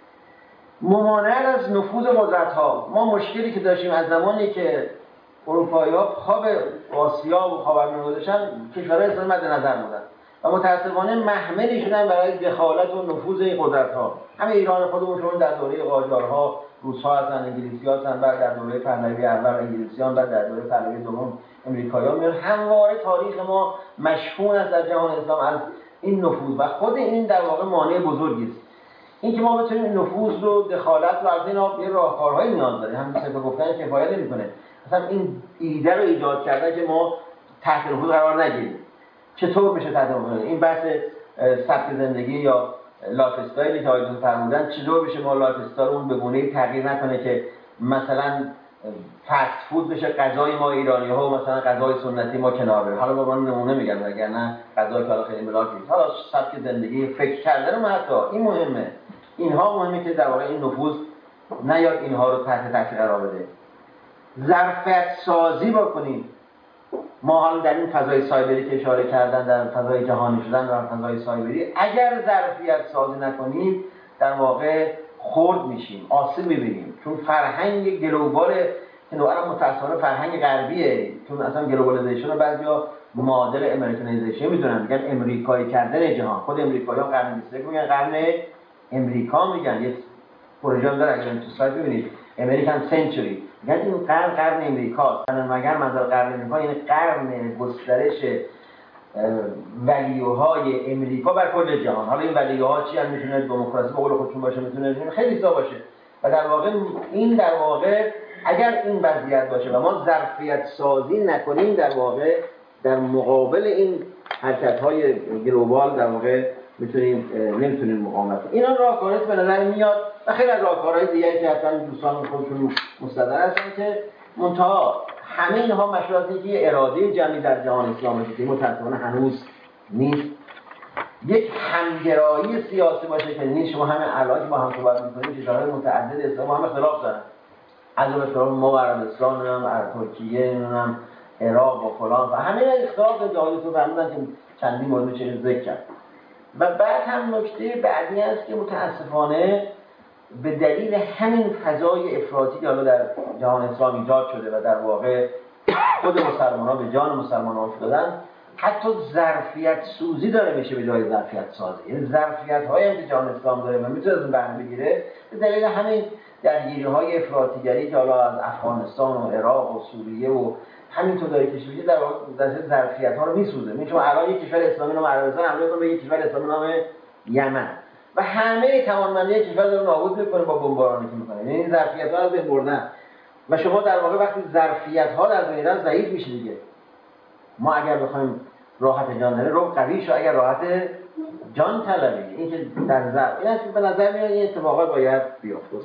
ممانعت از نفوذ قدرت‌ها. ما مشکلی که داشتیم از زمانی که اروپایی‌ها پا به آسیا و خاورمیانه گذاشتن، کشورهای اسلامی مد نظر بودن و متأسفانه محملی شدن برای دخالت و نفوذ این قدرت‌ها. همه ایران خودمون شون در دوره قاجارها روس‌ها هستن، انگلیسی‌ها هستن، بعد در دوره پهلوی اول انگلیسیان، بعد در دوره پهلوی دوم امریکایی‌ها میان. همواره تاریخ ما مشحون است در جهان اسلام از این نفوذ و خود این در واقع مانع بزرگی است. اینکه ما بتونیم این نفوذ رو دخالت رو از اینا یه راهکارهای نیاز داره. همین سه تا گفتن کفایت نمی‌کنه. مثلا این ایده رو ایجاد کردن که ما تحت نفوذ قرار نگیریم. چطور میشه تحت نفوذ؟ این بحث سبک زندگی یا لایف استایلی که آیدون فرمودن، چطور میشه ما لایف استایلمون به گونه‌ای تغییر نکنه که مثلا فست فود بشه غذای ما ایرانی‌ها و مثلا غذای سنتی ما کنار بره. حالا با من نمونه میگم، وگرنه غذای که حالا خیلی ملاک نیست. حالا سبک زندگی، فکر کردن ما حتی این مهمه. اینها مهمه که در واقع این نفوذ نیاد اینها رو تحت تاثیر قرار بده. ظرفیت سازی بکنیم. ما حالا در این فضای سایبری که اشاره کردن، در فضای جهانی شدن در فضای سایبری، اگر ظرفیت سازی نکنیم در واقع خرد میشیم، آسیب میبینیم. چون فرهنگ گلوبال که نوعا متأسفانه فرهنگ غربیه، چون اصلا گلوبالیزیشن رو بعضیا معادل امریکانیزیشن میدونن، میگن امریکایی کردن جهان. خود امریکایی‌ها قرن بیست و یک میگن قرن امریکا، میگن یک پروژه داره اگر تو سایت ببینید امریکن سنچوری، میگن این قرن قرن امریکاست. مگر منظور قرن امریکا یعنی قرن گسترش ولیوهای امریکا بر کل جهان. حالا این ولیوها چی هم میتونه دموکراسی به قول خودشون باشه، میتونه خیلی چیزا باشه. و در واقع این در واقع اگر این وضعیت باشه و ما ظرفیت سازی نکنیم در واقع در مقابل این حرکت‌های گلوبال در واقع میتونیم نمیتونیم مقاومت کنیم. اینا راهکارهایی به نظر میاد و خیلی از راهکارهای دیگری که حتما دوستان خودشون مستدل هستن که منتها همه اینها مشروطاتی که اراده جمعی در جهان اسلامی که متأسفانه هنوز نیست. یک همگرایی سیاسی باشه که نیست. شما همه الان که با هم صحبت می‌کنیم کشورهای متعدد اسلام هم اختلاف دارن. از اون اختلاف ما و عربستان و ترکیه و عراق و فلان و همه اختلاف جهانی تو فهمیدن که چندین موضوع چه ذکر کرد. و بعد هم نکته بعدی است که متاسفانه به دلیل همین فضای افراطی که حالا در جهان اسلام ایجاد شده و در واقع خود مسلمان‌ها به جان مسلمان‌ها افتادن، حتی ظرفیت سوزی داره میشه به جای ظرفیت سازی. یعنی ظرفیت‌هایی هم که جهان اسلام داره و میتونه از اون بهره بگیره به دلیل همین درگیری‌های افراطیگری که حالا از افغانستان و عراق و سوریه و همینطور داره کشیده میشه، در واقع در ظرفیت‌ها رو میسوزه. میگم شما الان یک کشور اسلامی نام عربستان حمله کنه به یک کشور اسلامی نام یمن و همه توانمندی کشور رو نابود میکنه با بمبارانی که میکنه. یعنی این ظرفیت‌ها از بین بردن و شما در واقع وقتی ظرفیت‌ها در بین میرن ضعیف میشه دیگه. ما اگر بخوایم راحت جان داره رو قوی شو، اگر راحت جان طلبی این که در ظرف این است که به نظر میاد این اتفاقات باید بیفته.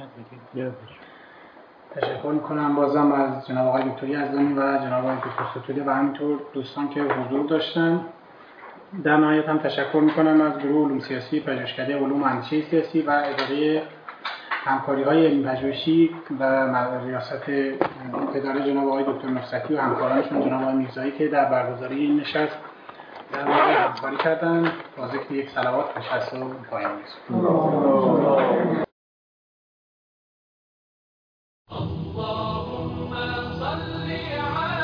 تشکر میکنم بازم از جناب آقای دکتر یزدانی و جناب آقای دکتر ستوده و همینطور دوستان که حضور داشتن. در نهایت هم تشکر میکنم از گروه علوم سیاسی پژوهشکده علوم اندیشه سیاسی و اداره همکاری‌های علمی پژوهشی و ریاست اداره جناب آقای دکتر نصرتی و همکارانشون جناب آقای میرزایی که در برگزاری این نشست در واقع همکاری کردن. با ذکر یک صلوات نشست رو پایان می‌سپارم. اللهم صل على